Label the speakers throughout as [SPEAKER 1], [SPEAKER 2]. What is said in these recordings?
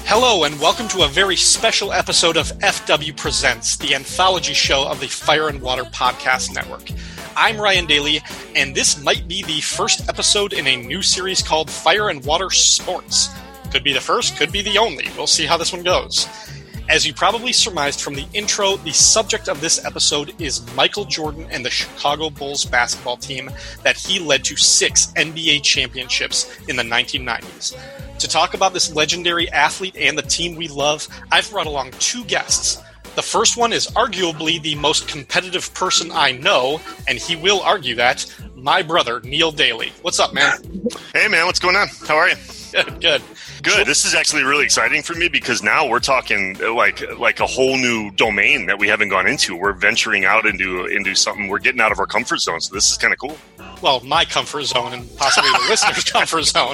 [SPEAKER 1] Hello and welcome to a very special episode of FW Presents, the anthology show of the Fire and Water Podcast Network. I'm Ryan Daly, and this might be the first episode in a new series called Fire and Water Sports. Could be the first, could be the only. We'll see how this one goes. As you probably surmised from the intro, the subject of this episode is Michael Jordan and the Chicago Bulls basketball team that he led to 6 NBA championships in the 1990s. To talk about this legendary athlete and the team we love, I've brought along 2 guests. The first one is arguably the most competitive person I know, and he will argue that, my brother, Neil Daly. What's up, man?
[SPEAKER 2] Hey, man, what's going on? How are you?
[SPEAKER 1] Good.
[SPEAKER 2] Good. This is actually really exciting for me because now we're talking like a whole new domain that we haven't gone into. We're venturing out into something. We're getting out of our comfort zone, so this is kind of cool.
[SPEAKER 1] Well, my comfort zone and possibly the listener's comfort zone.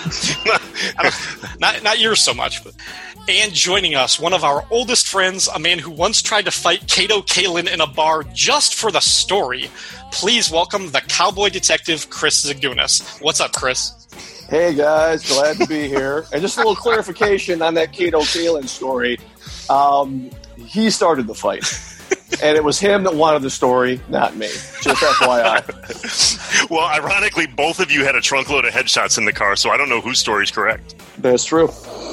[SPEAKER 1] Not yours so much. But. And joining us, one of our oldest friends, a man who once tried to fight Kato Kalin in a bar just for the story. Please welcome the cowboy detective, Chris Zagunas. What's up, Chris?
[SPEAKER 3] Hey, guys. Glad to be here. And just a little clarification on that Kato Kalin story. He started the fight. And it was him that wanted the story, not me. Just FYI.
[SPEAKER 2] Well, ironically, both of you had a trunk load of headshots in the car, so I don't know whose story's correct.
[SPEAKER 3] That's true.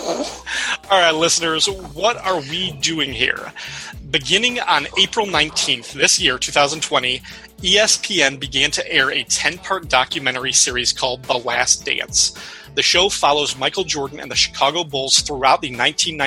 [SPEAKER 1] All right, listeners, what are we doing here? Beginning on April 19th this year, 2020, ESPN began to air a 10-part documentary series called The Last Dance. The show follows Michael Jordan and the Chicago Bulls throughout the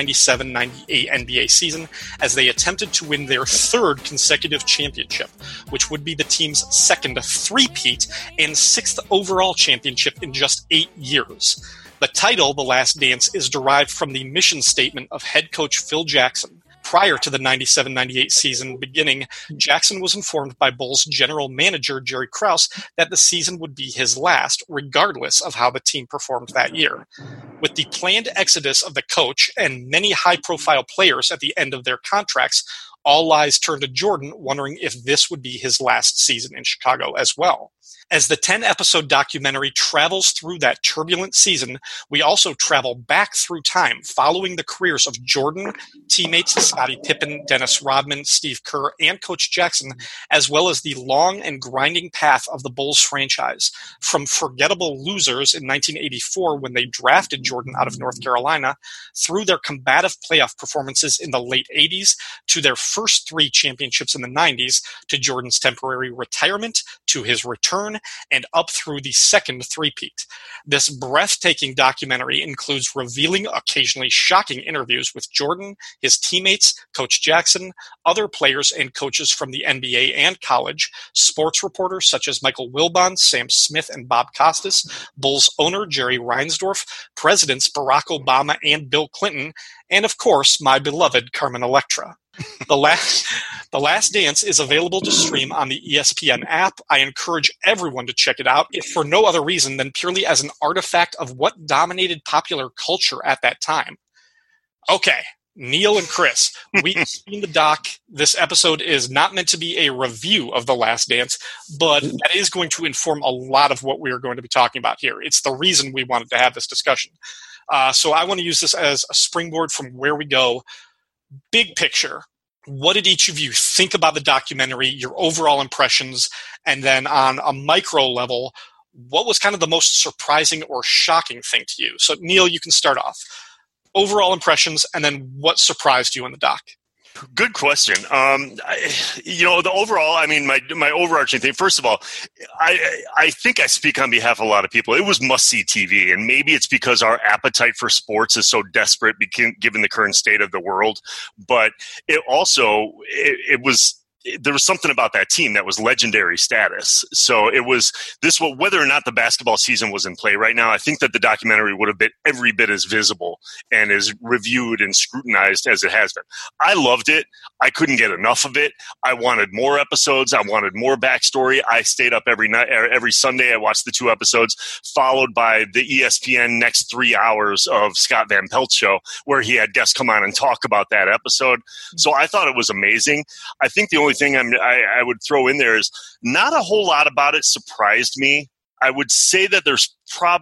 [SPEAKER 1] 1997-98 NBA season as they attempted to win their 3rd consecutive championship, which would be the team's 2nd three-peat and 6th overall championship in just 8 years. The title, The Last Dance, is derived from the mission statement of head coach Phil Jackson. Prior to the 97-98 season beginning, Jackson was informed by Bulls general manager Jerry Krause that the season would be his last, regardless of how the team performed that year. With the planned exodus of the coach and many high-profile players at the end of their contracts, all eyes turned to Jordan, wondering if this would be his last season in Chicago as well. As the 10-episode documentary travels through that turbulent season, we also travel back through time, following the careers of Jordan, teammates Scottie Pippen, Dennis Rodman, Steve Kerr, and Coach Jackson, as well as the long and grinding path of the Bulls franchise. From forgettable losers in 1984 when they drafted Jordan out of North Carolina, through their combative playoff performances in the late 80s, to their first 3 championships in the 90s, to Jordan's temporary retirement, to his return, and up through the 2nd three-peat. This breathtaking documentary includes revealing, occasionally shocking interviews with Jordan, his teammates, Coach Jackson, other players and coaches from the NBA and college, sports reporters such as Michael Wilbon, Sam Smith, and Bob Costas, Bulls owner Jerry Reinsdorf, presidents Barack Obama and Bill Clinton, and of course, my beloved Carmen Electra. The Last Dance is available to stream on the ESPN app. I encourage everyone to check it out, if for no other reason than purely as an artifact of what dominated popular culture at that time. Okay, Neil and Chris, we've seen the doc. This episode is not meant to be a review of The Last Dance, but that is going to inform a lot of what we are going to be talking about here. It's the reason we wanted to have this discussion. So I want to use this as a springboard from where we go. Big picture, what did each of you think about the documentary, your overall impressions, and then on a micro level, what was kind of the most surprising or shocking thing to you? So, Neil, you can start off. Overall impressions, and then what surprised you in the doc?
[SPEAKER 2] Good question. The overall, I mean, my overarching thing, first of all, I think I speak on behalf of a lot of people. It was must-see TV, and maybe it's because our appetite for sports is so desperate given the current state of the world. But it also, there was something about that team that was legendary status. So it was whether or not the basketball season was in play right now, I think that the documentary would have been every bit as visible and as reviewed and scrutinized as it has been. I loved it. I couldn't get enough of it. I wanted more episodes. I wanted more backstory. I stayed up every night, every Sunday. I watched the 2 episodes, followed by the ESPN next 3 hours of Scott Van Pelt show, where he had guests come on and talk about that episode. So I thought it was amazing. I think the only thing I would throw in there is not a whole lot about it surprised me. I would say that there's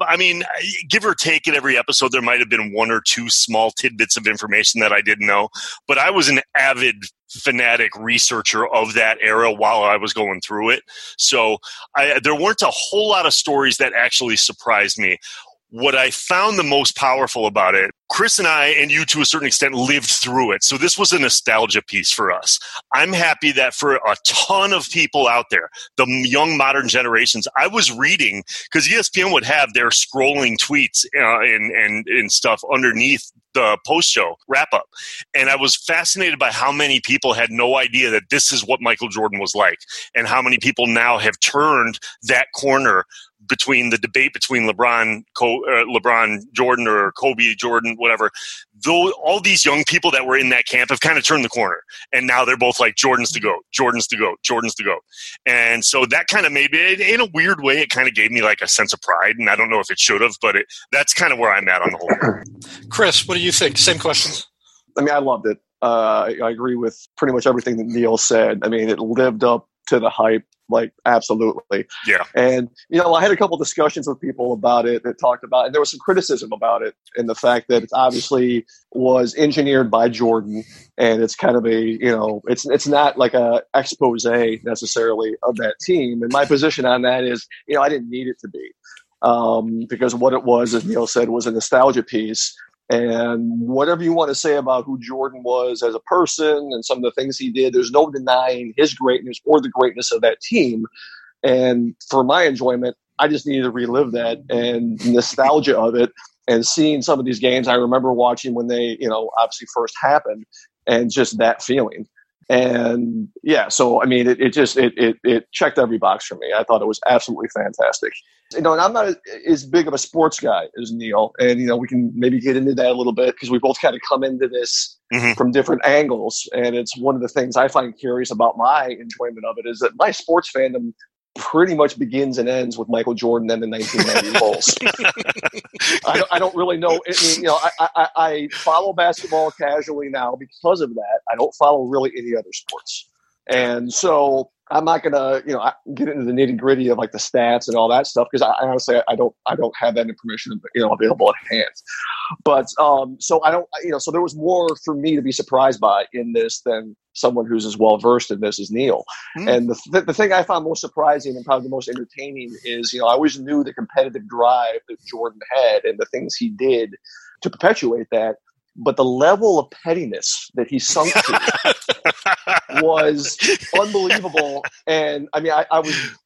[SPEAKER 2] give or take in every episode, there might have been one or two small tidbits of information that I didn't know. But I was an avid fanatic researcher of that era while I was going through it. So there weren't a whole lot of stories that actually surprised me. What I found the most powerful about it, Chris and I, and you to a certain extent, lived through it. So this was a nostalgia piece for us. I'm happy that for a ton of people out there, the young modern generations, I was reading, because ESPN would have their scrolling tweets and stuff underneath the post-show wrap-up. And I was fascinated by how many people had no idea that this is what Michael Jordan was like, and how many people now have turned that corner between the debate between LeBron Jordan or Kobe Jordan, whatever. Though all these young people that were in that camp have kind of turned the corner, and now they're both like, Jordan's the GOAT, Jordan's the GOAT, Jordan's the GOAT. And so that kind of made me, in a weird way, it kind of gave me like a sense of pride, and I don't know if it should have, but that's kind of where I'm at on the whole thing.
[SPEAKER 1] Chris, what do you think? Same questions.
[SPEAKER 3] I mean, I loved it. I agree with pretty much everything that Neil said. I mean, it lived up to the hype, like, absolutely.
[SPEAKER 2] Yeah.
[SPEAKER 3] And, I had a couple discussions with people about it that talked about, and there was some criticism about it, and the fact that it obviously was engineered by Jordan, and it's kind of a, it's not like a expose necessarily of that team. And my position on that is, I didn't need it to be, because what it was, as Neil said, was a nostalgia piece. And whatever you want to say about who Jordan was as a person and some of the things he did, there's no denying his greatness or the greatness of that team. And for my enjoyment, I just needed to relive that and nostalgia of it, and seeing some of these games I remember watching when they, obviously first happened, and just that feeling. And yeah, so I mean, it checked every box for me. I thought it was absolutely fantastic. And I'm not as big of a sports guy as Neil, and we can maybe get into that a little bit, because we both kind of come into this from different angles. And it's one of the things I find curious about my enjoyment of it, is that my sports fandom pretty much begins and ends with Michael Jordan and the 1990 Bulls. I don't really know. I follow basketball casually now because of that. I don't follow really any other sports. And so I'm not going to, get into the nitty gritty of like the stats and all that stuff, because I honestly, I don't have that information, available at hand. But, so I don't, so there was more for me to be surprised by in this than someone who's as well versed in this as Neil. And the thing I found most surprising and probably the most entertaining is, I always knew the competitive drive that Jordan had and the things he did to perpetuate that. But the level of pettiness that he sunk to was unbelievable. And I mean, I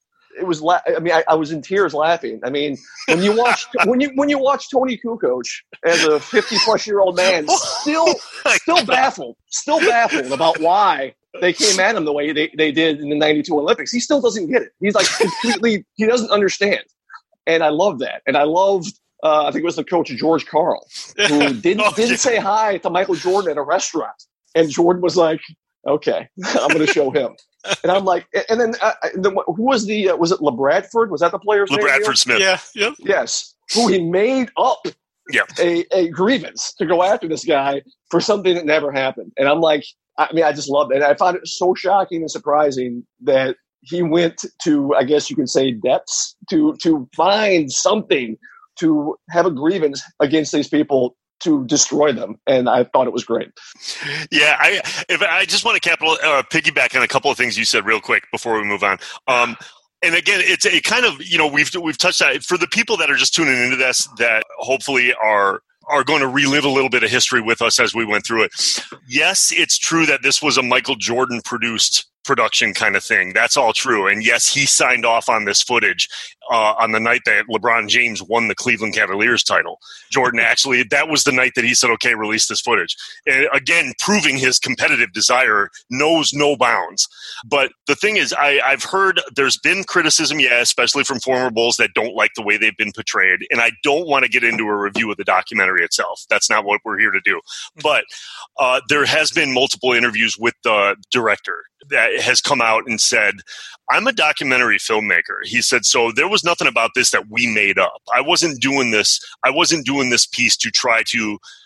[SPEAKER 3] was in tears laughing. I mean, when you watch Tony Kukoc as a 50-plus-year-old man, still baffled about why they came at him the way they did in the 92 Olympics. He still doesn't get it. He's like completely, he doesn't understand. And I love that. And I loved, I think it was the coach, George Karl, who didn't say hi to Michael Jordan at a restaurant. And Jordan was like, okay, I'm going to show him. And I'm like, and then who was was it LeBradford? Was that the player's name?
[SPEAKER 2] LeBradford Smith.
[SPEAKER 1] Yeah.
[SPEAKER 3] Yes. Who he made up a grievance to go after this guy for something that never happened. And I'm like, I just loved it. And I found it so shocking and surprising that he went to, I guess you could say, depths to find something to have a grievance against these people, to destroy them. And I thought it was great.
[SPEAKER 2] Yeah, I just want to piggyback on a couple of things you said real quick before we move on. And again, it's a kind of, we've touched on it. For the people that are just tuning into this, that hopefully are going to relive a little bit of history with us as we went through it. Yes, it's true that this was a Michael Jordan produced production kind of thing. That's all true. And yes, he signed off on this footage on the night that LeBron James won the Cleveland Cavaliers title. Jordan actually, that was the night that he said, okay, release this footage. And again, proving his competitive desire knows no bounds. But the thing is, I've heard there's been criticism, especially from former Bulls, that don't like the way they've been portrayed. And I don't want to get into a review of the documentary itself. That's not what we're here to do. But there has been multiple interviews with the director that has come out and said, I'm a documentary filmmaker. He said, so there was nothing about this that we made up. I wasn't doing this piece to try to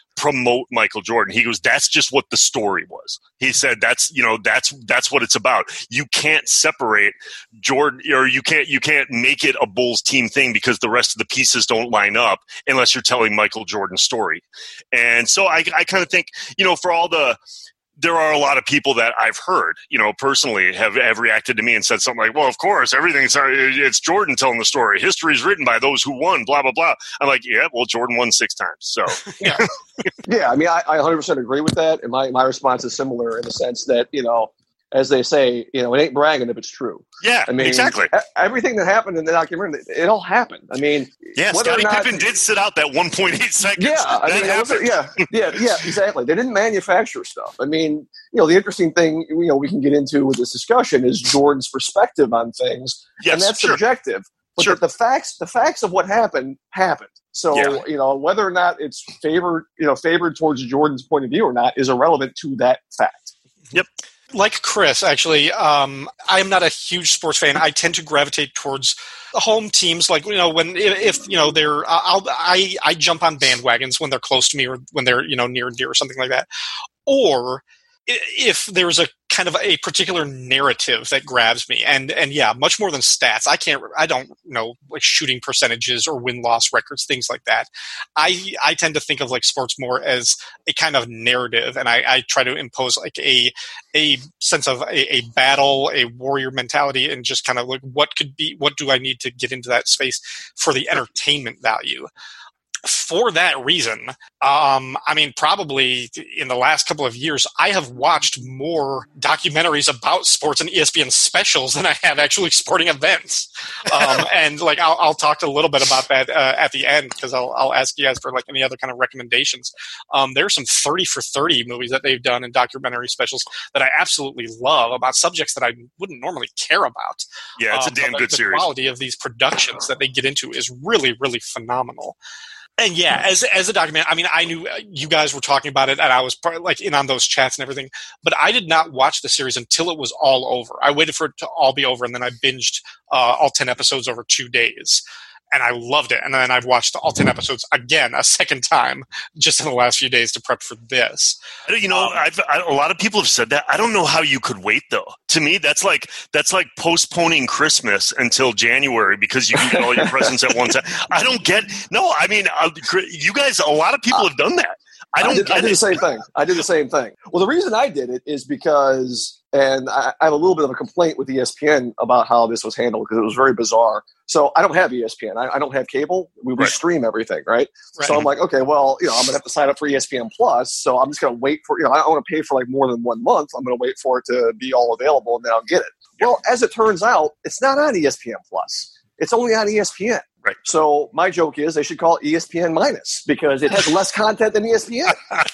[SPEAKER 2] promote Michael Jordan. He goes, that's just what the story was. He said, that's what it's about. You can't separate Jordan, or you can't make it a Bulls team thing because the rest of the pieces don't line up unless you're telling Michael Jordan's story. And so I kind of think, for all there are a lot of people that I've heard, personally have reacted to me and said something like, well, of course, it's Jordan telling the story. History is written by those who won, blah, blah, blah. I'm like, yeah, well, Jordan won 6 times. So,
[SPEAKER 3] yeah. Yeah, I mean, I 100% agree with that. And my response is similar in the sense that, as they say, it ain't bragging if it's true.
[SPEAKER 2] Yeah, I mean, exactly.
[SPEAKER 3] Everything that happened in the documentary, it all happened. I mean,
[SPEAKER 2] yeah, Scottie Pippen did sit out that 1.8 seconds.
[SPEAKER 3] Yeah, yeah, exactly. They didn't manufacture stuff. I mean, the interesting thing, we can get into with this discussion is Jordan's perspective on things, and that's subjective. But the facts of what happened. So, whether or not it's favored towards Jordan's point of view or not is irrelevant to that fact.
[SPEAKER 2] Yep.
[SPEAKER 1] Like Chris, actually, I'm not a huge sports fan. I tend to gravitate towards the home teams. Like, I jump on bandwagons when they're close to me or when they're, near and dear or something like that. Or if there's a kind of a particular narrative that grabs me, and yeah, much more than stats. I don't know, like shooting percentages or win-loss records, things like that. I tend to think of like sports more as a kind of narrative, and I try to impose like a sense of a battle, a warrior mentality, and just kind of like what do I need to get into that space for the entertainment value. For that reason, probably in the last couple of years, I have watched more documentaries about sports and ESPN specials than I have actually sporting events. And like, I'll talk a little bit about that at the end, because I'll ask you guys for like any other kind of recommendations. There are some 30 for 30 movies that they've done in documentary specials that I absolutely love about subjects that I wouldn't normally care about.
[SPEAKER 2] Yeah, it's a damn good series.
[SPEAKER 1] The quality of these productions that they get into is really, really phenomenal. And yeah, as a document, I knew you guys were talking about it, and I was like in on those chats and everything. But I did not watch the series until it was all over. I waited for it to all be over, and then I binged all 10 episodes over 2 days. And I loved it. And then I've watched all 10 episodes again a second time just in the last few days to prep for this.
[SPEAKER 2] A lot of people have said that. I don't know how you could wait, though. To me, that's like postponing Christmas until January because you can get all your presents at one time. I don't get – no, you guys, a lot of people have done that. I did
[SPEAKER 3] the same thing. I did the same thing. Well, the reason I did it is because, and I have a little bit of a complaint with ESPN about how this was handled because it was very bizarre. So I don't have ESPN. I don't have cable. We stream everything, right? So I'm like, okay, well, I'm going to have to sign up for ESPN Plus. So I'm just going to wait for, I don't want to pay for like more than 1 month. I'm going to wait for it to be all available and then I'll get it. Well, as it turns out, it's not on ESPN Plus. It's only on ESPN.
[SPEAKER 2] Right.
[SPEAKER 3] So my joke is they should call it ESPN minus because it has less content than ESPN.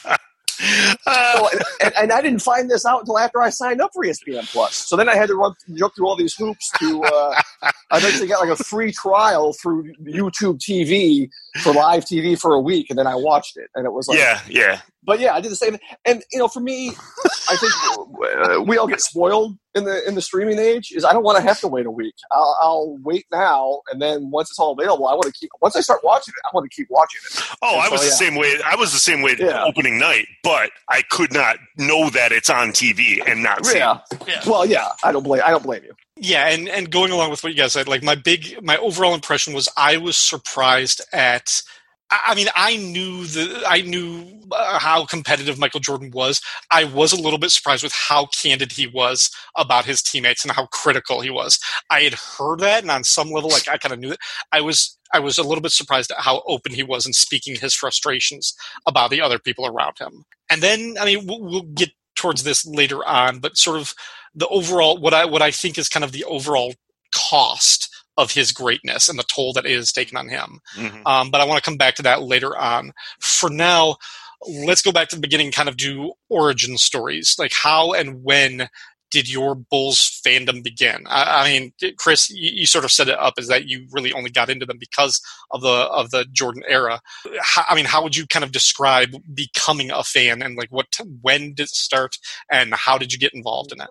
[SPEAKER 3] And I didn't find this out until after I signed up for ESPN Plus. So then I had to jump through all these hoops to I eventually got like a free trial through YouTube TV for live TV for a week, and then I watched it, and it was like
[SPEAKER 2] yeah.
[SPEAKER 3] But yeah, I did the same thing. And for me, I think we all get spoiled in the streaming age. Is I don't want to have to wait a week. I'll wait now, and then once it's all available, I want to keep. Once I start watching it, I want to keep watching it.
[SPEAKER 2] Oh, I was the same way. I was the same way opening night, but I could not know that it's on TV and not see it.
[SPEAKER 3] Well, yeah, I don't blame you.
[SPEAKER 1] Yeah, and going along with what you guys said, like my overall impression was I was surprised at. I knew how competitive Michael Jordan was. I was a little bit surprised with how candid he was about his teammates and how critical he was. I had heard that, and on some level, like I kind of knew it. I was a little bit surprised at how open he was in speaking his frustrations about the other people around him. And then, we'll get towards this later on, but sort of the overall, what I think is kind of the overall cost of his greatness and the toll that it has taken on him. Mm-hmm. But I want to come back to that later on. For now, let's go back to the beginning, kind of do origin stories. Like how and when did your Bulls fandom begin? Chris, you sort of set it up as that you really only got into them because of the Jordan era. How would you kind of describe becoming a fan and like when did it start and how did you get involved in it?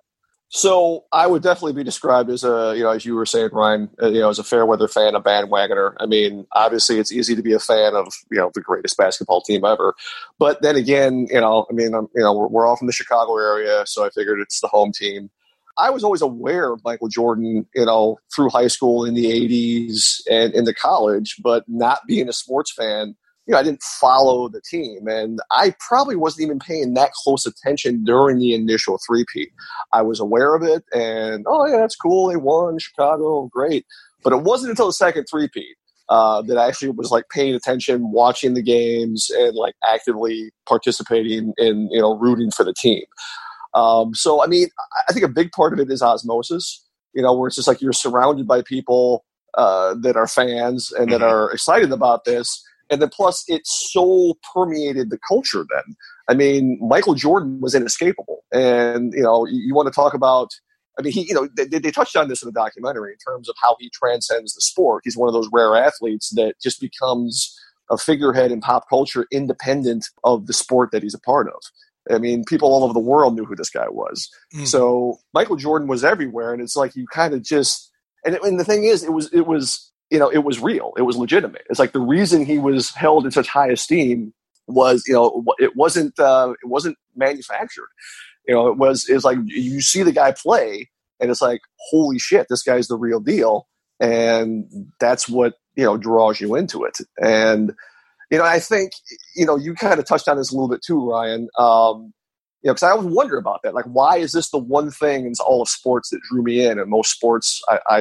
[SPEAKER 3] So I would definitely be described as as you were saying, Ryan, as a fair weather fan, a bandwagoner. I mean, obviously it's easy to be a fan of, the greatest basketball team ever. But then again, we're all from the Chicago area, so I figured it's the home team. I was always aware of Michael Jordan, through high school in the 80s and into college, but not being a sports fan, I didn't follow the team, and I probably wasn't even paying that close attention during the initial three-peat. I was aware of it, and, oh, yeah, that's cool. They won, Chicago, great. But it wasn't until the second three-peat that I actually was, paying attention, watching the games, and, actively participating in, rooting for the team. So, I mean, I think a big part of it is osmosis, where it's just you're surrounded by people that are fans and that are excited about this. And then plus it so permeated the culture then. I mean, Michael Jordan was inescapable. And, you want to talk about, I mean, they touched on this in the documentary in terms of how he transcends the sport. He's one of those rare athletes that just becomes a figurehead in pop culture independent of the sport that he's a part of. I mean, people all over the world knew who this guy was. So Michael Jordan was everywhere. And it's you kind of just, and the thing is, it was it was real. It was legitimate. It's the reason he was held in such high esteem was, it wasn't manufactured. It was you see the guy play and it's holy shit, this guy's the real deal. And that's what, draws you into it. And, I think, you kind of touched on this a little bit too, Ryan. Because I always wonder about that. Why is this the one thing in all of sports that drew me in? And most sports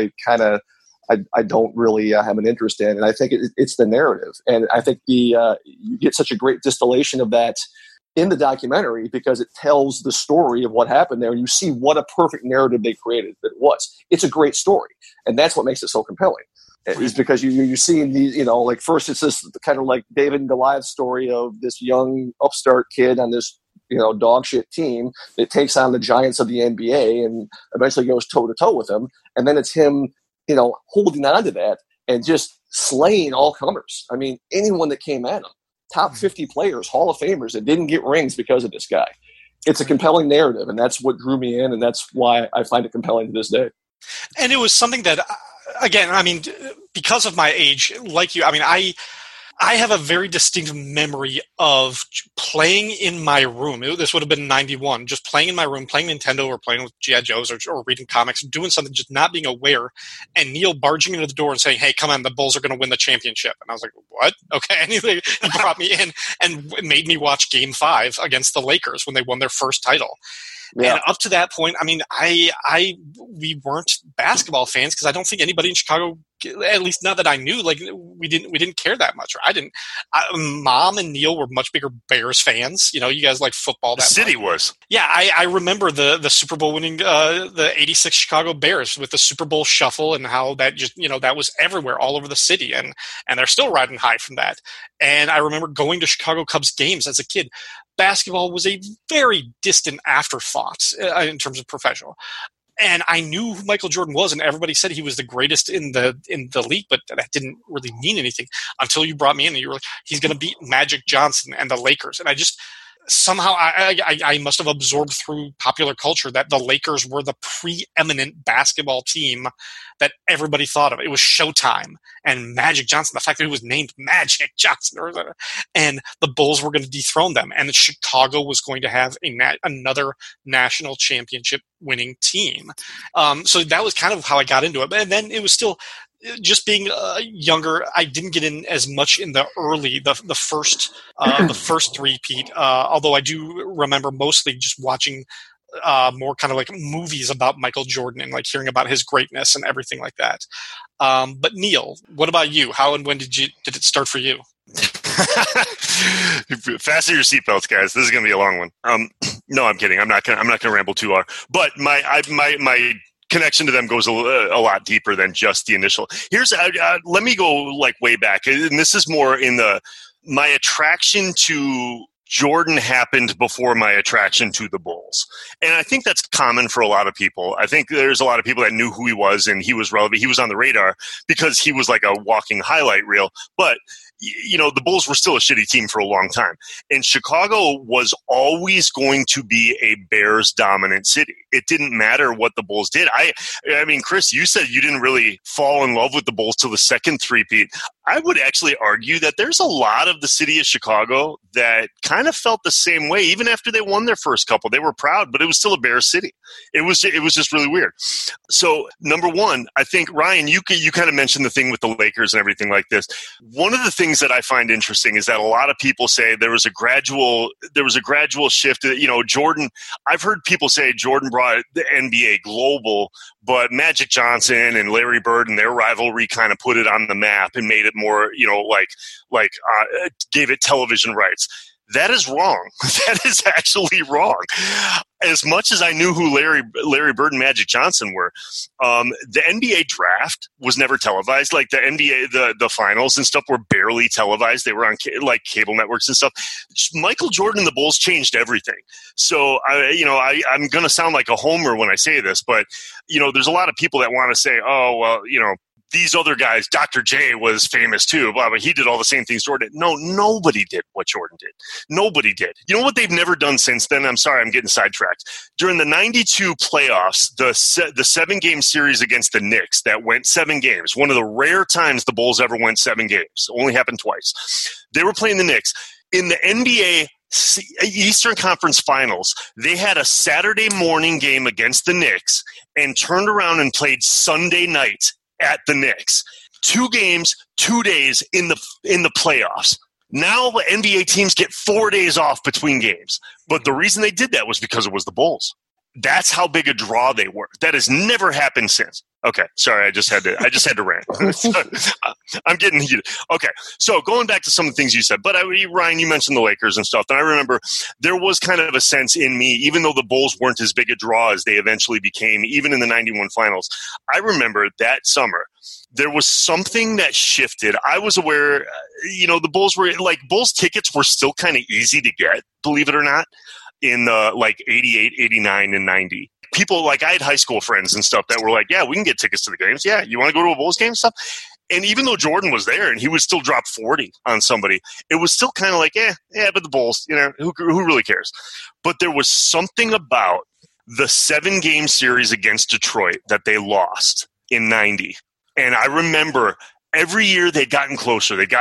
[SPEAKER 3] I don't really have an interest in. And I think it's the narrative. And I think you get such a great distillation of that in the documentary because it tells the story of what happened there. And you see what a perfect narrative they created that it was. It's a great story. And that's what makes it so compelling. Is because you see these, first it's this kind of David and Goliath story of this young upstart kid on this, dog shit team that takes on the giants of the NBA and eventually goes toe to toe with them. And then it's him, holding on to that and just slaying all comers. I mean, anyone that came at him, top 50 players, Hall of Famers that didn't get rings because of this guy. It's a compelling narrative, and that's what drew me in, and that's why I find it compelling to this day.
[SPEAKER 1] And it was something that, again, I mean, because of my age, like you, I mean, I have a very distinct memory of playing in my room. This would have been 91, just playing in my room, playing Nintendo or playing with G.I. Joes or reading comics, doing something, just not being aware, and Neil barging into the door and saying, "Hey, come on, the Bulls are going to win the championship." And I was like, what? Okay. And he brought me in and made me watch Game 5 against the Lakers when they won their first title. Yeah. And up to that point, I mean, we weren't basketball fans because I don't think anybody in Chicago, at least not that I knew, we didn't care that much. Or I didn't. Mom and Neil were much bigger Bears fans. You guys like football.
[SPEAKER 2] The city was.
[SPEAKER 1] Yeah, I remember the Super Bowl winning the '86 Chicago Bears with the Super Bowl shuffle and how that just that was everywhere, all over the city, and they're still riding high from that. And I remember going to Chicago Cubs games as a kid. Basketball was a very distant afterthought in terms of professional. And I knew who Michael Jordan was, and everybody said he was the greatest in the league, but that didn't really mean anything until you brought me in and you were like, he's going to beat Magic Johnson and the Lakers. And I just somehow I must have absorbed through popular culture that the Lakers were the preeminent basketball team that everybody thought of. It was Showtime and Magic Johnson, the fact that he was named Magic Johnson, and the Bulls were going to dethrone them, and Chicago was going to have another national championship winning team. So that was kind of how I got into it. And then it was still just being younger, I didn't get in as much in the early, the first three-peat, although I do remember mostly just watching more kind of like movies about Michael Jordan and like hearing about his greatness and everything like that. But Neil, what about you? How and when did it start for you?
[SPEAKER 2] Fasten your seatbelts, guys. This is going to be a long one. No, I'm kidding. I'm not going to ramble too hard. But my connection to them goes a lot deeper than just the initial. Let me go like way back, and this is more in my attraction to Jordan happened before my attraction to the Bulls. And I think that's common for a lot of people. I think there's a lot of people that knew who he was and he was relevant. He was on the radar because he was like a walking highlight reel. But the Bulls were still a shitty team for a long time. And Chicago was always going to be a Bears dominant city. It didn't matter what the Bulls did. I mean, Chris, you said you didn't really fall in love with the Bulls till the second three-peat. I would actually argue that there's a lot of the city of Chicago that kind of felt the same way. Even after they won their first couple, they were proud, but it was still a Bears city. It was just really weird. So, number one, I think, Ryan, you kind of mentioned the thing with the Lakers and everything like this. One of the things that I find interesting is that a lot of people say there was a gradual shift. Jordan, I've heard people say Jordan brought the NBA global, but Magic Johnson and Larry Bird and their rivalry kind of put it on the map and made it more, gave it television rights. That is wrong. That is actually wrong. As much as I knew who Larry Bird and Magic Johnson were, the NBA draft was never televised. Like the NBA, the finals and stuff were barely televised. They were on cable networks and stuff. Michael Jordan and the Bulls changed everything. So I'm going to sound like a homer when I say this, but there's a lot of people that want to say, oh well, these other guys, Dr. J was famous too, blah, blah, he did all the same things Jordan did. No, nobody did what Jordan did. Nobody did. You know what they've never done since then? I'm sorry, I'm getting sidetracked. During the 92 playoffs, the 7-game series against the Knicks that went 7 games, one of the rare times the Bulls ever went 7 games, only happened twice. They were playing the Knicks. In the NBA Eastern Conference Finals, they had a Saturday morning game against the Knicks and turned around and played Sunday night at the Knicks. 2 games, 2 days in the playoffs. Now the NBA teams get 4 days off between games. But the reason they did that was because it was the Bulls. That's how big a draw they were. That has never happened since. Okay, sorry, I just had to rant. I'm getting heated. Okay, so going back to some of the things you said, but Ryan, you mentioned the Lakers and stuff, and I remember there was kind of a sense in me, even though the Bulls weren't as big a draw as they eventually became, even in the 91 finals, I remember that summer, there was something that shifted. I was aware, the Bulls Bulls tickets were still kind of easy to get, believe it or not, in 88, 89, and 90. People, I had high school friends and stuff that were like, yeah, we can get tickets to the games. Yeah, you want to go to a Bulls game and stuff? And even though Jordan was there and he would still drop 40 on somebody, it was still kind of like, but the Bulls, who really cares? But there was something about the 7-game series against Detroit that they lost in 90. And I remember every year they'd gotten closer. They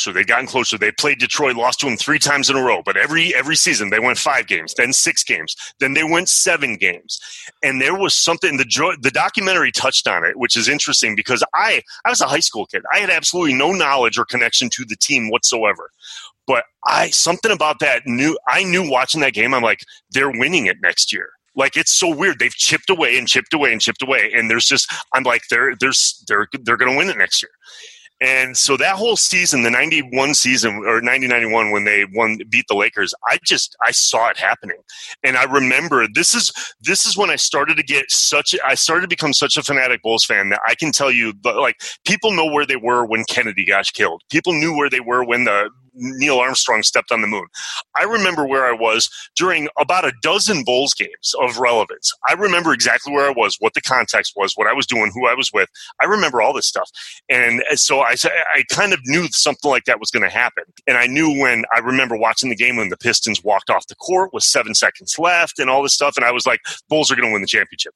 [SPEAKER 2] played Detroit, lost to them 3 times in a row. But every season they went 5 games, then 6 games, then they went 7 games. And there was something, the documentary touched on it, which is interesting because I was a high school kid. I had absolutely no knowledge or connection to the team whatsoever. But something about that I knew watching that game, I'm like, they're winning it next year. It's so weird. They've chipped away and chipped away and chipped away. And I'm like, they're going to win it next year. And so that whole season, the 91 season or 90-91 when they beat the Lakers, I saw it happening. And I remember this is when I started to become such a fanatic Bulls fan that I can tell you, people know where they were when Kennedy got killed. People knew where they were when Neil Armstrong stepped on the moon. I remember where I was during about a dozen Bulls games of relevance. I remember exactly where I was, what the context was, what I was doing, who I was with. I remember all this stuff. And so I kind of knew something like that was going to happen. And I knew when I remember watching the game when the Pistons walked off the court with 7 seconds left and all this stuff. And I was like, Bulls are going to win the championship.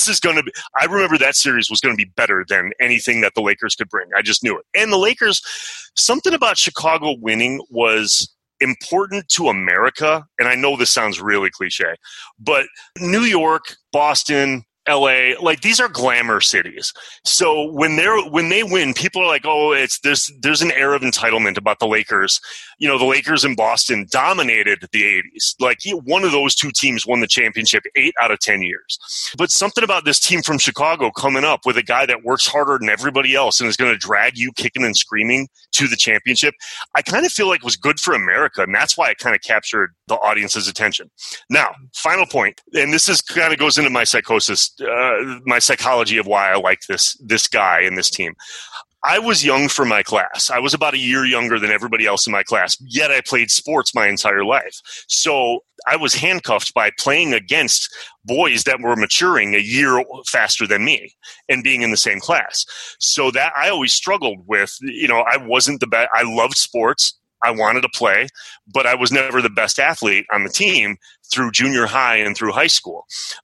[SPEAKER 2] I remember that series was going to be better than anything that the Lakers could bring. I just knew it. And the Lakers, something about Chicago winning was important to America, and I know this sounds really cliche, but New York, Boston, LA, these are glamour cities. So when they win, people are like, oh, there's an air of entitlement about the Lakers. The Lakers in Boston dominated the 80s. One of those 2 teams won the championship 8 out of 10 years. But something about this team from Chicago coming up with a guy that works harder than everybody else and is going to drag you kicking and screaming to the championship, I kind of feel like was good for America, and that's why it kind of captured the audience's attention. Now, final point, and this is kind of goes into my psychosis, my psychology of why I like this guy and this team. I was young for my class. I was about a year younger than everybody else in my class, yet I played sports my entire life. So I was handcuffed by playing against boys that were maturing a year faster than me and being in the same class. So that I always struggled with, I wasn't the best. I loved sports. I wanted to play, but I was never the best athlete on the team through junior high and through high school,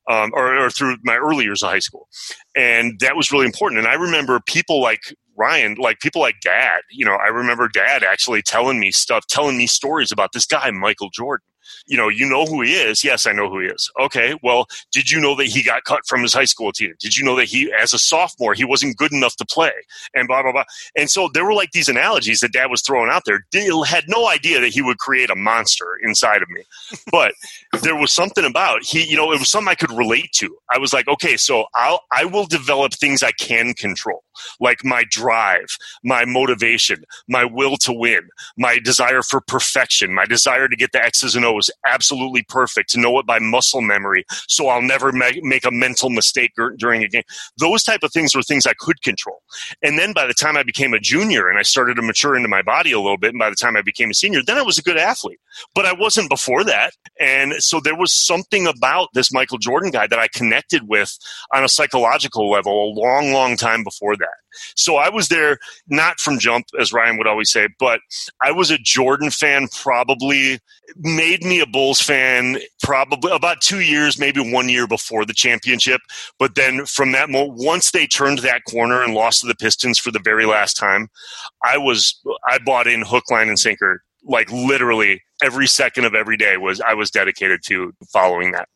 [SPEAKER 2] or through my early years of high school. And that was really important. And I remember people like Ryan, like people like Dad, I remember Dad actually telling me stories about this guy, Michael Jordan. You know who he is? Yes, I know who he is. Okay, well, did you know that he got cut from his high school team? Did you know that as a sophomore, he wasn't good enough to play? And blah, blah, blah. And so there were like these analogies that Dad was throwing out there. Dale had no idea that he would create a monster inside of me. But there was something about, it was something I could relate to. I was like, okay, so I will develop things I can control, like my drive, my motivation, my will to win, my desire for perfection, my desire to get the X's and O's absolutely perfect, to know it by muscle memory, so I'll never make a mental mistake during a game. Those type of things were things I could control. And then by the time I became a junior and I started to mature into my body a little bit, and by the time I became a senior, then I was a good athlete. But I wasn't before that. And so there was something about this Michael Jordan guy that I connected with on a psychological level a long, long time before that. So I was there not from jump, as Ryan would always say, but I was a Jordan fan, probably made me a Bulls fan probably about 2 years, maybe 1 year before the championship. But then from that moment, once they turned that corner and lost to the Pistons for the very last time, I bought in hook, line, and sinker. Like literally every second of every day I was dedicated to following that.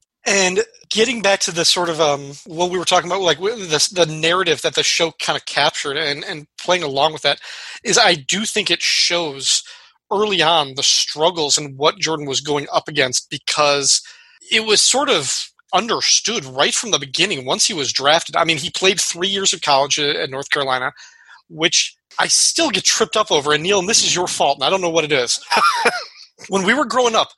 [SPEAKER 1] And getting back to the sort of what we were talking about, like the narrative that the show kind of captured, and playing along with that, is I do think it shows early on the struggles and what Jordan was going up against, because it was sort of understood right from the beginning once he was drafted. I mean, he played 3 years of college at North Carolina, which I still get tripped up over. And Neil, and this is your fault, and I don't know what it is. When we were growing up,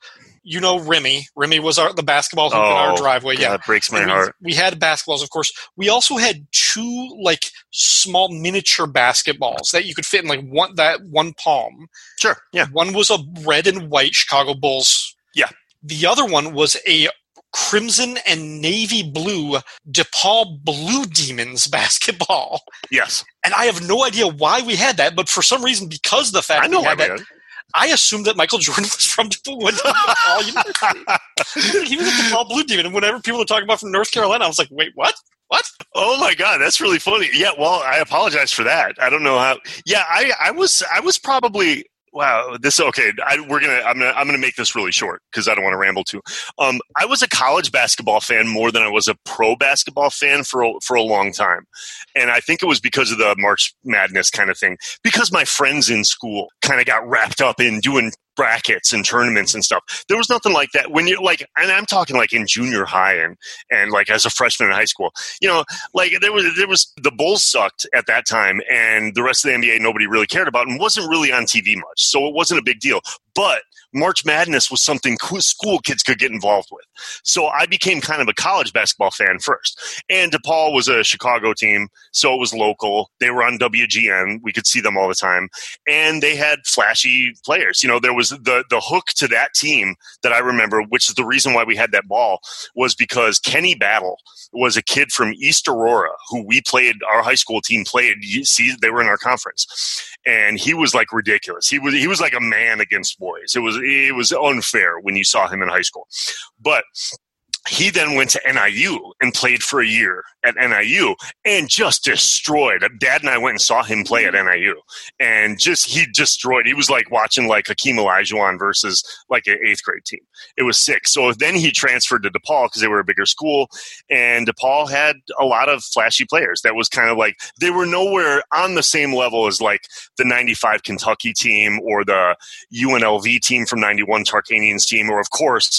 [SPEAKER 1] Remy. Remy was the basketball hoop in our driveway. Yeah,
[SPEAKER 2] that breaks my heart.
[SPEAKER 1] We had basketballs, of course. We also had two like small miniature basketballs that you could fit in like one palm.
[SPEAKER 2] Sure. Yeah.
[SPEAKER 1] One was a red and white Chicago Bulls.
[SPEAKER 2] Yeah.
[SPEAKER 1] The other one was a crimson and navy blue DePaul Blue Demons basketball.
[SPEAKER 2] Yes. And
[SPEAKER 1] I have no idea why we had that, but for some reason, because of the fact we had that, I assumed that Michael Jordan was from DePaul University. He was a DePaul Blue Demon, and whenever people were talking about from North Carolina, I was like, wait, what? What?
[SPEAKER 2] Oh my God, that's really funny. Yeah, well, I apologize for that. I don't know how. Yeah, I was probably. Wow, this okay. I'm gonna make this really short because I don't want to ramble too. I was a college basketball fan more than I was a pro basketball fan for a long time, and I think it was because of the March Madness kind of thing. Because my friends in school kind of got wrapped up in doing brackets and tournaments and stuff. There was nothing like that when you're like, and I'm talking like in junior high and like as a freshman in high school, like there was the Bulls sucked at that time, and the rest of the NBA nobody really cared about and wasn't really on TV much. So it wasn't a big deal, but March Madness was something school kids could get involved with. So I became kind of a college basketball fan first. And DePaul was a Chicago team, so it was local. They were on WGN. We could see them all the time. And they had flashy players. There was the hook to that team that I remember, which is the reason why we had that ball, was because Kenny Battle was a kid from East Aurora who our high school team played. They were in our conference. And he was like ridiculous. He was like a man against boys. It was unfair when you saw him in high school. But he then went to NIU and played for a year at NIU and just destroyed. Dad and I went and saw him play at NIU, and he destroyed. He was like watching like Hakeem Olajuwon versus like an 8th grade team. It was sick. So then he transferred to DePaul because they were a bigger school, and DePaul had a lot of flashy players. That was kind of like they were nowhere on the same level as like the 95 Kentucky team or the UNLV team from 91 Tarkanian's team, or of course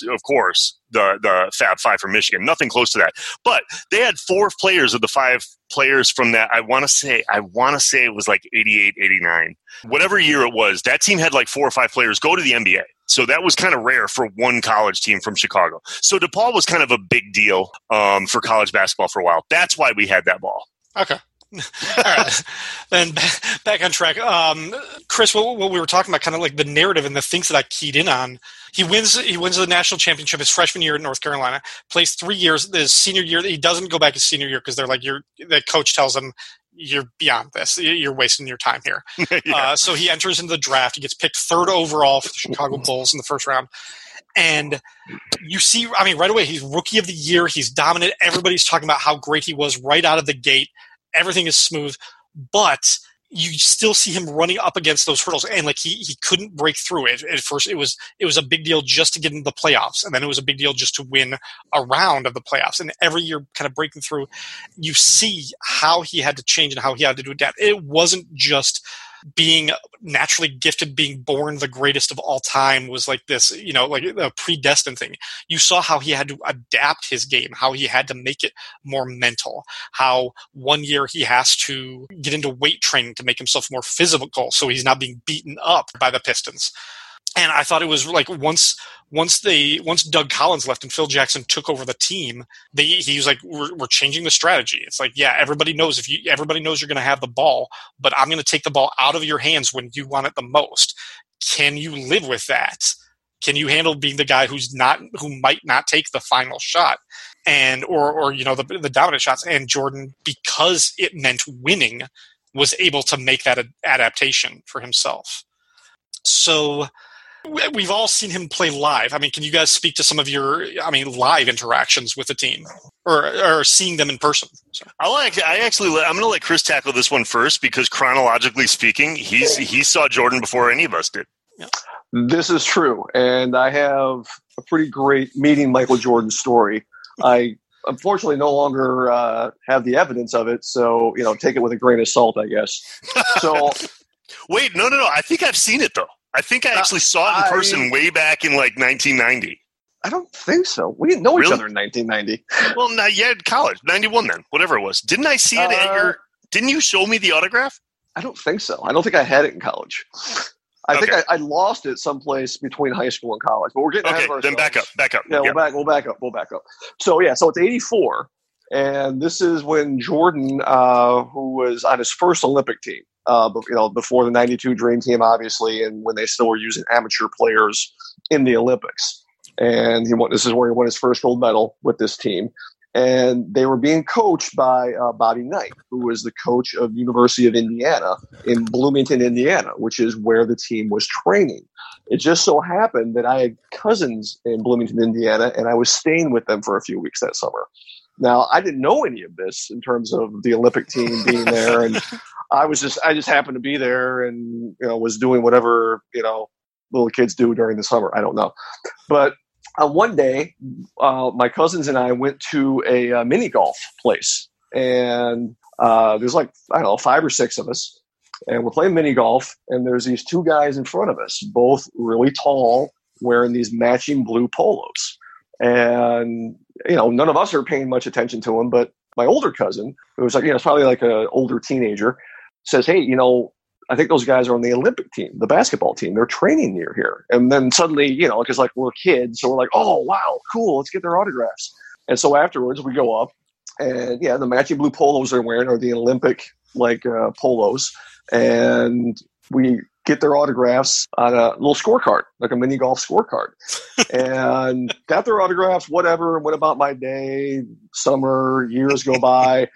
[SPEAKER 2] the Fab Five from Michigan. Nothing close to that. But they had 4 players of the 5 players from that. I want to say it was like 88, 89. Whatever year it was, that team had like 4 or 5 players go to the NBA. So that was kind of rare for one college team from Chicago. So DePaul was kind of a big deal for college basketball for a while. That's why we had that ball.
[SPEAKER 1] Okay. All right. Then back on track. Chris, what we were talking about, kind of like the narrative and the things that I keyed in on. He wins the national championship his freshman year at North Carolina, plays 3 years. His senior year, he doesn't go back his senior year because they're like, the coach tells him, you're beyond this. You're wasting your time here. Yeah. So he enters into the draft. He gets picked 3rd overall for the Chicago Bulls in the first round. And you see, I mean, right away, he's rookie of the year. He's dominant. Everybody's talking about how great he was right out of the gate. Everything is smooth. But you still see him running up against those hurdles, and like he couldn't break through it. At first, it was a big deal just to get into the playoffs, and then it was a big deal just to win a round of the playoffs. And every year, kind of breaking through, you see how he had to change and how he had to adapt. It wasn't just being naturally gifted, being born the greatest of all time was like this, like a predestined thing. You saw how he had to adapt his game, how he had to make it more mental, how one year he has to get into weight training to make himself more physical so he's not being beaten up by the Pistons. And I thought it was like once Doug Collins left and Phil Jackson took over the team, he was like, we're changing the strategy. It's like, yeah, everybody knows everybody knows you're going to have the ball, but I'm going to take the ball out of your hands when you want it the most. Can you live with that? Can you handle being the guy who might not take the final shot or the dominant shots? And Jordan, because it meant winning, was able to make that adaptation for himself. So we've all seen him play live. I mean, can you guys speak to some of your, live interactions with the team or seeing them in person? So.
[SPEAKER 2] I'm going to let Chris tackle this one first because chronologically speaking, he saw Jordan before any of us did.
[SPEAKER 1] Yeah.
[SPEAKER 3] This is true. And I have a pretty great meeting Michael Jordan story. I unfortunately no longer have the evidence of it. So, take it with a grain of salt, I guess. So
[SPEAKER 2] wait, no. I think I've seen it though. I think I actually saw it in person way back in like 1990.
[SPEAKER 3] I don't think so. We didn't know each other in 1990.
[SPEAKER 2] Well, not yet. College, 91 then, whatever it was. Didn't I see it at your? Didn't you show me the autograph?
[SPEAKER 3] I don't think so. I don't think I had it in college. I think I lost it someplace between high school and college. But we're getting ahead of ourselves.
[SPEAKER 2] Then back up.
[SPEAKER 3] Yeah, we'll back up. So it's 84, and this is when Jordan, who was on his first Olympic team. Before the 92 Dream Team, obviously, and when they still were using amateur players in the Olympics. And this is where he won his first gold medal with this team. And they were being coached by Bobby Knight, who was the coach of University of Indiana in Bloomington, Indiana, which is where the team was training. It just so happened that I had cousins in Bloomington, Indiana, and I was staying with them for a few weeks that summer. Now, I didn't know any of this in terms of the Olympic team being there, and I just happened to be there and, was doing whatever, little kids do during the summer. I don't know. But one day, my cousins and I went to a mini golf place, and there's 5 or 6 of us, and we're playing mini golf, and there's these 2 guys in front of us, both really tall, wearing these matching blue polos. And, none of us are paying much attention to them, but my older cousin, who was it's probably like an older teenager, says, hey, I think those guys are on the Olympic team, the basketball team. They're training near here. And then suddenly, because we're kids, so we're like, oh, wow, cool, let's get their autographs. And so afterwards we go up, and the matching blue polos they're wearing are the Olympic polos. And we get their autographs on a little scorecard, like a mini golf scorecard. And got their autographs, whatever, went about my day, summer, years go by.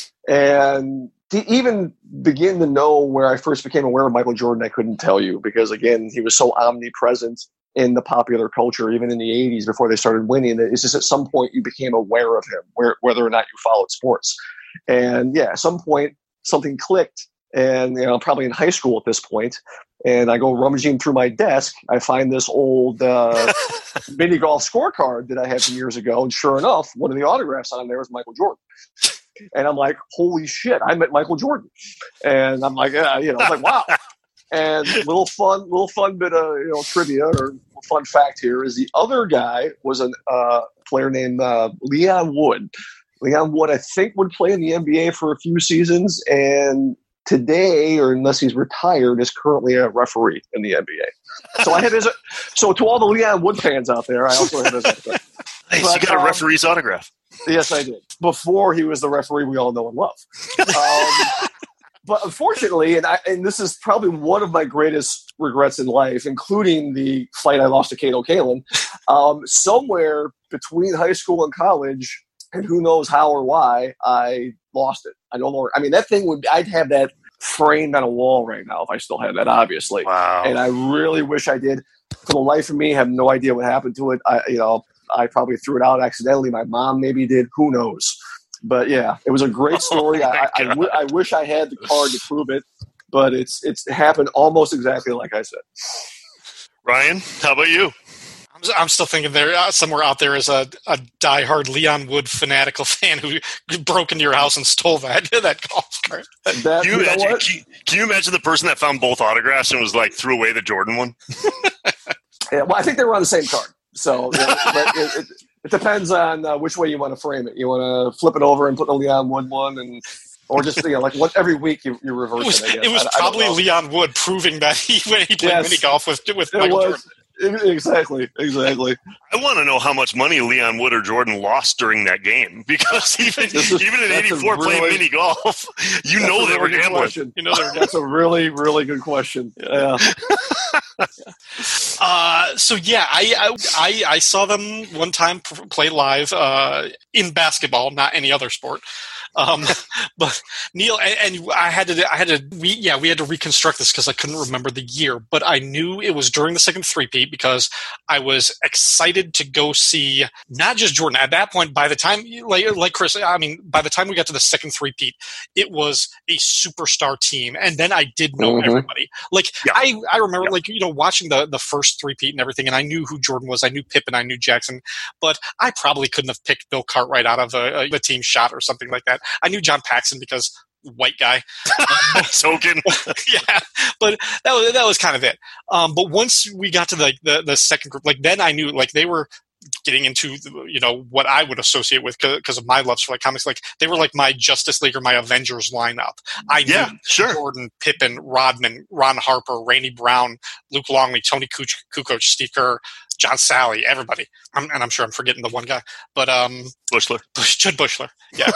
[SPEAKER 3] And to even begin to know where I first became aware of Michael Jordan, I couldn't tell you because, again, he was so omnipresent in the popular culture, even in the 80s before they started winning. It's just at some point you became aware of him, whether or not you followed sports. And, at some point something clicked. And, probably in high school at this point, and I go rummaging through my desk, I find this old mini golf scorecard that I had from years ago. And sure enough, one of the autographs on there was Michael Jordan. And I'm like, holy shit, I met Michael Jordan. And I'm like, it's like, wow. And little fun bit of, trivia or fun fact here is the other guy was a player named Leon Wood. Leon Wood, I think, would play in the NBA for a few seasons, and today, or unless he's retired, is currently a referee in the NBA. So I have so to all the Leon Wood fans out there, I also have his.
[SPEAKER 2] Nice, you got a referee's autograph.
[SPEAKER 3] Yes, I did. Before he was the referee we all know and love. But unfortunately, and this is probably one of my greatest regrets in life, including the fight I lost to Kato Kalin, somewhere between high school and college, and who knows how or why, I lost it. I no longer. I mean, that thing I'd have that framed on a wall right now if I still had that, obviously.
[SPEAKER 2] Wow.
[SPEAKER 3] And I really wish I did. For the life of me, I have no idea what happened to it. I probably threw it out accidentally. My mom maybe did. Who knows? But yeah, it was a great story. I wish I had the card to prove it, but it's happened almost exactly like I said.
[SPEAKER 2] Ryan, how about you?
[SPEAKER 1] I'm still thinking there somewhere out there is a diehard Leon Wood fanatical fan who broke into your house and stole that golf cart.
[SPEAKER 2] Can you imagine the person that found both autographs and was like threw away the Jordan one?
[SPEAKER 3] Yeah, well, I think they were on the same card. So it depends on which way you want to frame it. You want to flip it over and put the Leon Wood one, or just every week you reverse it. I guess.
[SPEAKER 1] It was probably Leon Wood proving that he played mini golf with Michael Jordan.
[SPEAKER 3] Exactly.
[SPEAKER 2] I want to know how much money Leon Wood or Jordan lost during that game, because even in '84 playing mini golf, they were gambling.
[SPEAKER 3] That's a really, really good question. Yeah.
[SPEAKER 1] So yeah, I saw them one time play live in basketball, not any other sport. But Neil and we had to reconstruct this because I couldn't remember the year, but I knew it was during the second three-peat because I was excited to go see not just Jordan. At that point, by the time, like Chris, I mean, by the time we got to the second three-peat, it was a superstar team, and then I did know everybody. I remember watching the first three-peat and everything, and I knew who Jordan was. I knew Pippen, I knew Jackson, but I probably couldn't have picked Bill Cartwright out of a team shot or something like that. I knew John Paxson because white guy.
[SPEAKER 2] Token.
[SPEAKER 1] Yeah, but that was kind of it. But once we got to the second group, then I knew they were getting into what I would associate with because of my loves for comics. They were my Justice League or my Avengers lineup. I knew Jordan, Pippen, Rodman, Ron Harper, Randy Brown, Luke Longley, Tony Kukoc, Steve Kerr, John Sally, everybody. And I'm sure I'm forgetting the one guy, but
[SPEAKER 2] Bushler.
[SPEAKER 1] Judd Bushler. Yeah.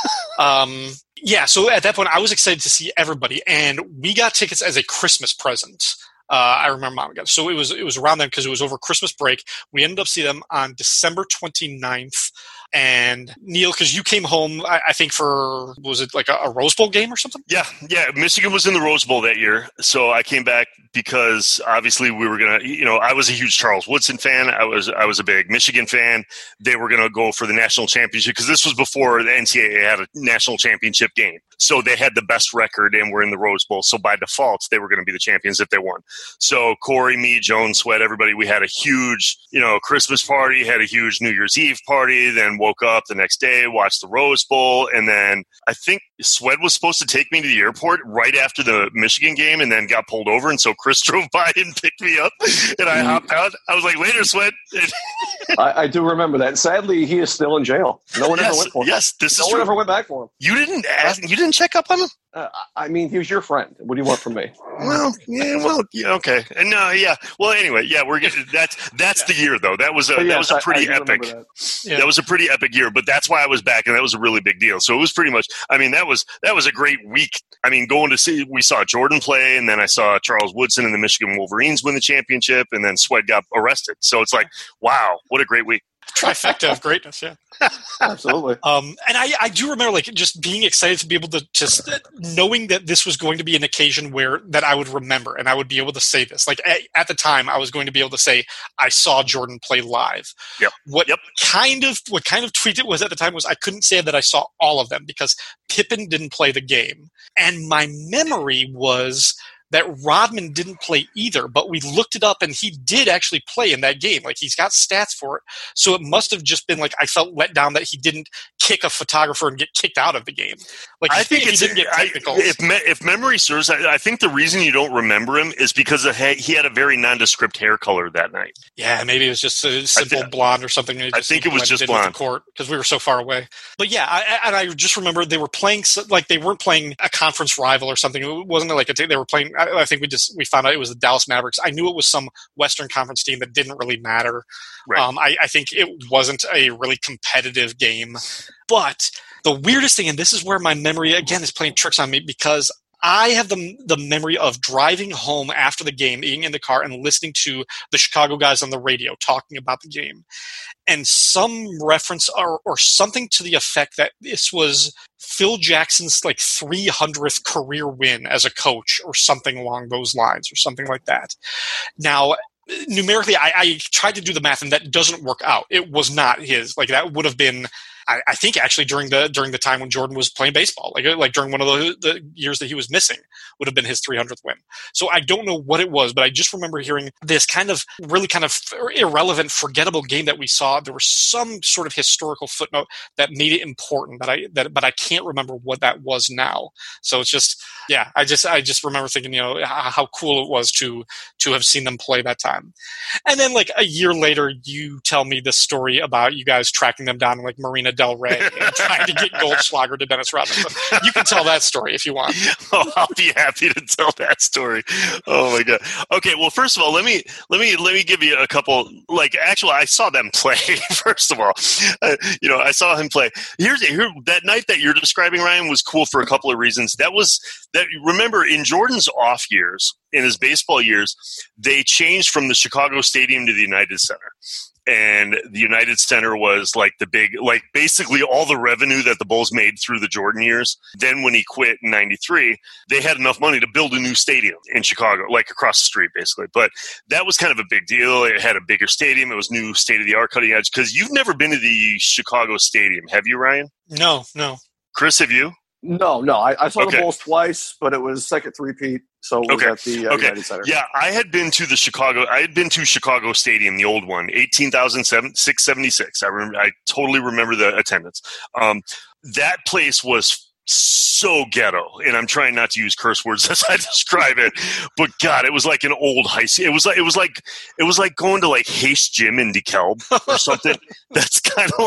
[SPEAKER 1] Yeah, so at that point, I was excited to see everybody, and we got tickets as a Christmas present. I remember Mom got it. So it was around then because it was over Christmas break. We ended up seeing them on December 29th. And Neil, because you came home, I think was it a Rose Bowl game or something?
[SPEAKER 2] Yeah. Michigan was in the Rose Bowl that year. So I came back because obviously we were going to, I was a huge Charles Woodson fan. I was a big Michigan fan. They were going to go for the national championship because this was before the NCAA had a national championship game. So they had the best record and were in the Rose Bowl. So by default, they were going to be the champions if they won. So Corey, me, Joan, Sweat, everybody, we had a huge, Christmas party, had a huge New Year's Eve party, then woke up the next day, watched the Rose Bowl, and then I think Sweat was supposed to take me to the airport right after the Michigan game and then got pulled over. And so Chris drove by and picked me up and I hopped out. I was like, later, Sweat.
[SPEAKER 3] I do remember that. And sadly, he is still in jail. No one ever went for him.
[SPEAKER 2] Yes, this
[SPEAKER 3] is true. No one ever went back for him.
[SPEAKER 2] You didn't check up on him?
[SPEAKER 3] I mean, he was your friend. What do you want from me?
[SPEAKER 2] Okay. And well, anyway, we're getting that's the year though. That was a pretty epic. That was a pretty epic year, but that's why I was back, and that was a really big deal. So it was pretty much. I mean, that was a great week. I mean, we saw Jordan play, and then I saw Charles Woodson and the Michigan Wolverines win the championship, and then Sweat got arrested. So it's wow, what a great week.
[SPEAKER 1] Trifecta of greatness, yeah.
[SPEAKER 3] Absolutely.
[SPEAKER 1] And I do remember just being excited to be able to just knowing that this was going to be an occasion that I would remember and I would be able to say this. At the time, I was going to be able to say I saw Jordan play live.
[SPEAKER 2] Yep.
[SPEAKER 1] What kind of tweet it was at the time was I couldn't say that I saw all of them because Pippen didn't play the game, and my memory was that Rodman didn't play either, but we looked it up and he did actually play in that game. He's got stats for it. So it must have just been I felt let down that he didn't kick a photographer and get kicked out of the game.
[SPEAKER 2] I think he didn't get technicals. If memory serves, I think the reason you don't remember him is because he had a very nondescript hair color that night.
[SPEAKER 1] Yeah, maybe it was just a simple blonde or something.
[SPEAKER 2] I think it was just blonde.
[SPEAKER 1] Because we were so far away. But yeah, I just remember they were playing they weren't playing a conference rival or something. It wasn't they were playing. I think we found out it was the Dallas Mavericks. I knew it was some Western Conference team that didn't really matter. Right. I think it wasn't a really competitive game. But the weirdest thing, and this is where my memory, again, is playing tricks on me, because I have the memory of driving home after the game, being in the car and listening to the Chicago guys on the radio talking about the game. And some reference or something to the effect that this was Phil Jackson's 300th career win as a coach, or something along those lines, or something like that. Now, numerically, I tried to do the math, and that doesn't work out. It was not his. That would have been, I think, actually during the time when Jordan was playing baseball, like during one of the years that he was missing, would have been his 300th win. So I don't know what it was, but I just remember hearing this really irrelevant, forgettable game that we saw. There was some sort of historical footnote that made it important, but I can't remember what that was now. So it's just, yeah, I just remember thinking, how cool it was to have seen them play that time. And then a year later, you tell me this story about you guys tracking them down in Marina Del Rey and trying to get Goldschlager to Dennis Rodman. So you can tell that story if you want.
[SPEAKER 2] Oh, I'll be happy to tell that story. Oh my God. Okay. Well, first of all, let me give you a couple. Actually, I saw them play. First of all, I saw him play. Here, that night that you're describing, Ryan, was cool for a couple of reasons. Remember, in Jordan's off years, in his baseball years, they changed from the Chicago Stadium to the United Center. And the United Center was the big, basically all the revenue that the Bulls made through the Jordan years. Then when he quit in 93, they had enough money to build a new stadium in Chicago, across the street, basically. But that was kind of a big deal. It had a bigger stadium. It was new state-of-the-art, cutting edge. Because you've never been to the Chicago Stadium, have you, Ryan?
[SPEAKER 1] No.
[SPEAKER 2] Chris, have you?
[SPEAKER 3] No. I saw the Bulls twice, but it was second three-peat. So it was at the United Center.
[SPEAKER 2] Yeah, I had been to Chicago Stadium, the old one, 18,676. I totally remember the attendance. That place was so ghetto, and I'm trying not to use curse words as I describe it, but God, it was like an old high school. It was like going to Haste Gym in DeKalb or something. That's kind of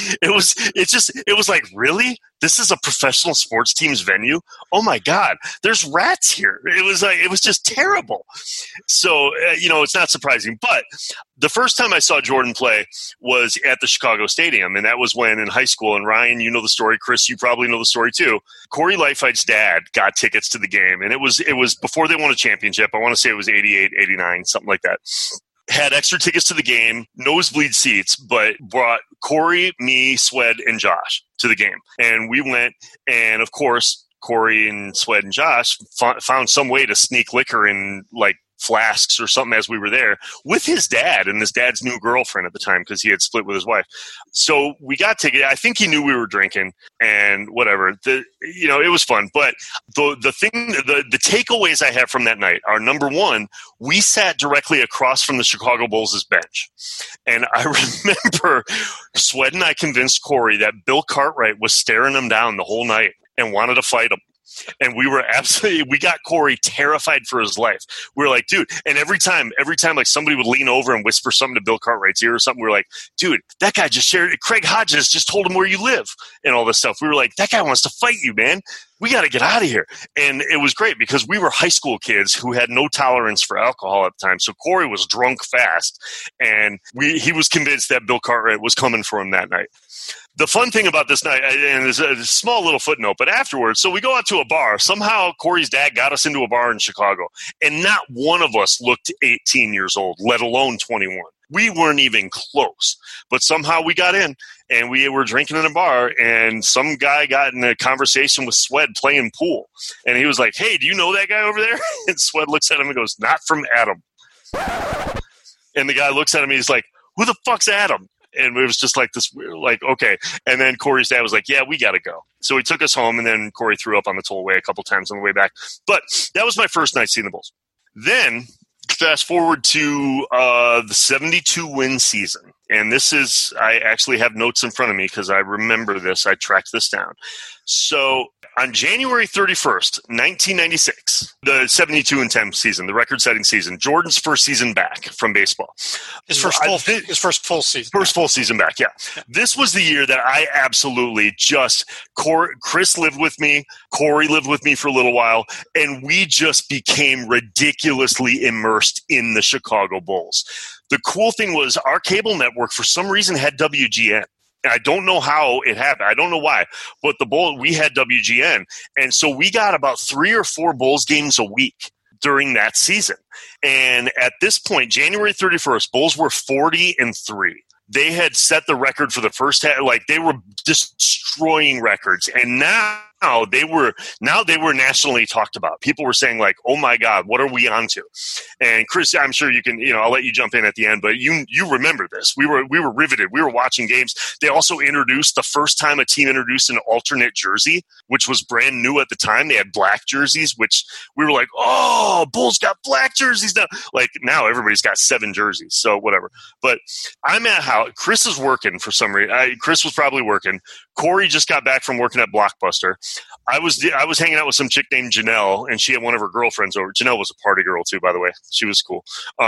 [SPEAKER 2] it was like, really? This is a professional sports team's venue? Oh my God, there's rats here. It was just terrible. So, it's not surprising. But the first time I saw Jordan play was at the Chicago Stadium, and that was when in high school. And Ryan, you know the story. Chris, you probably know the story too. Corey Leifheit's dad got tickets to the game, and it was before they won a championship. I want to say it was 88, 89, something like that. Had extra tickets to the game, nosebleed seats, but brought Corey, me, Swed, and Josh to the game. And we went, and of course, Corey and Swed and Josh found some way to sneak liquor in flasks or something as we were there with his dad and his dad's new girlfriend at the time, because he had split with his wife. So we got tickets. I think he knew we were drinking and whatever. It was fun. But the takeaways I have from that night are, number one, we sat directly across from the Chicago Bulls' bench. And I remember Swed and I convinced Corey that Bill Cartwright was staring him down the whole night and wanted to fight him. And we got Corey terrified for his life. We were like, dude, and every time somebody would lean over and whisper something to Bill Cartwright's ear or something, we were like, dude, that guy just shared it. Craig Hodges just told him where you live and all this stuff. We were like, that guy wants to fight you, man. We got to get out of here. And it was great because we were high school kids who had no tolerance for alcohol at the time. So Corey was drunk fast, and he was convinced that Bill Cartwright was coming for him that night. The fun thing about this night, and there's a small little footnote, but afterwards, so we go out to a bar. Somehow Corey's dad got us into a bar in Chicago, and not one of us looked 18 years old, let alone 21. We weren't even close, but somehow we got in, and we were drinking in a bar, and some guy got in a conversation with Swed playing pool, and he was like, hey, do you know that guy over there? And Swed looks at him and goes, not from Adam. And the guy looks at him and he's like, who the fuck's Adam? And it was just like this, we were like, okay. And then Corey's dad was like, yeah, we got to go. So he took us home, and then Corey threw up on the tollway a couple times on the way back. But that was my first night seeing the Bulls. Then fast forward to the 72-win season. And this is, I actually have notes in front of me because I remember this. I tracked this down. So On January 31st, 1996, the 72-10 season, the record-setting season, Jordan's first season back from baseball.
[SPEAKER 1] His first full season.
[SPEAKER 2] First full season back, yeah. This was the year that I absolutely Chris lived with me, Corey lived with me for a little while, and we just became ridiculously immersed in the Chicago Bulls. The cool thing was our cable network, for some reason, had WGN. I don't know how it happened. I don't know why. But we had WGN. And so we got about 3 or 4 Bulls games a week during that season. And at this point, January 31st, Bulls were 40-3. They had set the record for the first half. Like, they were destroying records. And now they were nationally talked about. People were saying, like, oh my God, what are we onto? And Chris, I'm sure you can, I'll let you jump in at the end, but you remember this. We were riveted. We were watching games. They also introduced, the first time a team introduced an alternate jersey, which was brand new at the time. They had black jerseys, which we were like, oh, Bulls got black jerseys now. Like, now everybody's got 7 jerseys, so whatever. But I'm at how Chris is working for some reason. Chris was probably working. Corey just got back from working at Blockbuster. I was hanging out with some chick named Janelle, and she had one of her girlfriends over. Janelle was a party girl too, by the way. She was cool.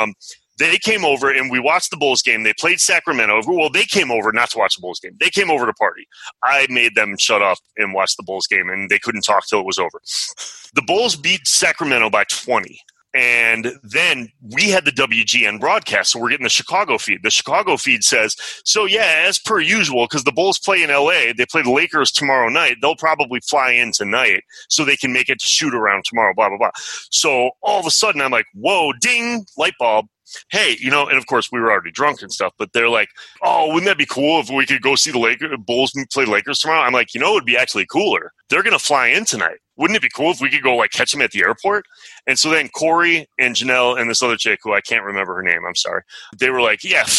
[SPEAKER 2] They came over, and we watched the Bulls game. They played Sacramento. Well, they came over not to watch the Bulls game. They came over to party. I made them shut up and watch the Bulls game, and they couldn't talk till it was over. The Bulls beat Sacramento by 20. And then we had the WGN broadcast, so we're getting the Chicago feed. The Chicago feed says, so yeah, as per usual, because the Bulls play in L.A., they play the Lakers tomorrow night, they'll probably fly in tonight so they can make it to shoot around tomorrow, blah, blah, blah. So all of a sudden I'm like, whoa, ding, light bulb. Hey, and of course we were already drunk and stuff, but they're like, oh, wouldn't that be cool if we could go see the Bulls play Lakers tomorrow? I'm like, it would be actually cooler. They're going to fly in tonight. Wouldn't it be cool if we could go catch them at the airport? And so then Corey and Janelle and this other chick, who I can't remember her name, I'm sorry, they were like, yeah,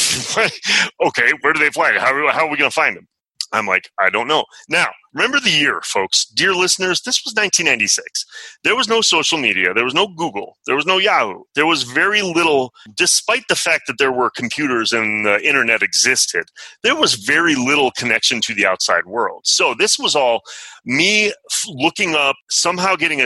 [SPEAKER 2] okay, where do they fly? How are we going to find them? I'm like, I don't know. Now, remember the year, folks. Dear listeners, this was 1996. There was no social media. There was no Google. There was no Yahoo. There was very little, despite the fact that there were computers and the internet existed, there was very little connection to the outside world. So this was all me looking up, somehow getting a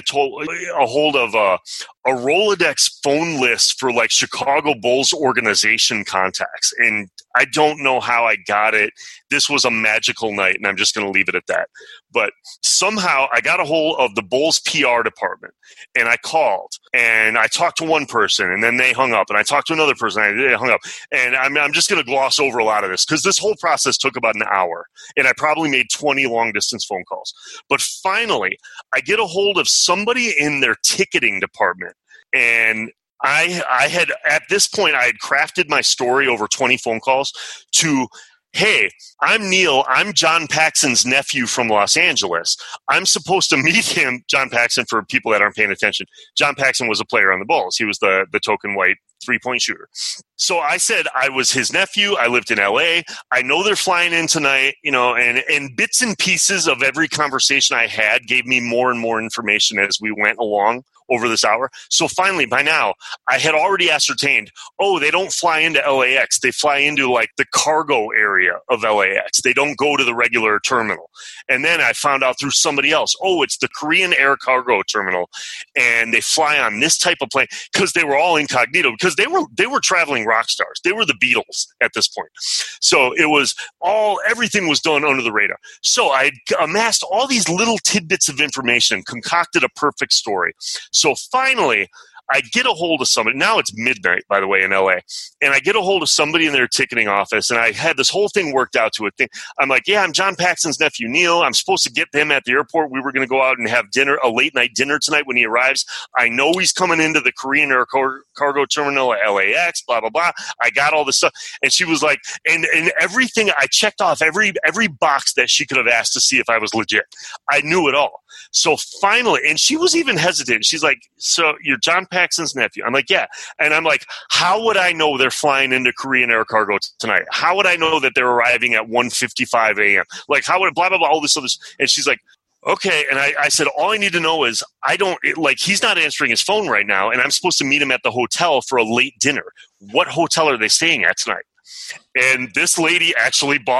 [SPEAKER 2] hold of a Rolodex phone list for Chicago Bulls organization contacts. And I don't know how I got it. This was a magical night, and I'm just going to leave it at that. But somehow I got a hold of the Bulls PR department, and I called, and I talked to one person, and then they hung up, and I talked to another person, and they hung up. And I'm just going to gloss over a lot of this because this whole process took about an hour, and I probably made 20 long-distance phone calls. But finally, I get a hold of somebody in their ticketing department, and I had, at this point, I had crafted my story over 20 phone calls to, hey, I'm Neil. I'm John Paxson's nephew from Los Angeles. I'm supposed to meet him. John Paxson, for people that aren't paying attention, John Paxson was a player on the Bulls. He was the token white three-point shooter. So I said I was his nephew. I lived in L.A. I know they're flying in tonight, and bits and pieces of every conversation I had gave me more and more information as we went along over this hour. So finally, by now, I had already ascertained, they don't fly into LAX. They fly into the cargo area of LAX. They don't go to the regular terminal. And then I found out through somebody else, it's the Korean Air Cargo Terminal. And they fly on this type of plane because they were all incognito because they were traveling rock stars. They were the Beatles at this point. So it was everything was done under the radar. So I amassed all these little tidbits of information, concocted a perfect story. So finally, I get a hold of somebody. Now it's midnight, by the way, in LA. And I get a hold of somebody in their ticketing office, and I had this whole thing worked out to a thing. I'm like, yeah, I'm John Paxson's nephew, Neil. I'm supposed to get him at the airport. We were going to go out and have dinner, a late-night dinner tonight when he arrives. I know he's coming into the Korean Air Cargo Terminal at LAX, blah, blah, blah. I got all this stuff. And she was like, and everything, I checked off every box that she could have asked to see if I was legit. I knew it all. So finally, and she was even hesitant. She's like, so you're John Paxson's nephew? I'm like, yeah. And I'm like, how would I know they're flying into Korean Air Cargo tonight? How would I know that they're arriving at 1:55 a.m.? How would blah, blah, blah, all this other stuff. And she's like, okay. And I said, all I need to know is he's not answering his phone right now, and I'm supposed to meet him at the hotel for a late dinner. What hotel are they staying at tonight? And this lady actually bought it.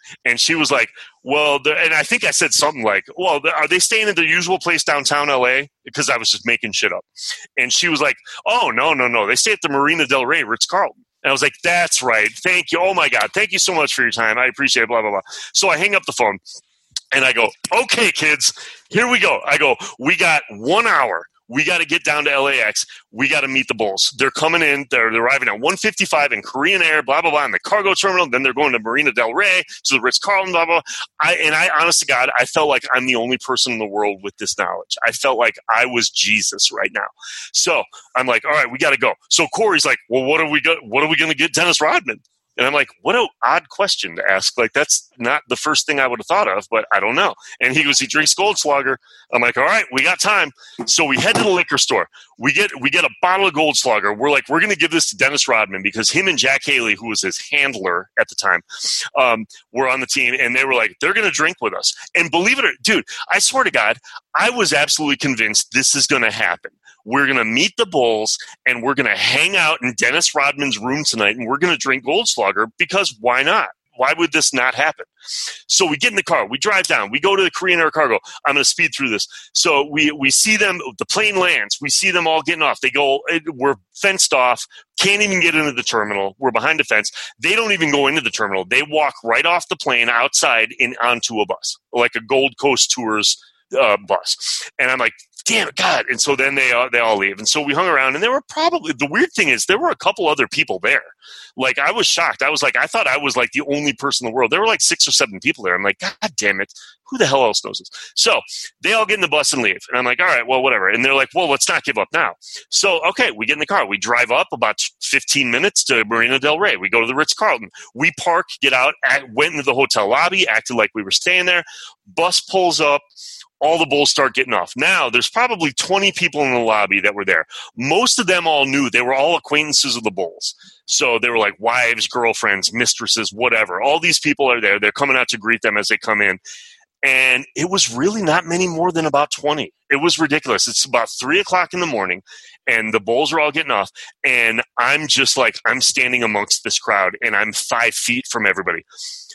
[SPEAKER 2] And she was like, well, and I think I said something like, well, are they staying at their usual place downtown LA? Because I was just making shit up. And she was like, oh, no. They stay at the Marina Del Rey, Ritz-Carlton. And I was like, that's right. Thank you. Oh, my God. Thank you so much for your time. I appreciate it, blah, blah, blah. So I hang up the phone, and I go, okay, kids, here we go. I go, we got 1 hour. We got to get down to LAX. We got to meet the Bulls. They're coming in. They're arriving at 1:55 in Korean Air, blah, blah, blah, in the cargo terminal. Then they're going to Marina Del Rey, to the Ritz-Carlton, blah, blah. I, honest to God, I felt like I'm the only person in the world with this knowledge. I felt like I was Jesus right now. So I'm like, all right, we got to go. So Corey's like, well, what are we going to get Dennis Rodman? And I'm like, what an odd question to ask. Like, that's not the first thing I would have thought of, but I don't know. And he drinks Goldschlager. I'm like, all right, we got time. So we head to the liquor store. We get a bottle of Goldschlager. We're like, we're going to give this to Dennis Rodman because him and Jack Haley, who was his handler at the time, were on the team. And they were like, they're going to drink with us. And believe it or dude, I swear to God, I was absolutely convinced this is going to happen. We're going to meet the Bulls, and we're going to hang out in Dennis Rodman's room tonight, and we're going to drink Goldschlager because why not? Why would this not happen? So we get in the car. We drive down. We go to the Korean Air Cargo. I'm going to speed through this. So we see them. The plane lands. We see them all getting off. They go, we're fenced off. Can't even get into the terminal. We're behind a fence. They don't even go into the terminal. They walk right off the plane outside and onto a bus, like a Gold Coast Tours bus. And I'm like, damn it, God. And so then they all leave. And so we hung around, and there were probably, the weird thing is there were a couple other people there. Like, I was shocked. I was like, I thought I was like the only person in the world. There were like 6 or 7 people there. I'm like, God damn it. Who the hell else knows this? So they all get in the bus and leave. And I'm like, all right, well, whatever. And they're like, well, let's not give up now. So, okay, we get in the car. We drive up about 15 minutes to Marina Del Rey. We go to the Ritz-Carlton. We park, get out, went into the hotel lobby, acted like we were staying there. Bus pulls up. All the Bulls start getting off. Now, there's probably 20 people in the lobby that were there. Most of them all knew. They were all acquaintances of the Bulls. So they were like wives, girlfriends, mistresses, whatever. All these people are there. They're coming out to greet them as they come in. And it was really not many more than about 20. It was ridiculous. It's about 3 o'clock in the morning, and the Bulls are all getting off. And I'm just like, I'm standing amongst this crowd, and I'm 5 feet from everybody.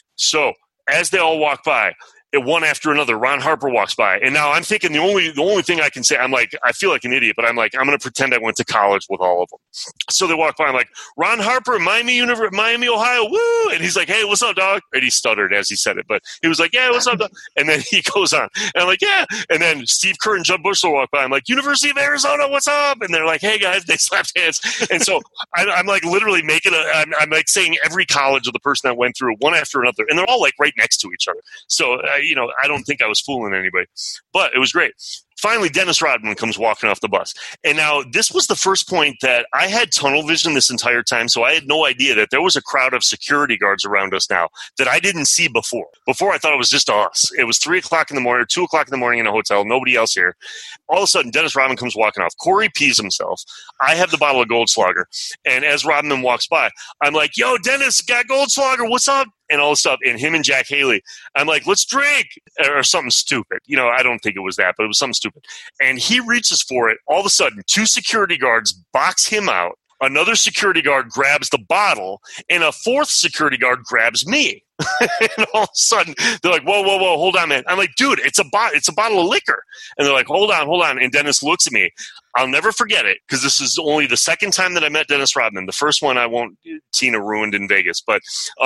[SPEAKER 2] So as they all walk by, one after another, Ron Harper walks by. And now I'm thinking the only thing I can say, I'm like, I feel like an idiot, but I'm like, I'm going to pretend I went to college with all of them. So they walk by. I'm like, Ron Harper, Miami, Ohio, woo! And he's like, hey, what's up, dog? And he stuttered as he said it, but he was like, yeah, what's up, dog? And then he goes on. And I'm like, yeah. And then Steve Kerr and Judd Bushler walk by. I'm like, University of Arizona, what's up? And they're like, hey, guys. They slapped hands. And so I'm like literally I'm like saying every college of the person that went through one after another. And they're all like right next to each other. So, I don't think I was fooling anybody, but it was great. Finally, Dennis Rodman comes walking off the bus. And now this was the first point that I had tunnel vision this entire time, so I had no idea that there was a crowd of security guards around us now that I didn't see before. Before, I thought it was just us. It was 3 o'clock in the morning or 2 o'clock in the morning in a hotel, nobody else here. All of a sudden, Dennis Rodman comes walking off. Corey pees himself. I have the bottle of Goldschlager. And as Rodman walks by, I'm like, yo, Dennis, got Goldschlager, what's up? And all this stuff, and him and Jack Haley, I'm like, let's drink, or something stupid. I don't think it was that, but it was something stupid. And he reaches for it. All of a sudden, 2 security guards box him out. Another security guard grabs the bottle, and a 4th security guard grabs me. And all of a sudden, they're like, whoa, hold on, man. I'm like, dude, it's a bottle of liquor. And they're like, hold on. And Dennis looks at me. I'll never forget it, because this is only the second time that I met Dennis Rodman. The first one Tina ruined in Vegas, but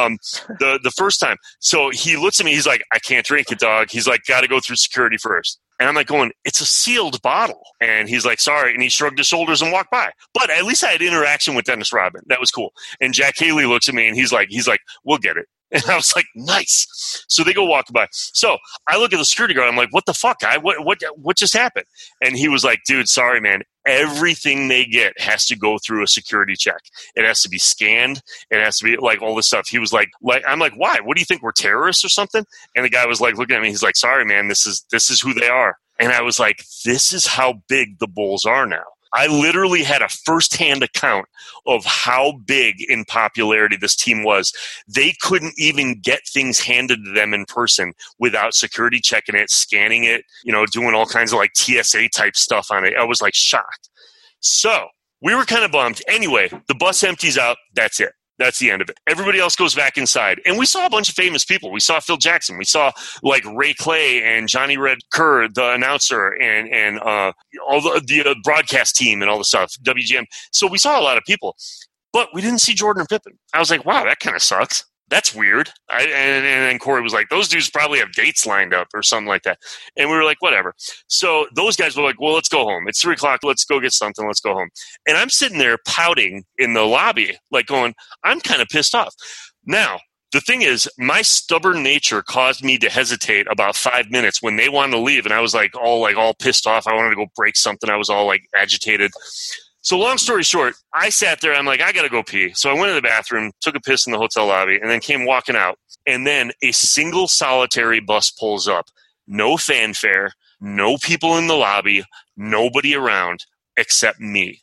[SPEAKER 2] the first time. So he looks at me. He's like, I can't drink it, dog. He's like, got to go through security first. And I'm like going, it's a sealed bottle. And he's like, sorry. And he shrugged his shoulders and walked by. But at least I had interaction with Dennis Rodman. That was cool. And Jack Haley looks at me, and he's like, we'll get it. And I was like, nice. So they go walk by. So I look at the security guard. I'm like, what the fuck, guy? What just happened? And he was like, dude, sorry, man. Everything they get has to go through a security check. It has to be scanned. It has to be like all this stuff. He was like, I'm like, why? What do you think? We're terrorists or something? And the guy was like, looking at me. He's like, sorry, man. This is who they are. And I was like, this is how big the Bulls are now. I literally had a firsthand account of how big in popularity this team was. They couldn't even get things handed to them in person without security checking it, scanning it, doing all kinds of like TSA type stuff on it. I was like shocked. So we were kind of bummed. Anyway, the bus empties out. That's it. That's the end of it. Everybody else goes back inside. And we saw a bunch of famous people. We saw Phil Jackson. We saw like Ray Clay and Johnny Red Kerr, the announcer, and all the broadcast team and all the stuff, WGM. So we saw a lot of people. But we didn't see Jordan and Pippen. I was like, wow, that kind of sucks. That's weird. And then Corey was like, those dudes probably have dates lined up or something like that. And we were like, whatever. So those guys were like, well, let's go home. It's 3:00. Let's go get something. Let's go home. And I'm sitting there pouting in the lobby, like going, I'm kind of pissed off. Now, the thing is, my stubborn nature caused me to hesitate about 5 minutes when they wanted to leave. And I was like all pissed off. I wanted to go break something. I was all like agitated. So long story short, I sat there. I'm like, I got to go pee. So I went to the bathroom, took a piss in the hotel lobby, and then came walking out. And then a single solitary bus pulls up. No fanfare, no people in the lobby, nobody around except me.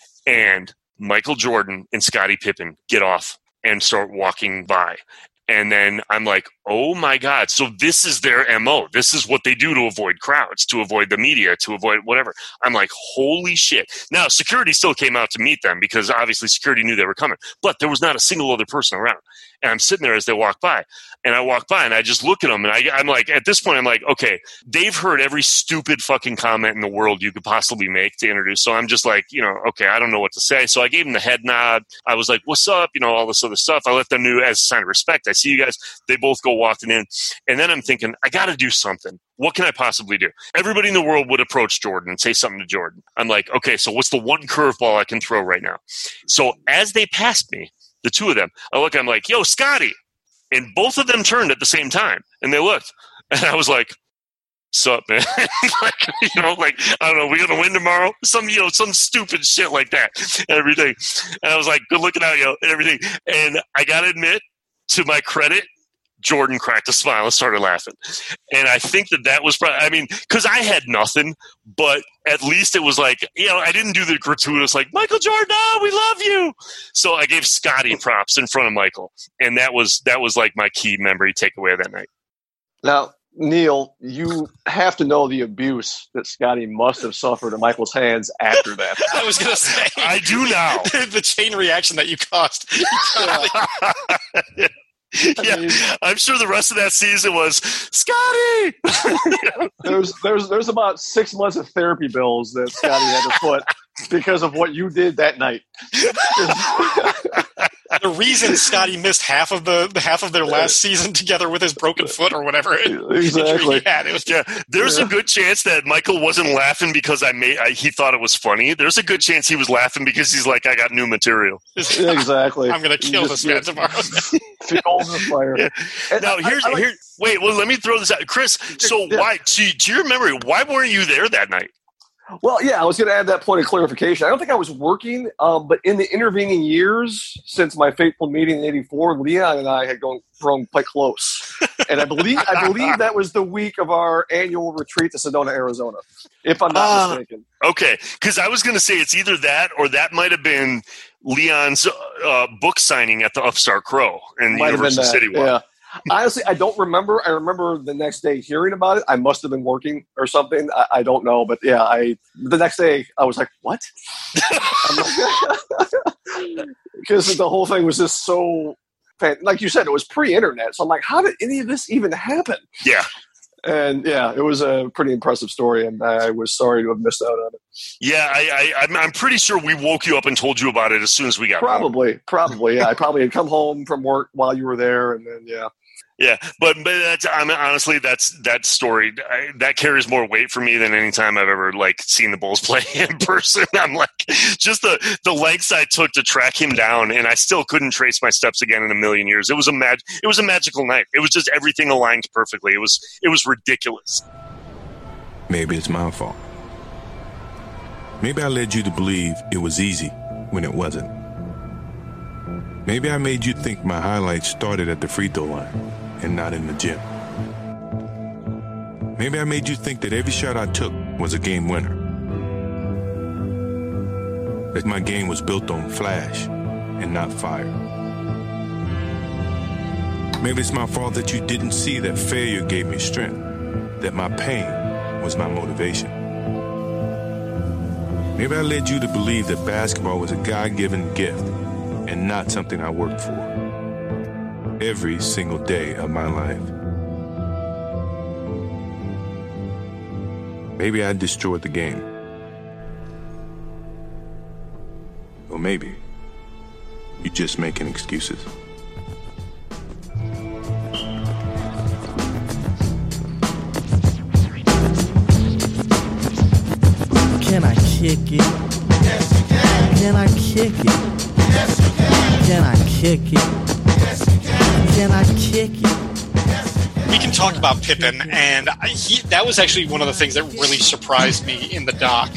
[SPEAKER 2] And Michael Jordan and Scottie Pippen get off and start walking by. And then I'm like, oh, my God. So this is their MO. This is what they do to avoid crowds, to avoid the media, to avoid whatever. I'm like, holy shit. Now, security still came out to meet them because obviously security knew they were coming. But there was not a single other person around. And I'm sitting there as they walk by. And I walk by and I just look at them. And I'm like, at this point, I'm like, okay, they've heard every stupid fucking comment in the world you could possibly make to introduce. So I'm just like, okay, I don't know what to say. So I gave them the head nod. I was like, what's up? All this other stuff. I let them know as a sign of respect. I see you guys. They both go walking in. And then I'm thinking, I got to do something. What can I possibly do? Everybody in the world would approach Jordan and say something to Jordan. I'm like, okay, so what's the one curveball I can throw right now? So as they passed me, the two of them, I'm like, yo, Scotty. And both of them turned at the same time. And they looked. And I was like, sup, man? I don't know, we gonna win tomorrow? Some stupid shit like that and everything. And I was like, good looking out, yo, and everything. And I gotta admit, to my credit, Jordan cracked a smile and started laughing. And I think that was probably, because I had nothing, but at least it was like, I didn't do the gratuitous, like, Michael Jordan, we love you. So I gave Scotty props in front of Michael. And that was like my key memory takeaway that night.
[SPEAKER 3] Now, Neil, you have to know the abuse that Scotty must have suffered at Michael's hands after that.
[SPEAKER 1] I was going to say.
[SPEAKER 2] I do now.
[SPEAKER 1] The chain reaction that you caused.
[SPEAKER 2] Yeah, I'm sure the rest of that season was Scotty.
[SPEAKER 3] There's about 6 months of therapy bills that Scotty had to put because of what you did that night.
[SPEAKER 1] The reason Scotty missed half of their last season together with his broken foot or whatever
[SPEAKER 3] exactly.
[SPEAKER 1] he had.
[SPEAKER 2] There's a good chance that Michael wasn't laughing because he thought it was funny. There's a good chance he was laughing because he's like, I got new material.
[SPEAKER 3] Exactly.
[SPEAKER 1] I'm going to kill this man tomorrow.
[SPEAKER 3] Fuel the fire.
[SPEAKER 2] Yeah. Now wait. Well, let me throw this out, Chris. So why? To your memory, why weren't you there that night?
[SPEAKER 3] Well, yeah, I was going to add that point of clarification. I don't think I was working, but in the intervening years since my fateful meeting in '84, Leon and I had grown quite close, and I believe that was the week of our annual retreat to Sedona, Arizona, if I'm not mistaken.
[SPEAKER 2] Okay, because I was going to say it's either that or that might have been Leon's book signing at the Upstart Crow in University City.
[SPEAKER 3] Yeah. Honestly, I don't remember. I remember the next day hearing about it. I must have been working or something. I don't know. But yeah, the next day I was like, what? Because the whole thing was just so, like you said, it was pre-internet. So I'm like, how did any of this even happen?
[SPEAKER 2] Yeah.
[SPEAKER 3] And yeah, it was a pretty impressive story, and I was sorry to have missed out on it.
[SPEAKER 2] Yeah, I'm pretty sure we woke you up and told you about it as soon as we got home.
[SPEAKER 3] Probably, yeah. I probably had come home from work while you were there, and then yeah.
[SPEAKER 2] Yeah, but that's, honestly, that story that carries more weight for me than any time I've ever seen the Bulls play in person. I'm like, just the lengths I took to track him down, and I still couldn't trace my steps again in a million years. It was a magical night. It was just everything aligned perfectly. It was ridiculous.
[SPEAKER 4] Maybe it's my fault. Maybe I led you to believe it was easy when it wasn't. Maybe I made you think my highlights started at the free throw line and not in the gym. Maybe I made you think that every shot I took was a game winner. That my game was built on flash and not fire. Maybe it's my fault that you didn't see that failure gave me strength, that my pain was my motivation. Maybe I led you to believe that basketball was a God-given gift and not something I worked for. Every single day of my life. Maybe I destroyed the game. Or maybe you're just making excuses.
[SPEAKER 5] Can I kick it? Yes, you can. Can I kick it? Yes, you can. Can I kick it? Yes, you can. Can I kick it?
[SPEAKER 1] We can talk about Pippen, and that was actually one of the things that really surprised me in the doc.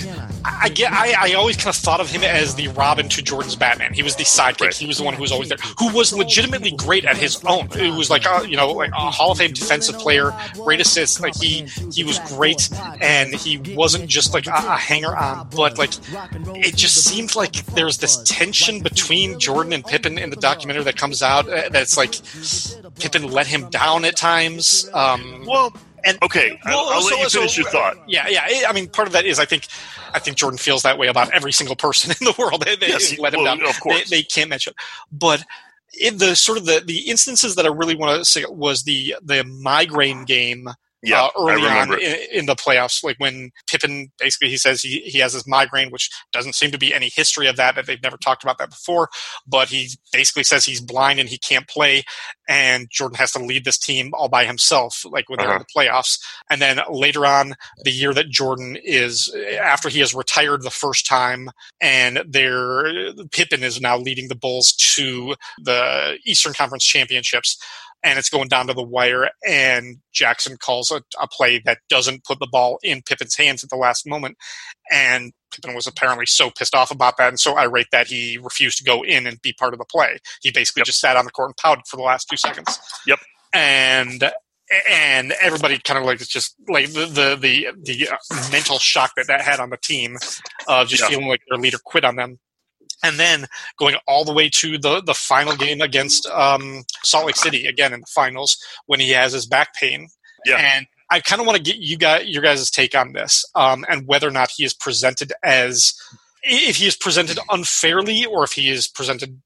[SPEAKER 1] I always kind of thought of him as the Robin to Jordan's Batman. He was the sidekick. Right. He was the one who was always there, who was legitimately great at his own. It was like a Hall of Fame defensive player, great assists. Like he was great, and he wasn't just like a hanger on. But like it just seemed like there's this tension between Jordan and Pippen in the documentary that comes out. That's like Pippen let him down at times.
[SPEAKER 2] I'll let you finish your thought.
[SPEAKER 1] Yeah. I mean, part of that is I think Jordan feels that way about every single person in the world. They let him down.
[SPEAKER 2] Of course.
[SPEAKER 1] They can't match up. But in the instances that I really want to say was the migraine game.
[SPEAKER 2] Yeah,
[SPEAKER 1] early on in the playoffs, like when Pippen basically he says he has this migraine, which doesn't seem to be any history of that they've never talked about that before. But he basically says he's blind and he can't play, and Jordan has to lead this team all by himself, like when they're in the playoffs. And then later on, the year that Jordan is after he has retired the first time, and Pippen is now leading the Bulls to the Eastern Conference Championships. And it's going down to the wire, and Jackson calls a play that doesn't put the ball in Pippen's hands at the last moment. And Pippen was apparently so pissed off about that and so irate that he refused to go in and be part of the play. He basically just sat on the court and pouted for the last 2 seconds.
[SPEAKER 2] Yep.
[SPEAKER 1] And everybody kind of like, it's just like the mental shock that had on the team of just feeling like their leader quit on them. And then going all the way to the final game against Salt Lake City, again in the finals, when he has his back pain. Yeah. And I kind of want to get your guys' take on this, and whether or not he is presented if he is presented unfairly or if he is presented.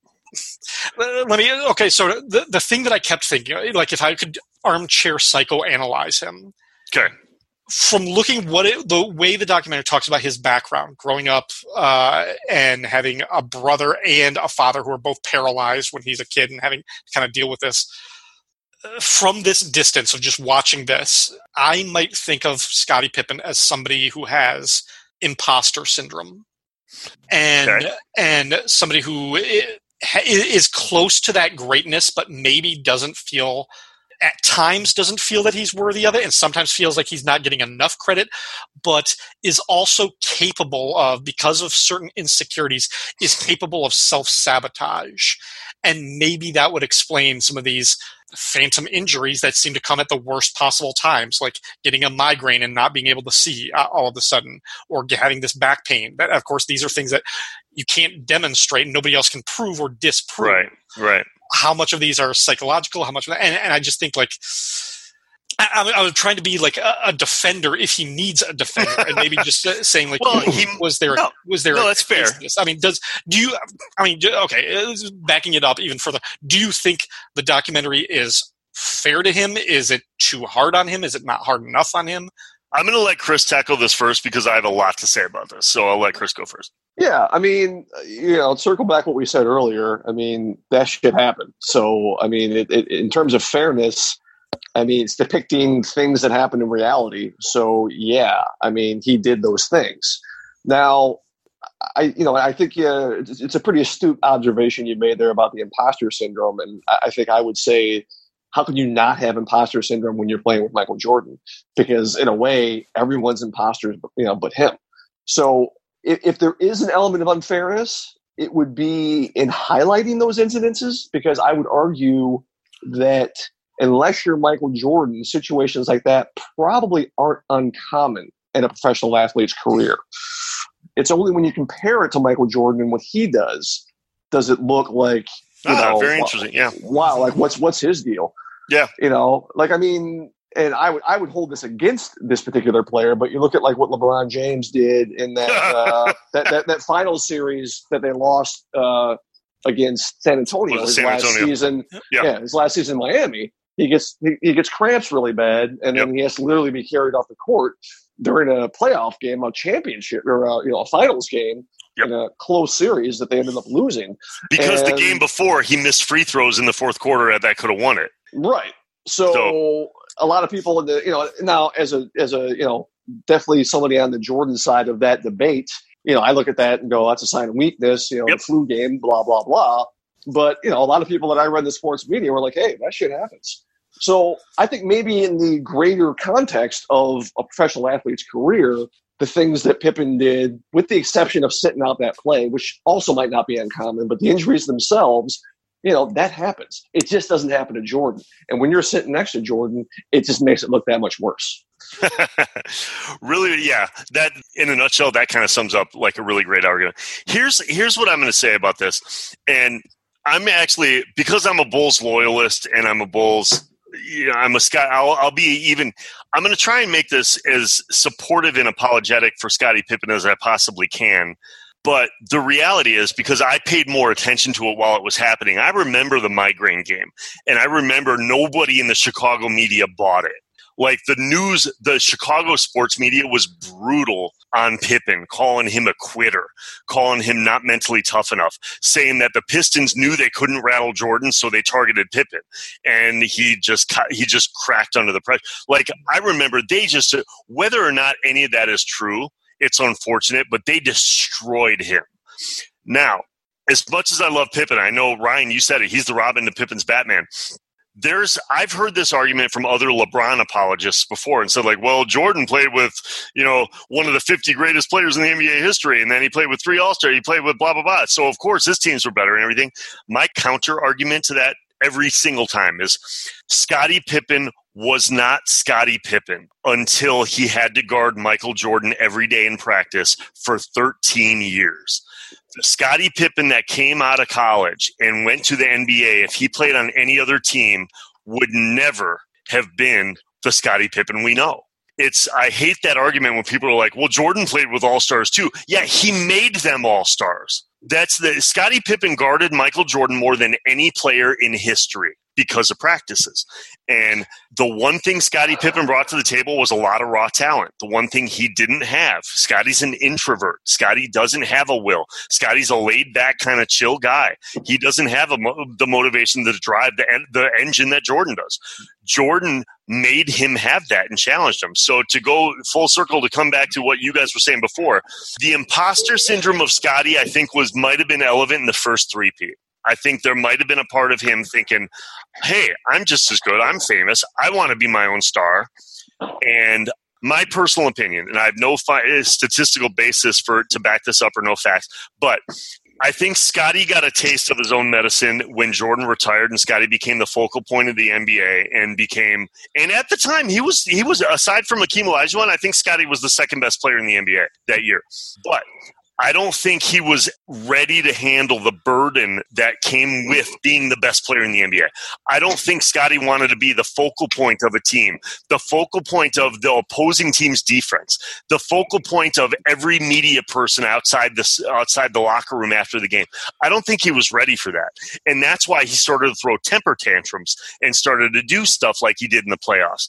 [SPEAKER 1] Okay, so the thing that I kept thinking, like if I could armchair psychoanalyze him.
[SPEAKER 2] Okay.
[SPEAKER 1] From looking the way the documentary talks about his background, growing up and having a brother and a father who are both paralyzed when he's a kid and having to kind of deal with this. From this distance of just watching this, I might think of Scottie Pippen as somebody who has imposter syndrome and somebody who is close to that greatness, but maybe at times doesn't feel that he's worthy of it, and sometimes feels like he's not getting enough credit, but is also capable of, because of certain insecurities, is capable of self-sabotage. And maybe that would explain some of these phantom injuries that seem to come at the worst possible times, like getting a migraine and not being able to see all of a sudden, or having this back pain. That, of course, these are things that you can't demonstrate and nobody else can prove or disprove.
[SPEAKER 2] Right.
[SPEAKER 1] How much of these are psychological? How much of that? And I just think like I was trying to be like a defender if he needs a defender, and maybe just saying like, was there?
[SPEAKER 2] No, that's fair.
[SPEAKER 1] I mean, backing it up even further, do you think the documentary is fair to him? Is it too hard on him? Is it not hard enough on him?
[SPEAKER 2] I'm going to let Chris tackle this first because I have a lot to say about this. So I'll let Chris go first.
[SPEAKER 3] Yeah, I mean, circle back what we said earlier. I mean, that shit happened. So, I mean, it in terms of fairness, I mean, it's depicting things that happen in reality. So, yeah, I mean, he did those things. Now, I think it's a pretty astute observation you made there about the imposter syndrome. And I think I would say, how can you not have imposter syndrome when you're playing with Michael Jordan? Because in a way, everyone's imposters, but him. So if there is an element of unfairness, it would be in highlighting those incidences, because I would argue that unless you're Michael Jordan, situations like that probably aren't uncommon in a professional athlete's career. It's only when you compare it to Michael Jordan and what he does it look like,
[SPEAKER 2] very interesting. Yeah.
[SPEAKER 3] Wow. Like what's his deal?
[SPEAKER 2] Yeah.
[SPEAKER 3] I mean, and I would hold this against this particular player, but you look at like what LeBron James did in that that final series that they lost against San Antonio, his last season. Yeah, his last season in Miami. He gets cramps really bad, and then he has to literally be carried off the court during a playoff game, a championship, or a finals game in a close series that they ended up losing.
[SPEAKER 2] Because the game before, he missed free throws in the fourth quarter that could have won it.
[SPEAKER 3] Right. So a lot of people, now as a definitely somebody on the Jordan side of that debate, I look at that and go, that's a sign of weakness, the flu game, blah, blah, blah. But, a lot of people that I read in the sports media were like, hey, that shit happens. So I think maybe in the greater context of a professional athlete's career, the things that Pippen did, with the exception of sitting out that play, which also might not be uncommon, but the injuries themselves, that happens. It just doesn't happen to Jordan. And when you're sitting next to Jordan, it just makes it look that much worse.
[SPEAKER 2] Really, yeah. That, in a nutshell, that kind of sums up like a really great argument. Here's what I'm going to say about this. And I'm actually, because I'm a Bulls loyalist and I'm a Bulls, I'm a Scott. I'll be even. I'm going to try and make this as supportive and apologetic for Scottie Pippen as I possibly can. But the reality is, because I paid more attention to it while it was happening, I remember the migraine game, and I remember nobody in the Chicago media bought it. Like the Chicago sports media was brutal on Pippen, calling him a quitter, calling him not mentally tough enough, saying that the Pistons knew they couldn't rattle Jordan, so they targeted Pippen, and he just cracked under the pressure. Like, I remember whether or not any of that is true, it's unfortunate, but they destroyed him. Now, as much as I love Pippen, I know, Ryan, you said it, he's the Robin to Pippen's Batman. I've heard this argument from other LeBron apologists before and said, like, well, Jordan played with, one of the 50 greatest players in the NBA history, and then he played with 3 All-Stars, he played with blah, blah, blah. So, of course, his teams were better and everything. My counter argument to that every single time is Scottie Pippen was not Scottie Pippen until he had to guard Michael Jordan every day in practice for 13 years. The Scottie Pippen that came out of college and went to the NBA, if he played on any other team, would never have been the Scottie Pippen we know. I hate that argument when people are like, well, Jordan played with all-stars too. Yeah, he made them all-stars. Scottie Pippen guarded Michael Jordan more than any player in history because of practices. And the one thing Scottie Pippen brought to the table was a lot of raw talent. The one thing he didn't have, Scottie's an introvert. Scottie doesn't have a will. Scottie's a laid-back kind of chill guy. He doesn't have the motivation to drive the engine that Jordan does. Jordan made him have that and challenged him. So to go full circle, to come back to what you guys were saying before, the imposter syndrome of Scottie, I think, might have been relevant in the first three-peat. I think there might have been a part of him thinking, hey, I'm just as good. I'm famous. I want to be my own star. And my personal opinion, and I have no statistical basis to back this up or no facts, but I think Scottie got a taste of his own medicine when Jordan retired and Scottie became the focal point of the NBA and at the time he was aside from Hakeem Olajuwon, I think Scottie was the second best player in the NBA that year. But I don't think he was ready to handle the burden that came with being the best player in the NBA. I don't think Scottie wanted to be the focal point of a team, the focal point of the opposing team's defense, the focal point of every media person outside the locker room after the game. I don't think he was ready for that. And that's why he started to throw temper tantrums and started to do stuff like he did in the playoffs.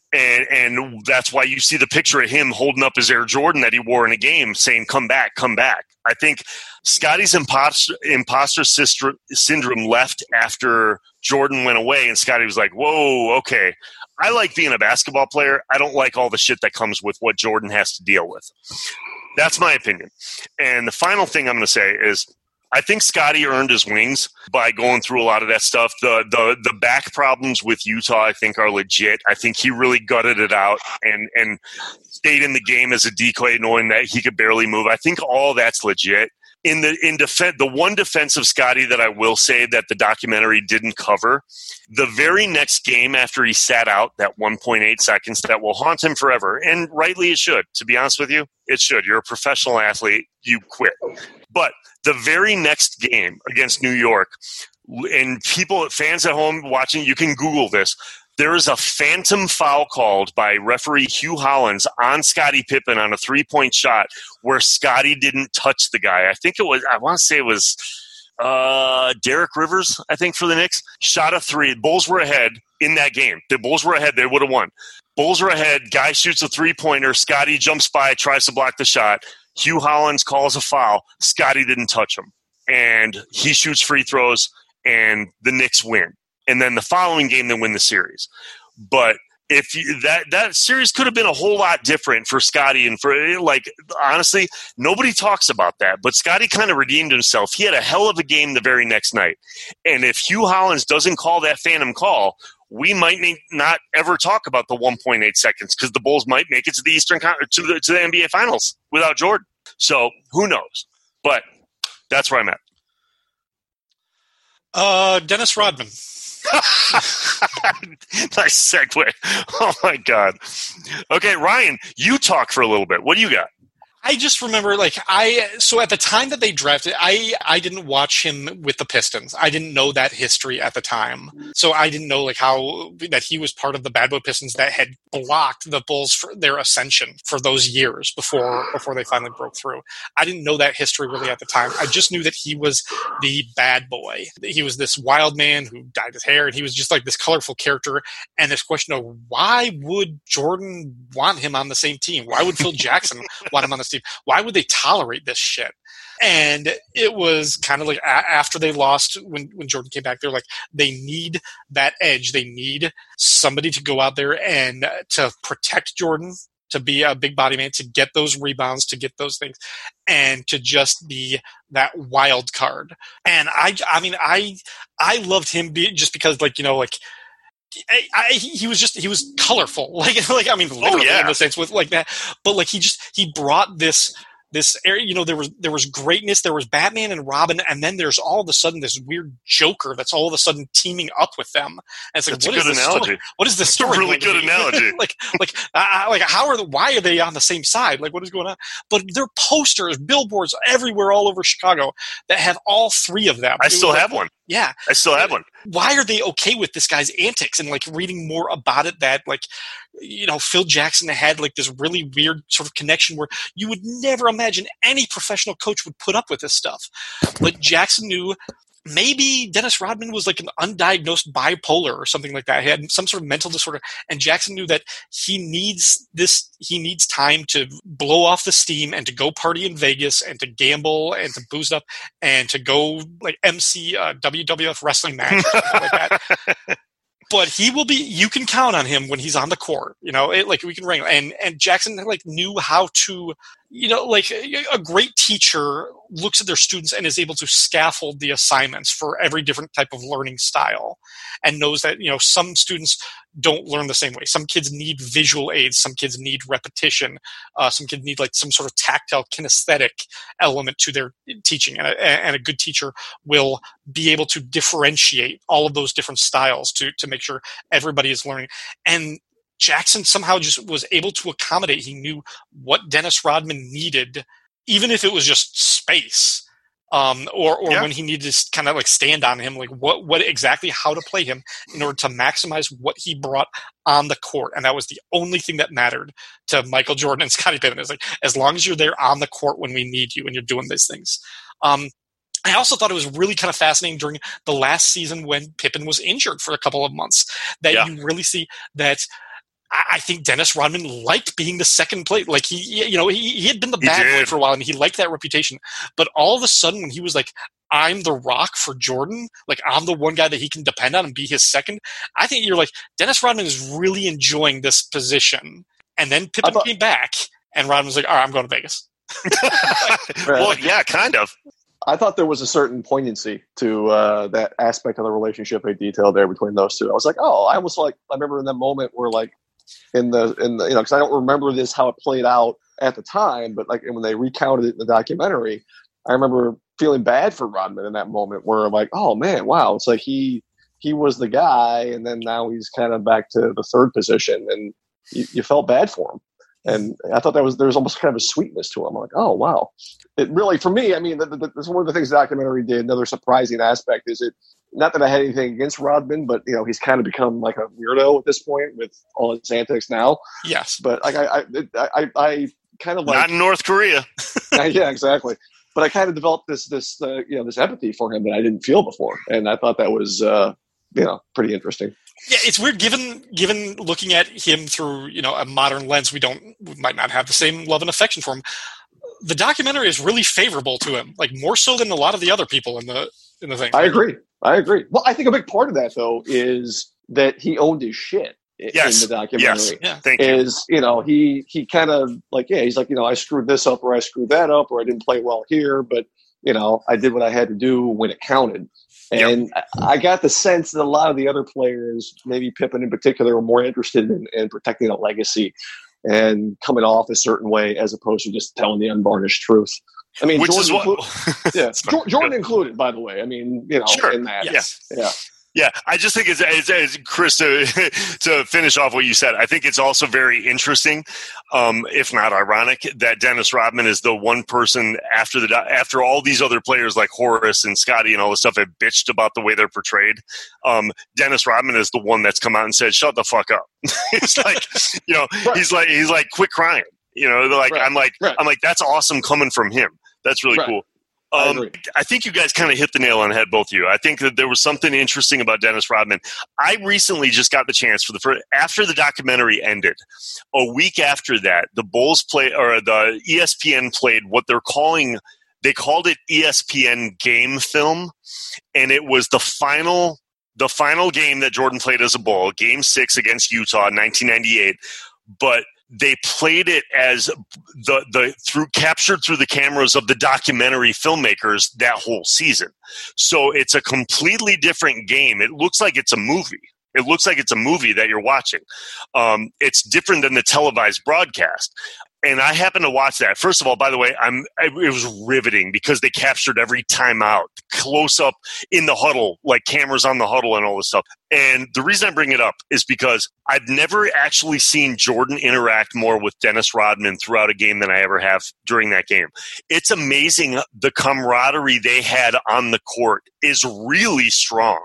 [SPEAKER 2] And that's why you see the picture of him holding up his Air Jordan that he wore in a game saying, come back, come back. I think Scottie's imposter syndrome left after Jordan went away, and Scottie was like, whoa, okay, I like being a basketball player. I don't like all the shit that comes with what Jordan has to deal with. That's my opinion. And the final thing I'm going to say is, I think Scottie earned his wings by going through a lot of that stuff. The back problems with Utah, I think, are legit. I think he really gutted it out and stayed in the game as a decoy, knowing that he could barely move. I think all that's legit. In defense, the one defense of Scottie that I will say that the documentary didn't cover, the very next game after he sat out that 1.8 seconds, that will haunt him forever, and rightly it should. To be honest with you, it should. You're a professional athlete. You quit. But the very next game against New York, and fans at home watching, you can Google this. There is a phantom foul called by referee Hugh Hollins on Scottie Pippen on a 3-point shot where Scottie didn't touch the guy. I want to say it was Derek Rivers, I think, for the Knicks, shot a three. Bulls were ahead in that game. The Bulls were ahead. They would have won. Bulls were ahead. Guy shoots a three-pointer. Scotty jumps by, tries to block the shot. Hugh Hollins calls a foul. Scotty didn't touch him. And he shoots free throws, and the Knicks win. And then the following game, they win the series. But if that series could have been a whole lot different for Scotty, and for, like, honestly, nobody talks about that. But Scotty kind of redeemed himself. He had a hell of a game the very next night. And if Hugh Hollins doesn't call that phantom call, we might not ever talk about the 1.8 seconds, because the Bulls might make it to the Eastern to the NBA Finals without Jordan. So who knows? But that's where I'm at.
[SPEAKER 1] Dennis Rodman.
[SPEAKER 2] Nice segue. Oh my God. Okay, Ryan, you talk for a little bit. What do you got?
[SPEAKER 1] I just remember, so at the time that they drafted, I didn't watch him with the Pistons. I didn't know that history at the time. So I didn't know, how, that he was part of the Bad Boy Pistons that had blocked the Bulls for their ascension for those years before they finally broke through. I didn't know that history really at the time. I just knew that he was the bad boy. He was this wild man who dyed his hair, and he was just like this colorful character. And this question of, why would Jordan want him on the same team? Why would Phil Jackson want him on the team? Why would they tolerate this shit? And it was kind of like after they lost, when Jordan came back, they're like, they need that edge. They need somebody to go out there and to protect Jordan, to be a big body man, to get those rebounds, to get those things, and to just be that wild card. And I loved him just because, he was colorful, literally in the sense with like that, but he brought this area, there was greatness, there was Batman and Robin, and then there's all of a sudden this weird Joker that's all of a sudden teaming up with them. And it's like,
[SPEAKER 2] that's a good analogy.
[SPEAKER 1] What is this story?
[SPEAKER 2] A really good analogy.
[SPEAKER 1] Why are they on the same side? Like, what is going on? But there are posters, billboards everywhere all over Chicago that have all three of them.
[SPEAKER 2] I still have one.
[SPEAKER 1] Yeah.
[SPEAKER 2] I still have one.
[SPEAKER 1] Why are they okay with this guy's antics? And reading more about it, that Phil Jackson had this really weird sort of connection where you would never imagine any professional coach would put up with this stuff. But Jackson knew maybe Dennis Rodman was an undiagnosed bipolar or something like that. He had some sort of mental disorder, and Jackson knew that he needs time to blow off the steam and to go party in Vegas and to gamble and to booze up and to go MC a WWF wrestling match or something like that. But you can count on him when he's on the court, we can wrangle. And Jackson knew how to, a great teacher looks at their students and is able to scaffold the assignments for every different type of learning style, and knows that, some students don't learn the same way. Some kids need visual aids. Some kids need repetition. Some kids need some sort of tactile kinesthetic element to their teaching. And a good teacher will be able to differentiate all of those different styles to make sure everybody is learning. And Jackson somehow just was able to accommodate. He knew what Dennis Rodman needed, even if it was just space. When he needed to kind of stand on him, what exactly how to play him in order to maximize what he brought on the court. And that was the only thing that mattered to Michael Jordan and Scottie Pippen. It's as long as you're there on the court when we need you and you're doing these things. I also thought it was really kind of fascinating during the last season when Pippen was injured for a couple of months that you really see that I think Dennis Rodman liked being the second plate. He had been the bad boy for a while, and he liked that reputation. But all of a sudden, when he was I'm the rock for Jordan, I'm the one guy that he can depend on and be his second, I think you're Dennis Rodman is really enjoying this position. And then Pippen came back, and Rodman was all right, I'm going to Vegas.
[SPEAKER 2] Well, yeah, kind of.
[SPEAKER 3] I thought there was a certain poignancy to that aspect of the relationship they detailed there between those two. I was I remember in that moment where in the because I don't remember this how it played out at the time, but when they recounted it in the documentary, I remember feeling bad for Rodman in that moment where I'm oh man, wow, it's he was the guy, and then now he's kind of back to the third position, and you felt bad for him. And I thought there was almost kind of a sweetness to him. I'm oh wow, it really, for me, that's one of the things the documentary did. Another surprising aspect is it. Not that I had anything against Rodman, but he's kind of become a weirdo at this point with all his antics now.
[SPEAKER 1] Yes,
[SPEAKER 3] but I kind of
[SPEAKER 2] not in North Korea.
[SPEAKER 3] Yeah, exactly. but I kind of developed this empathy for him that I didn't feel before, and I thought that was pretty interesting.
[SPEAKER 1] Yeah, it's weird given looking at him through a modern lens. We might not have the same love and affection for him. The documentary is really favorable to him, like more so than a lot of the other people in the thing.
[SPEAKER 3] I agree. Well, I think a big part of that though is that he owned his shit in the documentary.
[SPEAKER 2] Yes. Yeah. Thank you.
[SPEAKER 3] He kind of he's like, I screwed this up or I screwed that up or I didn't play well here, but I did what I had to do when it counted. And I got the sense that a lot of the other players, maybe Pippen in particular, were more interested in protecting a legacy and coming off a certain way as opposed to just telling the unvarnished truth. I mean, Jordan included, by the way. I mean,
[SPEAKER 2] sure.
[SPEAKER 3] In that.
[SPEAKER 1] Yes.
[SPEAKER 3] Yeah.
[SPEAKER 2] Yeah, I just think it's Chris, to finish off what you said, I think it's also very interesting, if not ironic, that Dennis Rodman is the one person after all these other players like Horace and Scotty and all this stuff have bitched about the way they're portrayed. Dennis Rodman is the one that's come out and said, "Shut the fuck up." It's like, right. he's like, quit crying. Right. I'm like, that's awesome coming from him. That's really cool. I think you guys kind of hit the nail on the head, both of you. I think that there was something interesting about Dennis Rodman. I recently just got the chance after the documentary ended, a week after that, the ESPN played what they called it ESPN Game Film, and it was the final game that Jordan played as a Bull, Game 6 against Utah in 1998, but they played it as captured through the cameras of the documentary filmmakers that whole season. So it's a completely different game. It looks like it's a movie. It looks like it's a movie that you're watching. It's different than the televised broadcast. And I happened to watch that. First of all, by the way, it was riveting because they captured every timeout, close up in the huddle, like cameras on the huddle and all this stuff. And the reason I bring it up is because I've never actually seen Jordan interact more with Dennis Rodman throughout a game than I ever have during that game. It's amazing. The camaraderie they had on the court is really strong.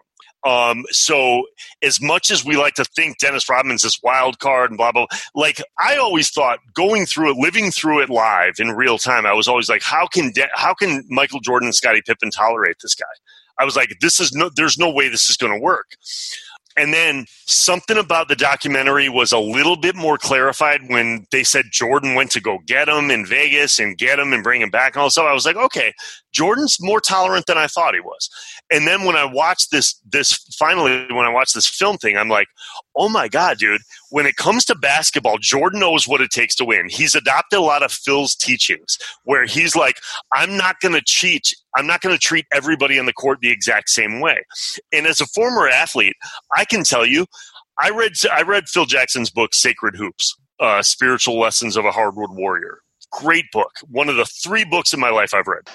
[SPEAKER 2] So as much as we like to think Dennis Rodman's this wild card and blah, blah, blah, like I always thought going through it, living through it live in real time, I was always like, how can Michael Jordan and Scottie Pippen tolerate this guy? I was like, there's no way this is going to work. And then something about the documentary was a little bit more clarified when they said Jordan went to go get him in Vegas and get him and bring him back and all this stuff. I was like, okay, Jordan's more tolerant than I thought he was. And then when I watched this film thing, I'm like, oh my God, dude, when it comes to basketball, Jordan knows what it takes to win. He's adopted a lot of Phil's teachings where he's like, I'm not going to cheat. I'm not going to treat everybody on the court the exact same way. And as a former athlete, I can tell you, I read Phil Jackson's book, Sacred Hoops, Spiritual Lessons of a Hardwood Warrior. Great book. One of the 3 books in my life I've read.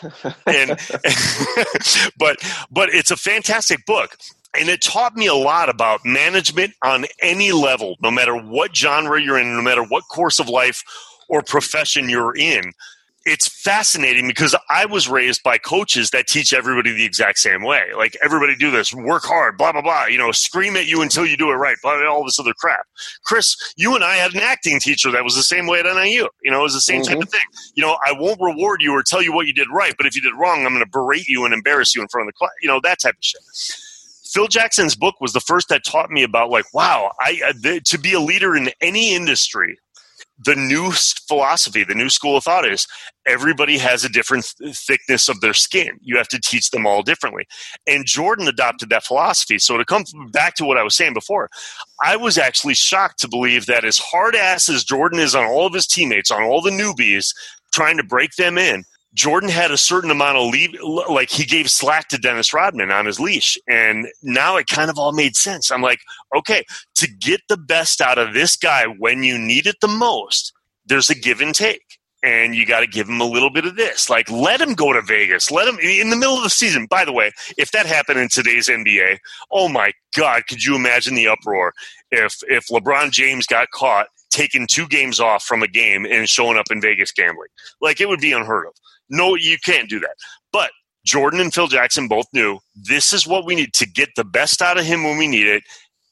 [SPEAKER 2] But it's a fantastic book. And it taught me a lot about management on any level, no matter what genre you're in, no matter what course of life or profession you're in. It's fascinating because I was raised by coaches that teach everybody the exact same way. Like, everybody do this, work hard, blah, blah, blah, scream at you until you do it right, blah, blah, all this other crap. Chris, you and I had an acting teacher that was the same way at NIU. It was the same type of thing. I won't reward you or tell you what you did right, but if you did wrong, I'm going to berate you and embarrass you in front of the class, that type of shit. Phil Jackson's book was the first that taught me about, like, wow, to be a leader in any industry, the new philosophy, the new school of thought is everybody has a different thickness of their skin. You have to teach them all differently. And Jordan adopted that philosophy. So to come back to what I was saying before, I was actually shocked to believe that as hard ass as Jordan is on all of his teammates, on all the newbies, trying to break them in, Jordan had a certain amount of like he gave slack to Dennis Rodman on his leash. And now it kind of all made sense. I'm like, okay, to get the best out of this guy when you need it the most, there's a give and take. And you got to give him a little bit of this. Like, let him go to Vegas. Let him in the middle of the season. By the way, if that happened in today's NBA, oh my God, could you imagine the uproar if LeBron James got caught taking 2 games off from a game and showing up in Vegas gambling? Like, it would be unheard of. No, you can't do that. But Jordan and Phil Jackson both knew this is what we need to get the best out of him when we need it.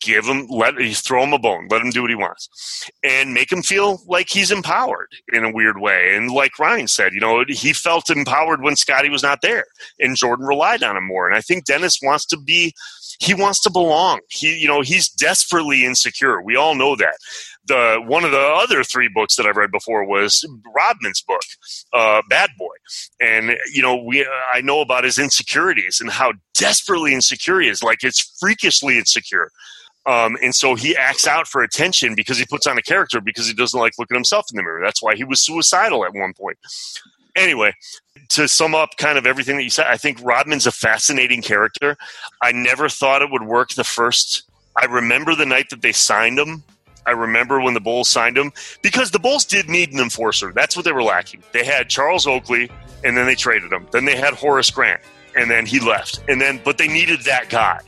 [SPEAKER 2] throw him a bone, let him do what he wants, and make him feel like he's empowered in a weird way. And like Ryan said, he felt empowered when Scotty was not there, and Jordan relied on him more. And I think Dennis wants to belong. He's desperately insecure. We all know that. One of the other 3 books that I've read before was Rodman's book, Bad Boy. And, I know about his insecurities and how desperately insecure he is. Like, it's freakishly insecure. And so he acts out for attention because he puts on a character because he doesn't like looking at himself in the mirror. That's why he was suicidal at one point. Anyway, to sum up kind of everything that you said, I think Rodman's a fascinating character. I never thought it would work I remember the night that they signed him. I remember when the Bulls signed him, because the Bulls did need an enforcer. That's what they were lacking. They had Charles Oakley, and then they traded him. Then they had Horace Grant, and then he left. But they needed that guy.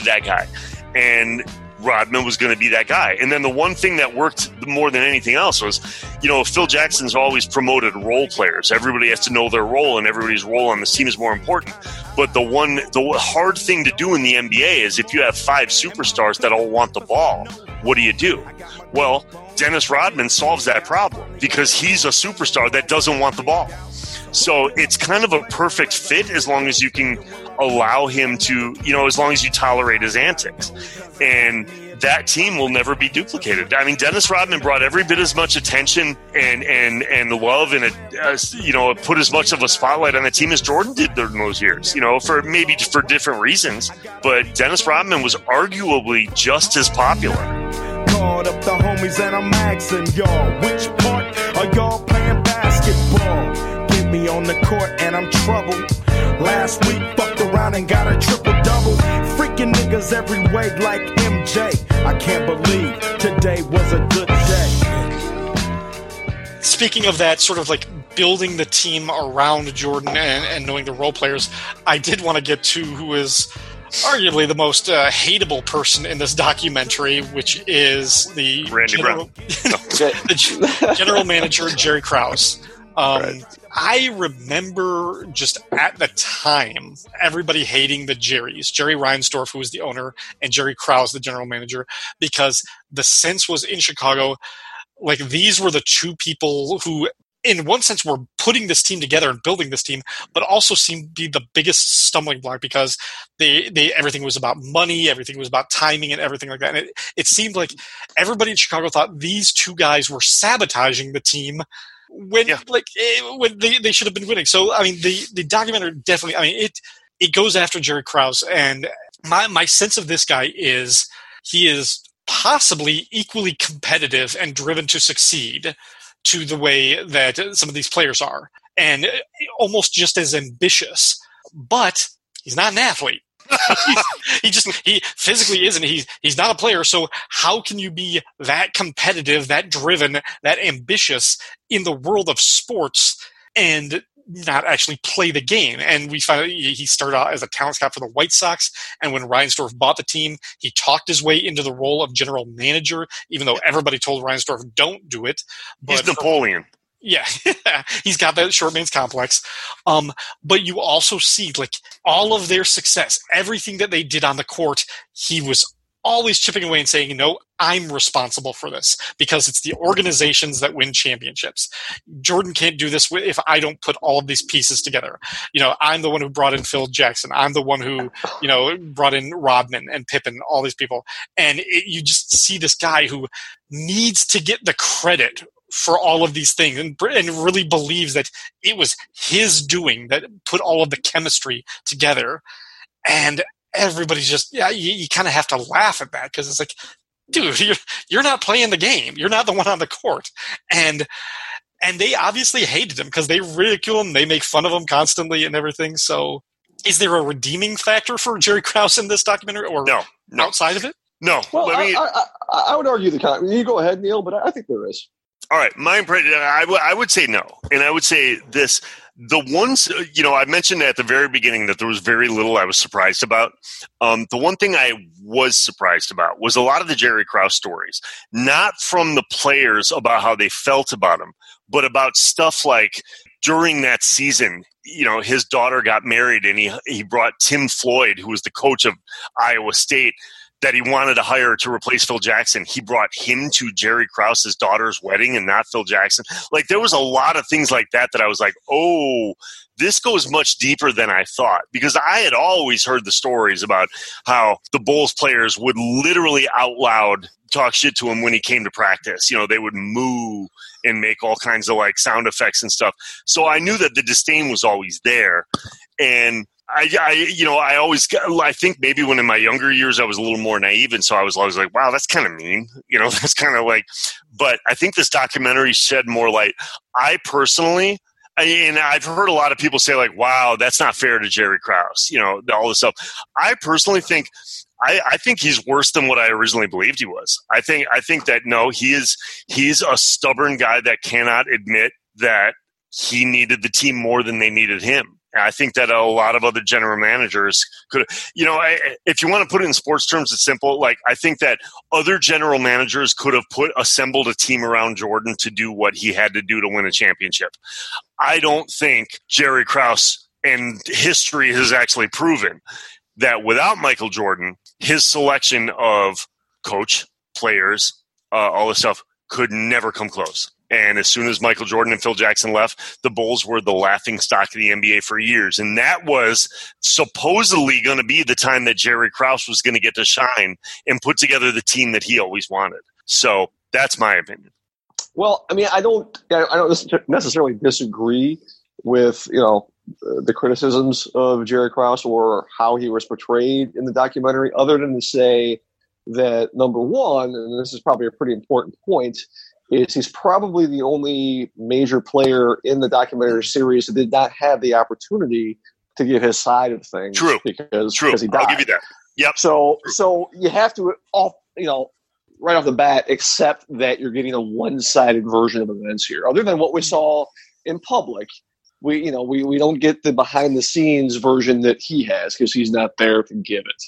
[SPEAKER 2] And Rodman was going to be that guy. And then the one thing that worked more than anything else was, Phil Jackson's always promoted role players. Everybody has to know their role, and everybody's role on this team is more important. But the hard thing to do in the NBA is if you have 5 superstars that all want the ball, what do? Well, Dennis Rodman solves that problem because he's a superstar that doesn't want the ball. So it's kind of a perfect fit as long as you can allow him to, as long as you tolerate his antics. And that team will never be duplicated. I mean, Dennis Rodman brought every bit as much attention and love and, put as much of a spotlight on the team as Jordan did during those years, for different reasons. But Dennis Rodman was arguably just as popular.
[SPEAKER 6] Called up the homies and I'm asking y'all, which part are y'all playing basketball? Get me on the court and I'm troubled. Last week fucked around and got a triple-double. Freaking niggas every way like MJ. I can't believe today was a good day.
[SPEAKER 1] Speaking of that, sort of like building the team around Jordan and knowing the role players, I did want to get to who is arguably the most hateable person in this documentary, which is the general manager, Jerry Krause.
[SPEAKER 3] Right.
[SPEAKER 1] I remember just at the time, everybody hating the Jerrys, Jerry Reinsdorf, who was the owner, and Jerry Krause, the general manager, because the sense was in Chicago, like these were the 2 people who, in one sense, were putting this team together and building this team, but also seemed to be the biggest stumbling block because they everything was about money, everything was about timing, and everything like that. And it seemed like everybody in Chicago thought these 2 guys were sabotaging the team when they should have been winning. So, I mean, the documentary definitely, I mean, it goes after Jerry Krause, and my sense of this guy is he is possibly equally competitive and driven to succeed to the way that some of these players are, and almost just as ambitious, but he's not an athlete. he physically isn't. He's not a player. So how can you be that competitive, that driven, that ambitious in the world of sports and not actually play the game? And we found out he started out as a talent scout for the White Sox, and when Reinsdorf bought the team, he talked his way into the role of general manager, even though everybody told Reinsdorf don't do it.
[SPEAKER 2] He's Napoleon.
[SPEAKER 1] Yeah, he's got that short man's complex. But you also see, like, all of their success, everything that they did on the court, he was always chipping away and saying, no, I'm responsible for this because it's the organizations that win championships. Jordan can't do this if I don't put all of these pieces together. I'm the one who brought in Phil Jackson. I'm the one who, brought in Rodman and Pippen, all these people. And you just see this guy who needs to get the credit for all of these things and really believes that it was his doing that put all of the chemistry together. And everybody's just, you kind of have to laugh at that because it's like, dude, you're not playing the game. You're not the one on the court. And they obviously hated him because they ridicule him. They make fun of him constantly and everything. So is there a redeeming factor for Jerry Krause in this documentary or
[SPEAKER 2] no.
[SPEAKER 1] outside of it?
[SPEAKER 2] No.
[SPEAKER 3] Well, I would argue you go ahead, Neil, but I think there is.
[SPEAKER 2] All right, my impression, I would say no. And I would say this, the ones, I mentioned at the very beginning that there was very little I was surprised about. The one thing I was surprised about was a lot of the Jerry Krause stories, not from the players about how they felt about him, but about stuff like during that season, his daughter got married and he brought Tim Floyd, who was the coach of Iowa State, that he wanted to hire to replace Phil Jackson, he brought him to Jerry Krause's daughter's wedding and not Phil Jackson. Like, there was a lot of things like that I was like, oh, this goes much deeper than I thought, because I had always heard the stories about how the Bulls players would literally out loud talk shit to him when he came to practice. You know, they would moo and make all kinds of like sound effects and stuff. So I knew that the disdain was always there. And I think maybe when in my younger years I was a little more naive, and so I was always like, wow, that's kind of mean. You know, that's kind of like, but I think this documentary shed more light. I personally, and I've heard a lot of people say like, wow, that's not fair to Jerry Krause, you know, all this stuff. I personally think, I think he's worse than what I originally believed he was. I think that, no, he's a stubborn guy that cannot admit that he needed the team more than they needed him. And I think that a lot of other general managers could, you know, if you want to put it in sports terms, it's simple. Like, I think that other general managers could have assembled a team around Jordan to do what he had to do to win a championship. I don't think Jerry Krause, and history has actually proven that without Michael Jordan, his selection of coach, players, all this stuff could never come close. And as soon as Michael Jordan and Phil Jackson left, the Bulls were the laughingstock of the NBA for years. And that was supposedly going to be the time that Jerry Krause was going to get to shine and put together the team that he always wanted. So that's my opinion.
[SPEAKER 3] Well, I mean, I don't necessarily disagree with, you know, the criticisms of Jerry Krause or how he was portrayed in the documentary, other than to say that, number one, and this is probably a pretty important point, is he's probably the only major player in the documentary series who did not have the opportunity to give his side of things.
[SPEAKER 2] True.
[SPEAKER 3] Because he died.
[SPEAKER 2] I'll give you that. Yep.
[SPEAKER 3] So you have to, right off the bat, accept that you're getting a one-sided version of events here. Other than what we saw in public, we don't get the behind-the-scenes version that he has because he's not there to give it.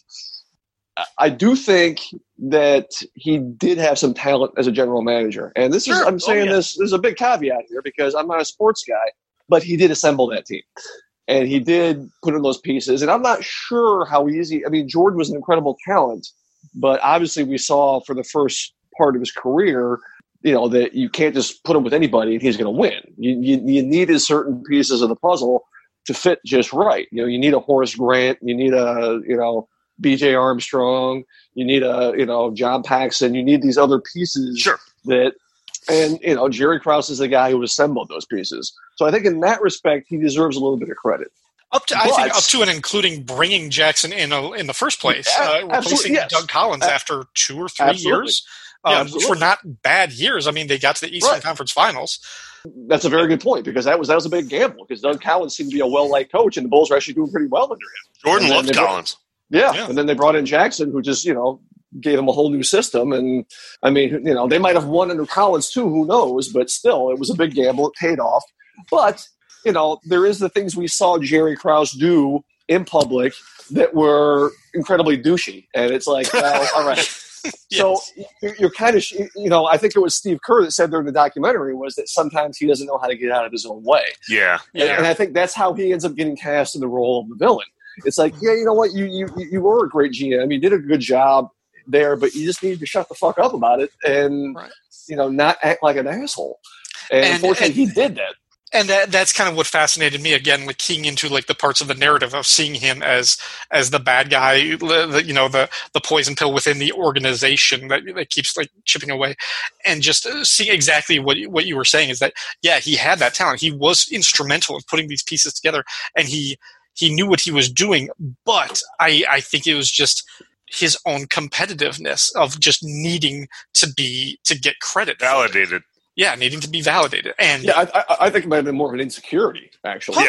[SPEAKER 3] I do think that he did have some talent as a general manager. And this is, I'm saying this is a big caveat here because I'm not a sports guy, but he did assemble that team. And he did put in those pieces. And I'm not sure how easy, I mean, Jordan was an incredible talent, but obviously we saw for the first part of his career, you know, that you can't just put him with anybody and he's going to win. You needed certain pieces of the puzzle to fit just right. You know, you need a Horace Grant, you need a, you know, B.J. Armstrong, you need a, you know, John Paxson, you need these other pieces that, and, you know, Jerry Krause is the guy who assembled those pieces. So I think in that respect, he deserves a little bit of credit.
[SPEAKER 1] I think up to and including bringing Jackson in the first place, replacing Doug Collins after 2 or 3 years, which were not bad years. I mean, they got to the Eastern Conference Finals.
[SPEAKER 3] That's a very good point because that was a big gamble because Doug Collins seemed to be a well-liked coach and the Bulls were actually doing pretty well under him.
[SPEAKER 2] Jordan loved Collins.
[SPEAKER 3] Yeah, and then they brought in Jackson, who just, you know, gave him a whole new system. And, I mean, you know, they might have won under Collins too, who knows, but still, it was a big gamble. It paid off. But, you know, there is the things we saw Jerry Krause do in public that were incredibly douchey. And it's like, well, all right. So you're kind of, you know, I think it was Steve Kerr that said during the documentary was that sometimes he doesn't know how to get out of his own way.
[SPEAKER 2] Yeah.
[SPEAKER 3] And I think that's how he ends up getting cast in the role of the villain. It's like, yeah, you know what? You were a great GM. You did a good job there, but you just need to shut the fuck up about it and, you know, not act like an asshole. And unfortunately, he did that.
[SPEAKER 1] And that's kind of what fascinated me, again, like keying into like the parts of the narrative of seeing him as the bad guy, you know, the poison pill within the organization that keeps like chipping away, and just seeing exactly what you were saying is that, yeah, he had that talent. He was instrumental in putting these pieces together, and he knew what he was doing, but I think it was just his own competitiveness of just needing to get credit.
[SPEAKER 2] Validated.
[SPEAKER 1] Yeah, needing to be validated. And
[SPEAKER 3] I think it might have been more of an insecurity, actually.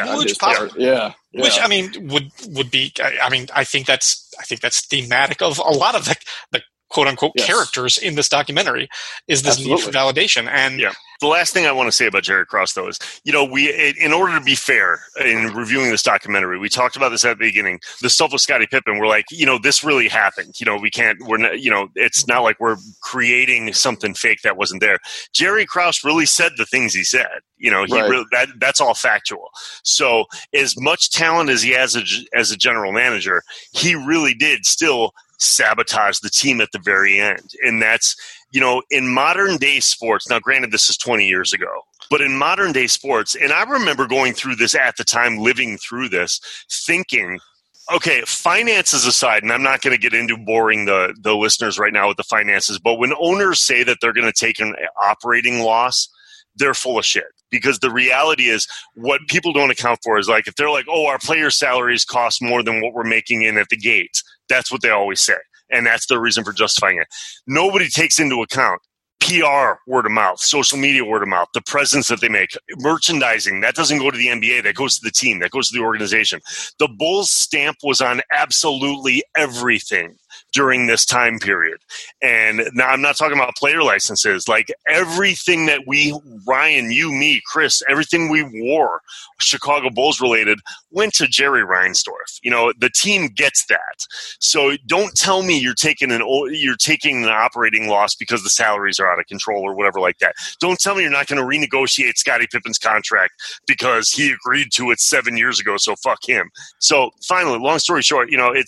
[SPEAKER 1] Which I mean would be. I mean, I think that's thematic of a lot of the quote unquote characters in this documentary is this need for validation. And
[SPEAKER 2] the last thing I want to say about Jerry Krause, though, is, you know, in order to be fair in reviewing this documentary, we talked about this at the beginning. The stuff with Scottie Pippen, we're like, you know, this really happened. You know, we're not, you know, it's not like we're creating something fake that wasn't there. Jerry Krause really said the things he said. You know, really, that's all factual. So as much talent as he has as a general manager, he really did still sabotage the team at the very end. And that's, in modern day sports, now granted this is 20 years ago, but in modern day sports, and I remember going through this at the time, living through this, thinking, okay, finances aside, and I'm not going to get into boring the listeners right now with the finances, but when owners say that they're going to take an operating loss, they're full of shit. Because the reality is, what people don't account for is, like, if they're like, oh, our players' salaries cost more than what we're making in at the gate, that's what they always say. And that's their reason for justifying it. Nobody takes into account PR, word of mouth, social media, word of mouth, the presence that they make, merchandising. That doesn't go to the NBA. That goes to the team. That goes to the organization. The Bulls stamp was on absolutely everything during this time period. And now I'm not talking about player licenses. Like, everything that we, Ryan, you, me, Chris, everything we wore, Chicago Bulls related, went to Jerry Reinsdorf. The team gets that. So don't tell me you're taking an operating loss because the salaries are out of control or whatever like that. Don't tell me you're not going to renegotiate Scottie Pippen's contract because he agreed to it 7 years ago, so fuck him. So finally, long story short,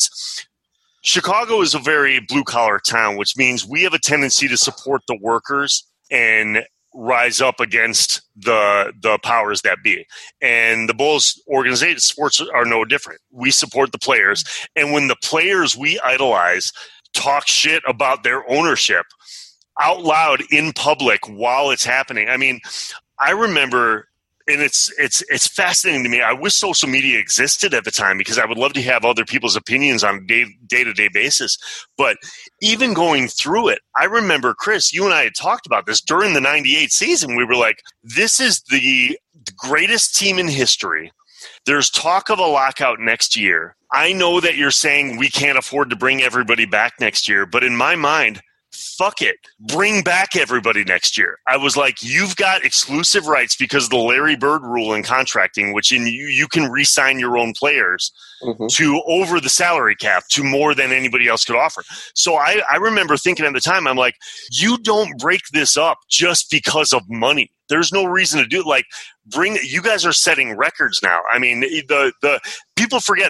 [SPEAKER 2] Chicago is a very blue-collar town, which means we have a tendency to support the workers and rise up against the powers that be. And the Bulls organization sports are no different. We support the players. And when the players we idolize talk shit about their ownership out loud in public while it's happening, I mean, I remember... And it's fascinating to me. I wish social media existed at the time, because I would love to have other people's opinions on a day-to-day basis. But even going through it, I remember, Chris, you and I had talked about this during the 98 season. We were like, this is the greatest team in history. There's talk of a lockout next year. I know that you're saying we can't afford to bring everybody back next year, but in my mind, fuck it. Bring back everybody next year. I was like, you've got exclusive rights because of the Larry Bird rule in contracting, which you can re-sign your own players to over the salary cap to more than anybody else could offer. So I remember thinking at the time, I'm like, you don't break this up just because of money. There's no reason to do it. Like, you guys are setting records now. I mean, the people forget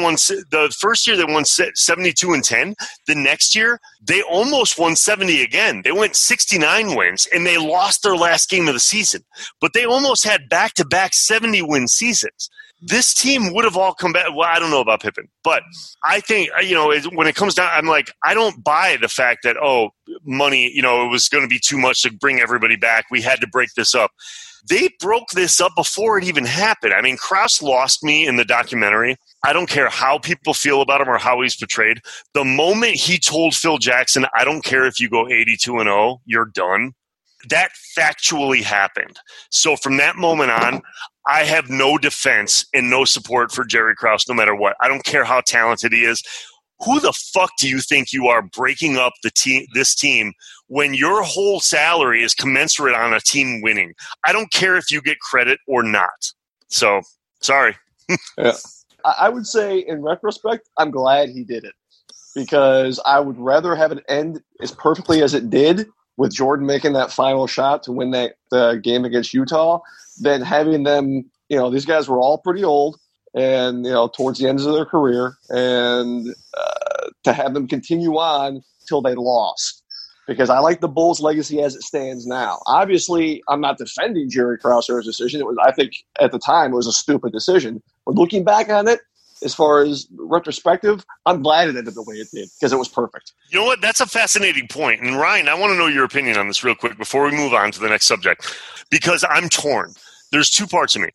[SPEAKER 2] the first year they won 72-10. The next year they almost won 70 again. They went 69 wins and they lost their last game of the season, but they almost had back-to-back 70-win seasons. This team would have all come back. Well, I don't know about Pippen, but I think, when it comes down, I'm like, I don't buy the fact that, money, it was going to be too much to bring everybody back. We had to break this up. They broke this up before it even happened. I mean, Krause lost me in the documentary. I don't care how people feel about him or how he's portrayed. The moment he told Phil Jackson, I don't care if you go 82-0, you're done. That factually happened. So from that moment on, I have no defense and no support for Jerry Krause no matter what. I don't care how talented he is. Who the fuck do you think you are breaking up this team when your whole salary is commensurate on a team winning? I don't care if you get credit or not. So, sorry.
[SPEAKER 3] Yeah. I would say, in retrospect, I'm glad he did it, because I would rather have it end as perfectly as it did with Jordan making that final shot to win the game against Utah than having them, these guys were all pretty old and, towards the ends of their career, and to have them continue on till they lost. Because I like the Bulls' legacy as it stands now. Obviously, I'm not defending Jerry Krause's decision. I think at the time it was a stupid decision. But looking back on it, as far as retrospective, I'm glad it ended the way it did, because it was perfect.
[SPEAKER 2] You know what? That's a fascinating point. And Ryan, I want to know your opinion on this real quick before we move on to the next subject, because I'm torn. There's two parts of me.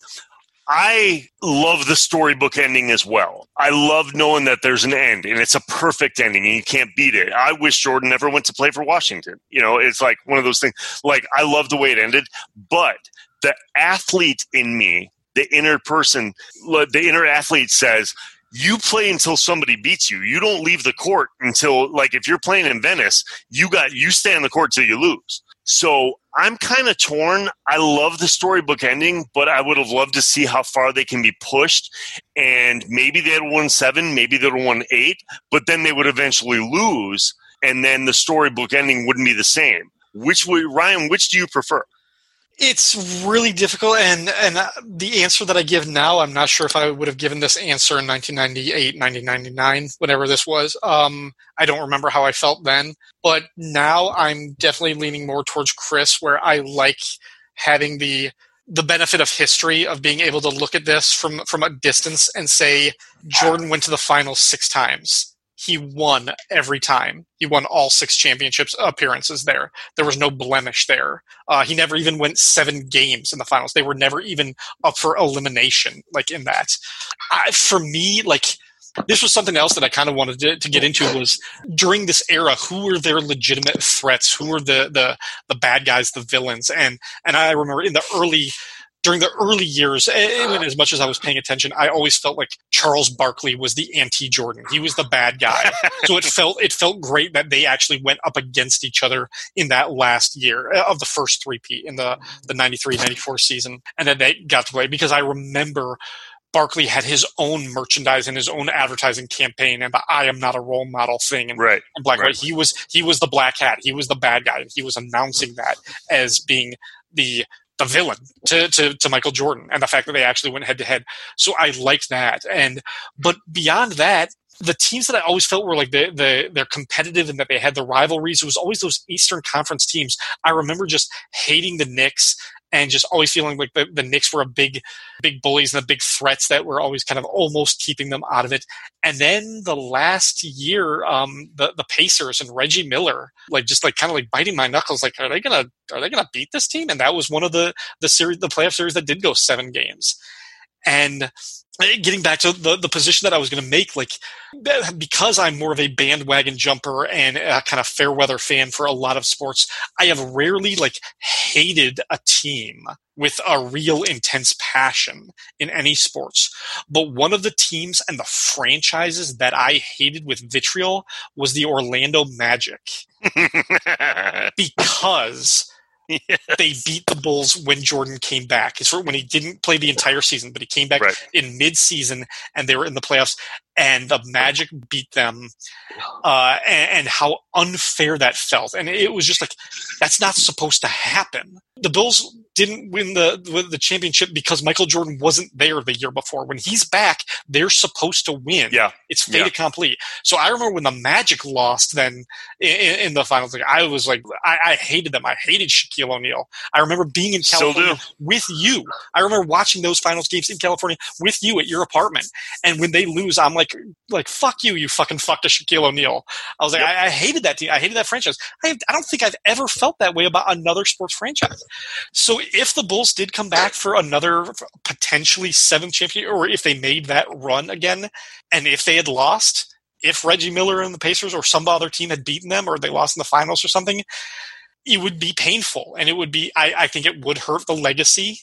[SPEAKER 2] I love the storybook ending as well. I love knowing that there's an end, and it's a perfect ending, and you can't beat it. I wish Jordan never went to play for Washington. It's like one of those things. Like, I love the way it ended, but the athlete in me, the inner person, the inner athlete says, you play until somebody beats you. You don't leave the court until, like, if you're playing in Venice, you stay on the court till you lose. So I'm kind of torn. I love the storybook ending, but I would have loved to see how far they can be pushed. And maybe they had won 7, maybe they would have won 8, but then they would eventually lose, and then the storybook ending wouldn't be the same. Ryan, which do you prefer?
[SPEAKER 1] It's really difficult, and the answer that I give now, I'm not sure if I would have given this answer in 1998, 1999, whatever this was. I don't remember how I felt then, but now I'm definitely leaning more towards Chris, where I like having the benefit of history of being able to look at this from a distance and say Jordan went to the finals 6 times. He won every time. He won all 6 championships appearances there. There was no blemish there. He never even went 7 games in the finals. They were never even up for elimination, like in that. For me, like, this was something else that I kind of wanted to get into was during this era, who were their legitimate threats? Who were the bad guys, the villains? And I remember during the early years, even as much as I was paying attention, I always felt like Charles Barkley was the anti-Jordan. He was the bad guy. So it felt great that they actually went up against each other in that last year of the first three-peat in the 93-94 season, and that they got to play, because I remember Barkley had his own merchandise and his own advertising campaign, and the "I am not a role model" thing, and black and white. He was the black hat. He was the bad guy, and he was announcing that as being the villain to Michael Jordan, and the fact that they actually went head to head. So I liked that. But beyond that, the teams that I always felt were like they're competitive and that they had the rivalries, it was always those Eastern Conference teams. I remember just hating the Knicks and just always feeling like the Knicks were big bullies and the big threats that were always kind of almost keeping them out of it. And then the last year, the Pacers and Reggie Miller, like just like kind of like biting my knuckles, like are they gonna beat this team? And that was one of the playoff series that did go 7 games. And getting back to the position that I was going to make, like, because I'm more of a bandwagon jumper and a kind of fair weather fan for a lot of sports, I have rarely like hated a team with a real intense passion in any sports. But one of the teams and the franchises that I hated with vitriol was the Orlando Magic. Because they beat the Bulls when Jordan came back. It's when he didn't play the entire season, but he came back in mid-season, and they were in the playoffs, and the Magic beat them, and how unfair that felt. And it was just like, that's not supposed to happen. The Bulls didn't win the championship because Michael Jordan wasn't there the year before. When he's back, they're supposed to win. Yeah. It's fait accompli. So I remember when the Magic lost then in the finals, like, I was like, I hated them. I hated Shaquille O'Neal. I remember being in California with you. I remember watching those finals games in California with you at your apartment. And when they lose, I'm like fuck you fucking fucked a Shaquille O'Neal. I was like, I hated that team. I hated that franchise. I don't think I've ever felt that way about another sports franchise. So if the Bulls did come back for another potentially 7th championship, or if they made that run again, and if they had lost, if Reggie Miller and the Pacers or some other team had beaten them, or they lost in the finals or something, it would be painful. And it would be, I think it would hurt the legacy.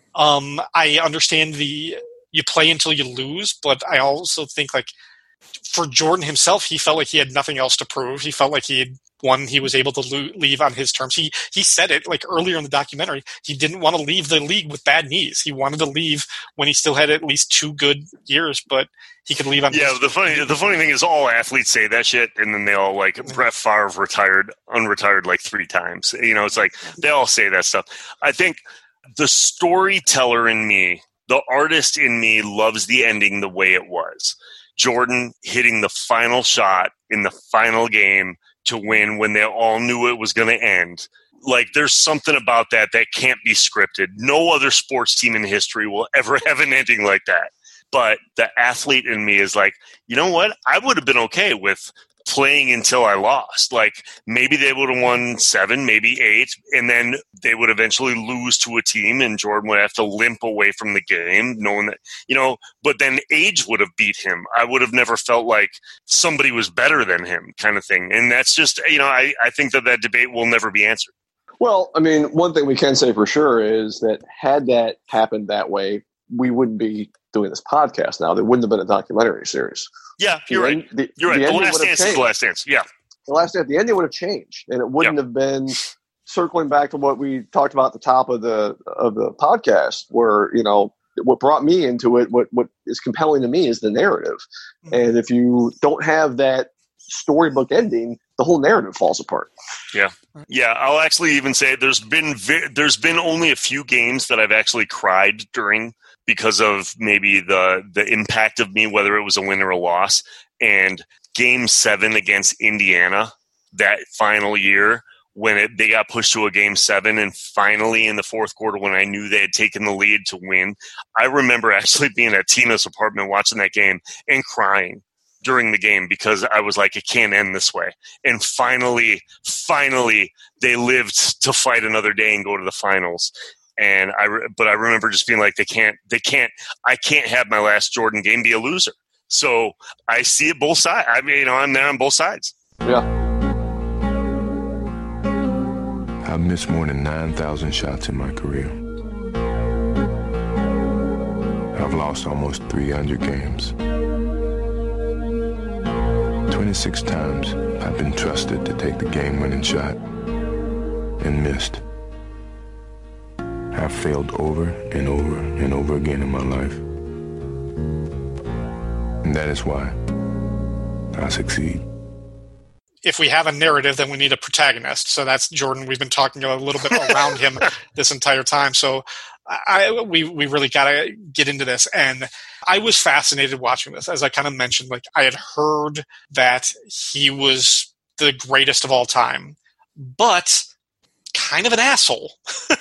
[SPEAKER 1] I understand you play until you lose, but I also think, like, for Jordan himself, he felt like he had nothing else to prove. He felt like he had won. He was able to leave on his terms. He said it like earlier in the documentary. He didn't want to leave the league with bad knees. He wanted to leave when he still had at least 2 good years, but he could leave on.
[SPEAKER 2] Yeah, the funny thing is, all athletes say that shit, and then they all, like, Brett Favre unretired like 3 times. You know, it's like they all say that stuff. I think the storyteller in me, the artist in me, loves the ending the way it was. Jordan hitting the final shot in the final game to win when they all knew it was going to end. Like, there's something about that can't be scripted. No other sports team in history will ever have an ending like that. But the athlete in me is like, you know what? I would have been okay with playing until I lost. Like, maybe they would have won 7, maybe 8, and then they would eventually lose to a team, and Jordan would have to limp away from the game, knowing that, you know, but then age would have beat him. I would have never felt like somebody was better than him, kind of thing. And that's just, you know, I think that debate will never be answered.
[SPEAKER 3] Well, I mean, one thing we can say for sure is that had that happened that way, we wouldn't be doing this podcast now. There wouldn't have been a documentary series.
[SPEAKER 2] Yeah, you're right. You're right. The Last Dance is The Last Dance. Yeah.
[SPEAKER 3] The Last Dance, the ending would have changed, and it wouldn't have been circling back to what we talked about at the top of the podcast, where, you know, what brought me into it, what is compelling to me is the narrative. Mm-hmm. And if you don't have that storybook ending, the whole narrative falls apart.
[SPEAKER 2] Yeah. I'll actually even say there's been only a few games that I've actually cried during because of maybe the impact of me, whether it was a win or a loss. And Game 7 against Indiana that final year, when they got pushed to a Game 7, and finally in the fourth quarter when I knew they had taken the lead to win, I remember actually being at Tina's apartment watching that game and crying during the game because I was like, it can't end this way. And finally, they lived to fight another day and go to the finals. And I remember just being like, I can't have my last Jordan game be a loser. So I see it both sides. I mean, I'm there on both sides.
[SPEAKER 3] Yeah.
[SPEAKER 4] I've missed more than 9,000 shots in my career. I've lost almost 300 games. 26 times I've been trusted to take the game-winning shot and missed. I've failed over and over and over again in my life. And that is why I succeed.
[SPEAKER 1] If we have a narrative, then we need a protagonist. So that's Jordan. We've been talking a little bit around him this entire time. So we really got to get into this. And I was fascinated watching this. As I kind of mentioned, like I had heard that he was the greatest of all time, but kind of an asshole.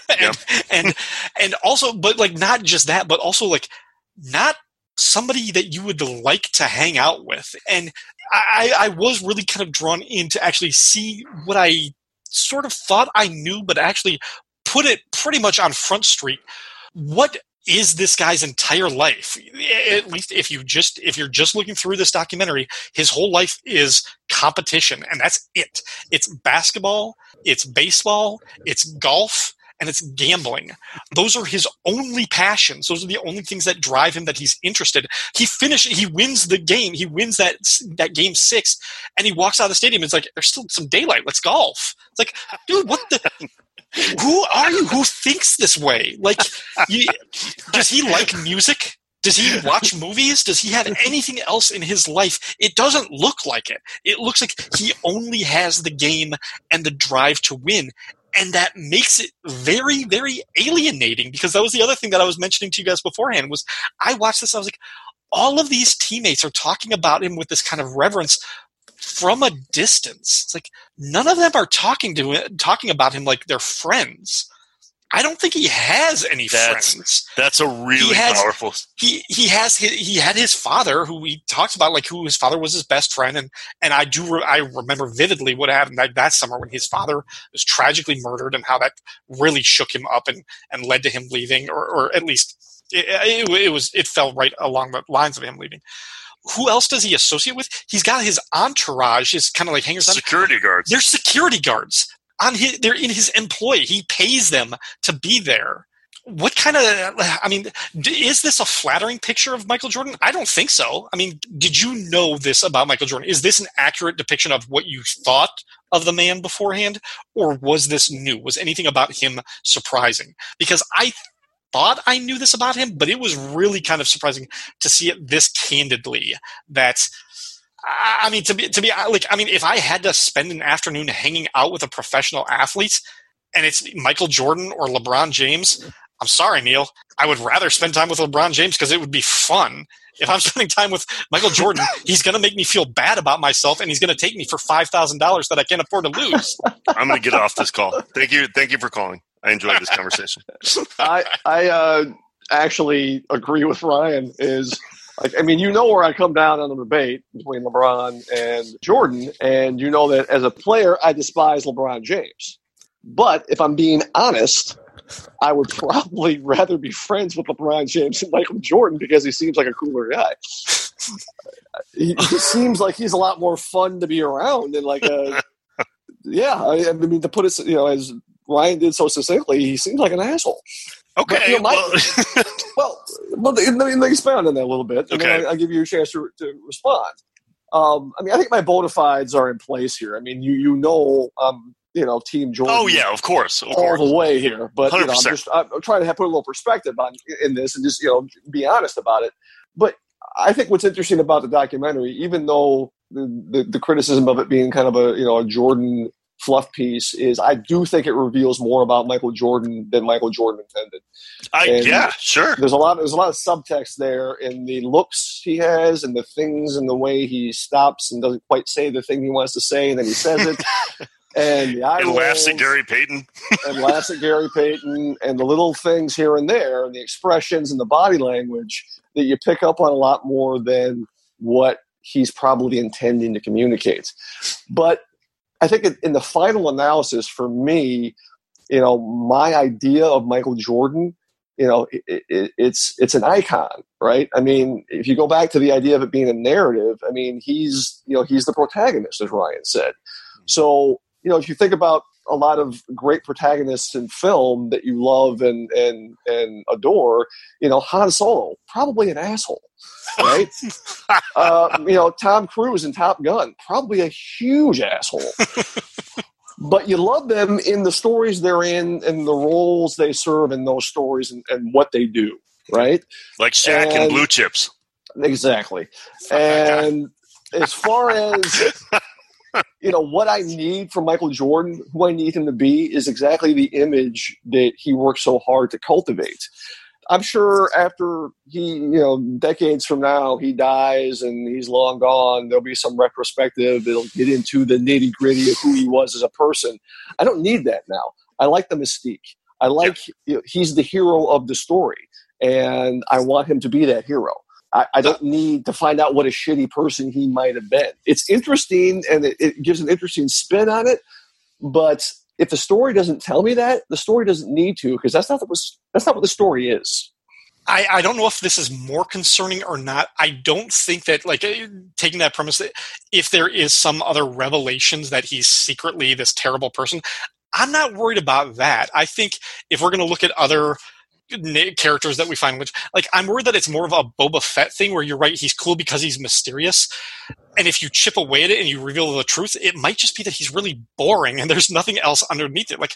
[SPEAKER 1] and also, but like not just that, but also like not somebody that you would like to hang out with. And I was really kind of drawn in to actually see what I sort of thought I knew, but actually put it pretty much on Front Street. What is this guy's entire life? At least if you're just looking through this documentary, his whole life is competition, and that's it. It's basketball, it's baseball, it's golf, and it's gambling. Those are his only passions. Those are the only things that drive him, that he's interested. He wins the game. He wins that Game 6, and he walks out of the stadium. It's like, there's still some daylight. Let's golf. It's like, dude, what the... Who are you? Who thinks this way? Like, does he like music? Does he watch movies? Does he have anything else in his life? It doesn't look like it. It looks like he only has the game and the drive to win. And that makes it very, very alienating, because that was the other thing that I was mentioning to you guys beforehand. Was I watched this, I was like, all of these teammates are talking about him with this kind of reverence from a distance. It's like none of them are talking about him like they're friends. I don't think he has any friends.
[SPEAKER 2] That's a really powerful.
[SPEAKER 1] He had his father, who he talks about, like who his father was his best friend, and I remember vividly what happened that summer when his father was tragically murdered, and how that really shook him up and led to him leaving, or at least it fell right along the lines of him leaving. Who else does he associate with? He's got his entourage, his kind of like hangers on.
[SPEAKER 2] Security guards.
[SPEAKER 1] They're security guards. They're in his employ. He pays them to be there. What kind of, I mean, is this a flattering picture of Michael Jordan? I don't think so. I mean, did you know this about Michael Jordan? Is this an accurate depiction of what you thought of the man beforehand? Or was this new? Was anything about him surprising? Because I thought I knew this about him, but it was really kind of surprising to see it this candidly. That, I mean, to be like, I mean, if I had to spend an afternoon hanging out with a professional athlete, and it's Michael Jordan or LeBron James, I'm sorry, Neil, I would rather spend time with LeBron James because it would be fun. If I'm spending time with Michael Jordan, he's going to make me feel bad about myself, and he's going to take me for $5,000 that I can't afford to lose.
[SPEAKER 2] I'm going to get off this call. Thank you for calling. I enjoyed this conversation.
[SPEAKER 3] I actually agree with Ryan. Is like, I mean, you know where I come down on the debate between LeBron and Jordan, and you know that as a player, I despise LeBron James. But if I'm being honest, I would probably rather be friends with LeBron James than Michael Jordan, because he seems like a cooler guy. He seems like he's a lot more fun to be around, and like I mean, to put it, as Ryan did so succinctly, he seems like an asshole.
[SPEAKER 2] Okay.
[SPEAKER 3] But, well, let me expound on that a little bit, and
[SPEAKER 2] okay.
[SPEAKER 3] then I'll give you a chance to respond. I mean, I think my bona fides are in place here. I mean, Team Jordan.
[SPEAKER 2] Oh yeah, of course.
[SPEAKER 3] All the way here. But I'm trying to put a little perspective in this, and just be honest about it. But I think what's interesting about the documentary, even though the criticism of it being kind of a Jordan fluff piece is I do think it reveals more about Michael Jordan than Michael Jordan intended.
[SPEAKER 2] Yeah, sure.
[SPEAKER 3] There's a lot of subtext there in the looks he has and the things and the way he stops and doesn't quite say the thing he wants to say and then he says it. And the eye rolls,
[SPEAKER 2] laughs at Gary Payton.
[SPEAKER 3] And laughs at Gary Payton and the little things here and there and the expressions and the body language that you pick up on a lot more than what he's probably intending to communicate. But I think in the final analysis for me, my idea of Michael Jordan, it's an icon, right? I mean, if you go back to the idea of it being a narrative, I mean, he's the protagonist, as Ryan said. So, if you think about a lot of great protagonists in film that you love and adore, Han Solo, probably an asshole, right? Tom Cruise in Top Gun, probably a huge asshole. But you love them in the stories they're in and the roles they serve in those stories and what they do, right?
[SPEAKER 2] Like Shaq and Blue Chips.
[SPEAKER 3] Exactly. And as far as... what I need from Michael Jordan, who I need him to be, is exactly the image that he worked so hard to cultivate. I'm sure after he, decades from now, he dies and he's long gone, there'll be some retrospective that'll get into the nitty gritty of who he was as a person. I don't need that now. I like the mystique. I like, he's the hero of the story, and I want him to be that hero. I don't need to find out what a shitty person he might have been. It's interesting, and it gives an interesting spin on it. But if the story doesn't tell me that, the story doesn't need to, because that's not what the story is.
[SPEAKER 1] I don't know if this is more concerning or not. I don't think that, taking that premise, that if there is some other revelations that he's secretly this terrible person, I'm not worried about that. I think if we're going to look at other characters that we find, which I'm worried that it's more of a Boba Fett thing where you're right, he's cool because he's mysterious, and if you chip away at it and you reveal the truth, it might just be that he's really boring and there's nothing else underneath it.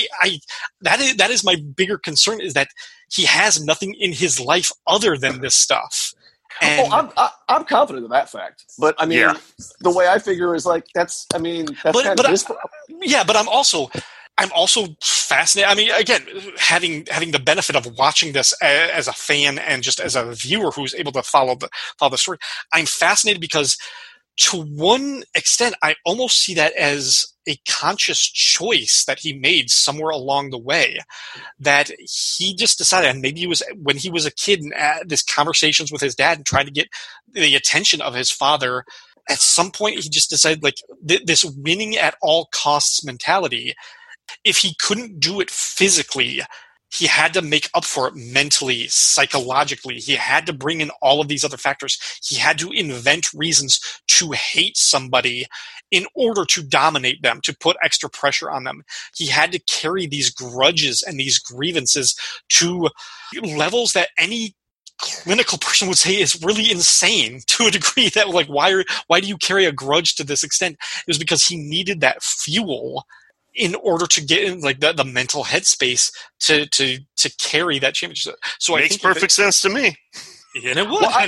[SPEAKER 1] That is my bigger concern, is that he has nothing in his life other than this stuff. And
[SPEAKER 3] I'm confident of that fact, but I mean, the way I figure is that's kind of his problem.
[SPEAKER 1] Yeah, but I'm also fascinated. I mean, again, having the benefit of watching this as a fan and just as a viewer who's able to follow the story, I'm fascinated because, to one extent, I almost see that as a conscious choice that he made somewhere along the way, that he just decided, and maybe it was when he was a kid and this conversations with his dad and trying to get the attention of his father. At some point, he just decided, this winning at all costs mentality. If he couldn't do it physically, he had to make up for it mentally, psychologically. He had to bring in all of these other factors. He had to invent reasons to hate somebody in order to dominate them, to put extra pressure on them. He had to carry these grudges and these grievances to levels that any clinical person would say is really insane, to a degree that, why do you carry a grudge to this extent? It was because he needed that fuel in order to get in the mental headspace to carry that championship. So
[SPEAKER 2] makes perfect sense to me.
[SPEAKER 1] And it would.
[SPEAKER 3] Well,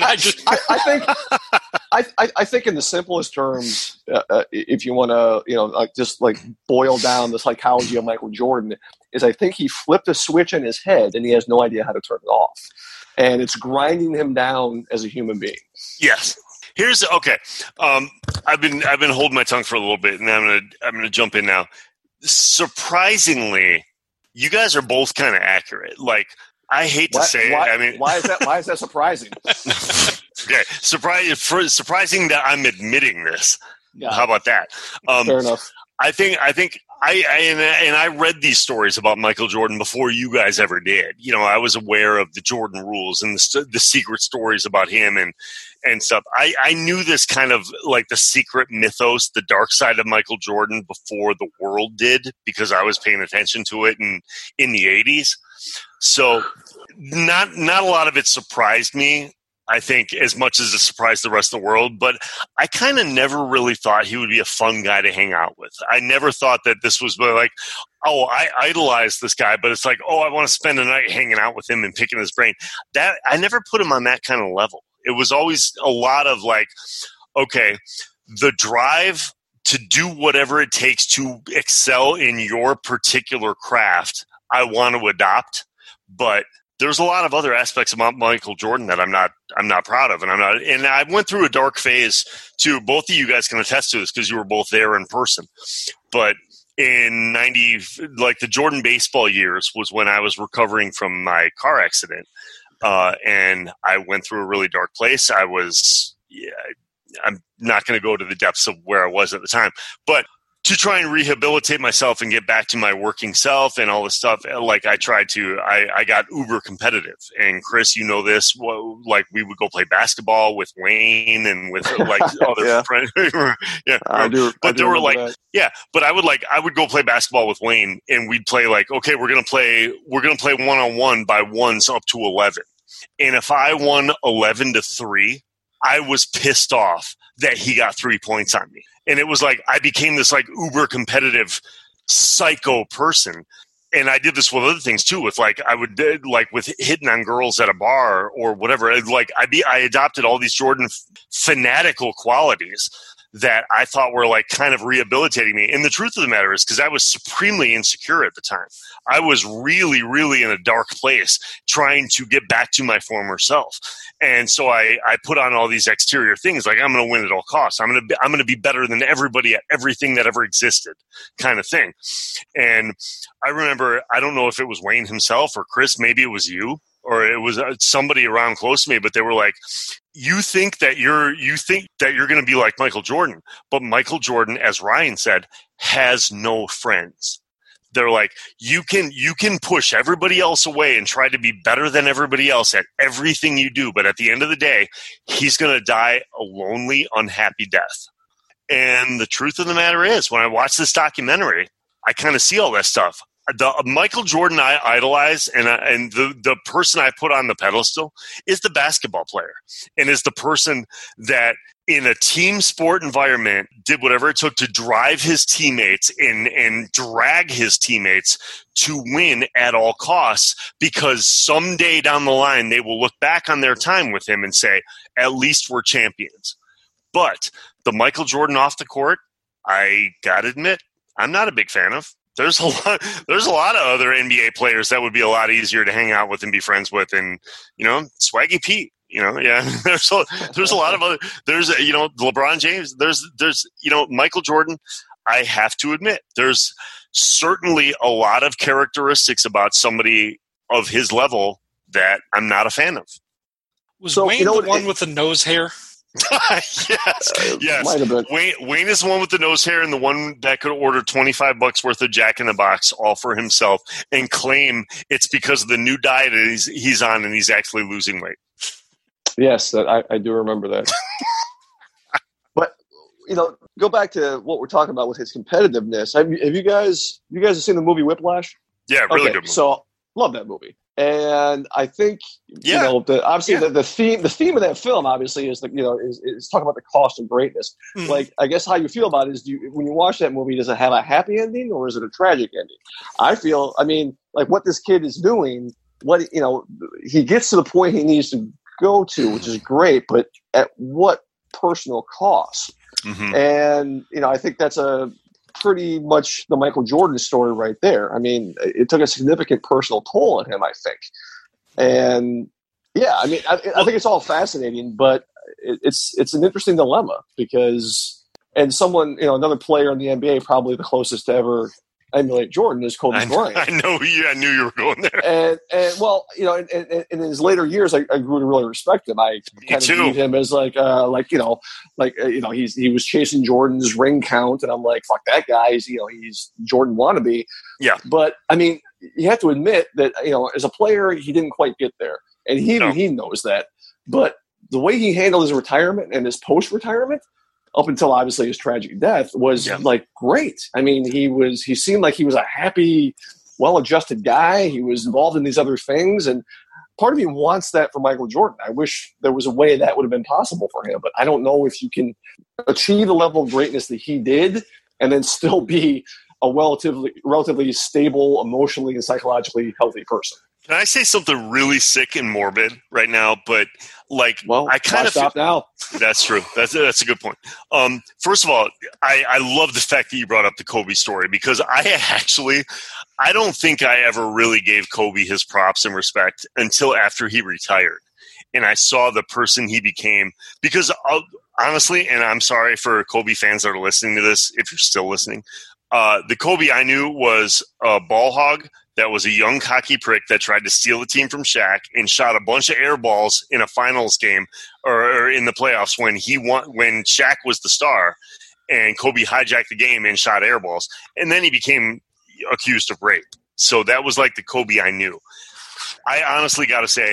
[SPEAKER 3] I think in the simplest terms, if you want to, boil down the psychology of Michael Jordan, is I think he flipped a switch in his head and he has no idea how to turn it off, and it's grinding him down as a human being.
[SPEAKER 2] Yes. Here's okay. I've been holding my tongue for a little bit, and I'm gonna jump in now. Surprisingly, you guys are both kind of accurate. I hate to say it. I mean,
[SPEAKER 3] why is that surprising?
[SPEAKER 2] Okay, surprising that I'm admitting this. Yeah. How about that?
[SPEAKER 3] Fair enough.
[SPEAKER 2] I think I read these stories about Michael Jordan before you guys ever did. I was aware of the Jordan rules and the secret stories about him and stuff. I knew this kind of the secret mythos, the dark side of Michael Jordan before the world did, because I was paying attention to it in the 80s. So not a lot of it surprised me, I think, as much as it surprised the rest of the world. But I kind of never really thought he would be a fun guy to hang out with. I never thought that this was I idolize this guy, but it's I want to spend a night hanging out with him and picking his brain. That I never put him on that kind of level. It was always a lot of okay, the drive to do whatever it takes to excel in your particular craft, I want to adopt. But there's a lot of other aspects of Michael Jordan that I'm not proud of, and I went through a dark phase too. Both of you guys can attest to this because you were both there in person. But in the Jordan baseball years was when I was recovering from my car accident, and I went through a really dark place. I'm not going to go to the depths of where I was at the time, but to try and rehabilitate myself and get back to my working self and all this stuff, like I got uber competitive. And Chris, you know this, like we would go play basketball with Wayne and with like other friends. Yeah,
[SPEAKER 3] I do.
[SPEAKER 2] But there were like, that. Yeah, but I would go play basketball with Wayne, and we'd play like, okay, we're gonna play 1-on-1 by ones up to 11, and if I won 11-3, I was pissed off that he got 3 points on me. And it was like I became this like uber competitive psycho person. And I did this with other things too, with like I would like with hitting on girls at a bar or whatever. Like I adopted all these Jordan fanatical qualities that I thought were like kind of rehabilitating me. And the truth of the matter is, because I was supremely insecure at the time, I was really, really in a dark place trying to get back to my former self. And so I put on all these exterior things like I'm going to win at all costs. I'm going to be better than everybody at everything that ever existed, kind of thing. And I remember, I don't know if it was Wayne himself or Chris, maybe it was you or it was somebody around close to me, but they were like, you think that you're going to be like Michael Jordan, but Michael Jordan, as Ryan said, has no friends. They're like, you can push everybody else away and try to be better than everybody else at everything you do, but at the end of the day, he's going to die a lonely, unhappy death. And the truth of the matter is, when I watch this documentary, I kind of see all that stuff. The Michael Jordan I idolize and the person I put on the pedestal is the basketball player, and is the person that in a team sport environment did whatever it took to drive his teammates and drag his teammates to win at all costs, because someday down the line they will look back on their time with him and say, at least we're champions. But the Michael Jordan off the court, I gotta admit, I'm not a big fan of. There's a lot of other NBA players that would be a lot easier to hang out with and be friends with, and Swaggy Pete, there's a lot of other, LeBron James, there's Michael Jordan. I have to admit, there's certainly a lot of characteristics about somebody of his level that I'm not a fan of.
[SPEAKER 1] Was Wayne the one with the nose hair?
[SPEAKER 2] Yes.
[SPEAKER 3] Might have been.
[SPEAKER 2] Wayne is the one with the nose hair and the one that could order $25 worth of Jack in the Box all for himself and claim it's because of the new diet he's on and he's actually losing weight.
[SPEAKER 3] Yes, I do remember that. But go back to what we're talking about with his competitiveness. Have you guys seen the movie Whiplash?
[SPEAKER 2] Yeah, really good movie.
[SPEAKER 3] So love that movie. And I think the theme of that film obviously is is talking about the cost of greatness. Mm-hmm. Like, I guess how you feel about it is, when you watch that movie, does it have a happy ending or is it a tragic ending? I feel, like what this kid is doing, he gets to the point he needs to go to, which is great, but at what personal cost? Mm-hmm. And I think that's a pretty much the Michael Jordan story right there. It took a significant personal toll on him, I think. And I think it's all fascinating, but it's an interesting dilemma because, and someone, another player in the NBA, probably the closest to ever emulate Jordan, is Kobe Bryant.
[SPEAKER 2] I knew you were going there.
[SPEAKER 3] And well, in his later years, I grew to really respect him. I kind of viewed him as he was chasing Jordan's ring count, and I'm like, fuck that guy. He's Jordan wannabe. Yeah. But you have to admit that as a player, he didn't quite get there, and he knows that. But the way he handled his retirement and his post-retirement, up until obviously his tragic death, was great. He seemed like he was a happy, well-adjusted guy. He was involved in these other things, and part of me wants that for Michael Jordan. I wish there was a way that would have been possible for him, but I don't know if you can achieve the level of greatness that he did and then still be a relatively stable, emotionally and psychologically healthy person.
[SPEAKER 2] Can I say something really sick and morbid right now? But
[SPEAKER 3] Well,
[SPEAKER 2] I kind of
[SPEAKER 3] stop now.
[SPEAKER 2] That's true. That's a good point. First of all, I love the fact that you brought up the Kobe story, because I don't think I ever really gave Kobe his props and respect until after he retired, and I saw the person he became. Because honestly, and I'm sorry for Kobe fans that are listening to this, if you're still listening, the Kobe I knew was a ball hog that was a young cocky prick that tried to steal the team from Shaq and shot a bunch of air balls in a finals game or in the playoffs when Shaq was the star, and Kobe hijacked the game and shot air balls. And then he became accused of rape. So that was like the Kobe I knew. I honestly got to say,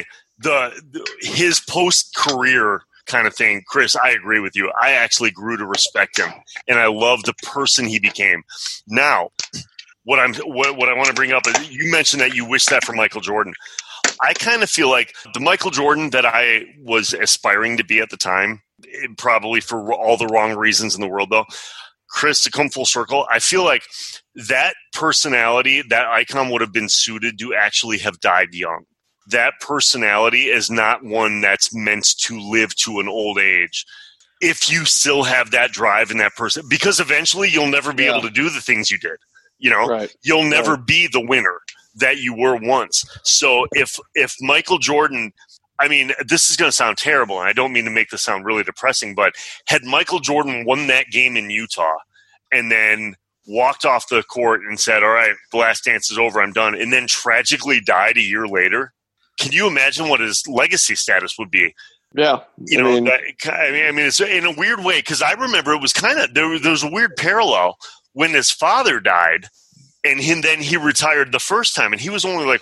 [SPEAKER 2] his post-career kind of thing, Chris, I agree with you. I actually grew to respect him, and I love the person he became. Now, what I want to bring up is, you mentioned that you wish that for Michael Jordan. I kind of feel like the Michael Jordan that I was aspiring to be at the time, probably for all the wrong reasons in the world, though, Chris, to come full circle, I feel like that personality, that icon would have been suited to actually have died young. That personality is not one that's meant to live to an old age. If you still have that drive in that person, because eventually you'll never be able to do the things you did. Right. You'll never be the winner that you were once. So if Michael Jordan, I mean, this is going to sound terrible, and I don't mean to make this sound really depressing, but had Michael Jordan won that game in Utah and then walked off the court and said, all right, the last dance is over, I'm done, and then tragically died a year later, can you imagine what his legacy status would be?
[SPEAKER 3] Yeah.
[SPEAKER 2] It's in a weird way, because I remember it was kind of, there was a weird parallel when his father died, and then he retired the first time, and he was only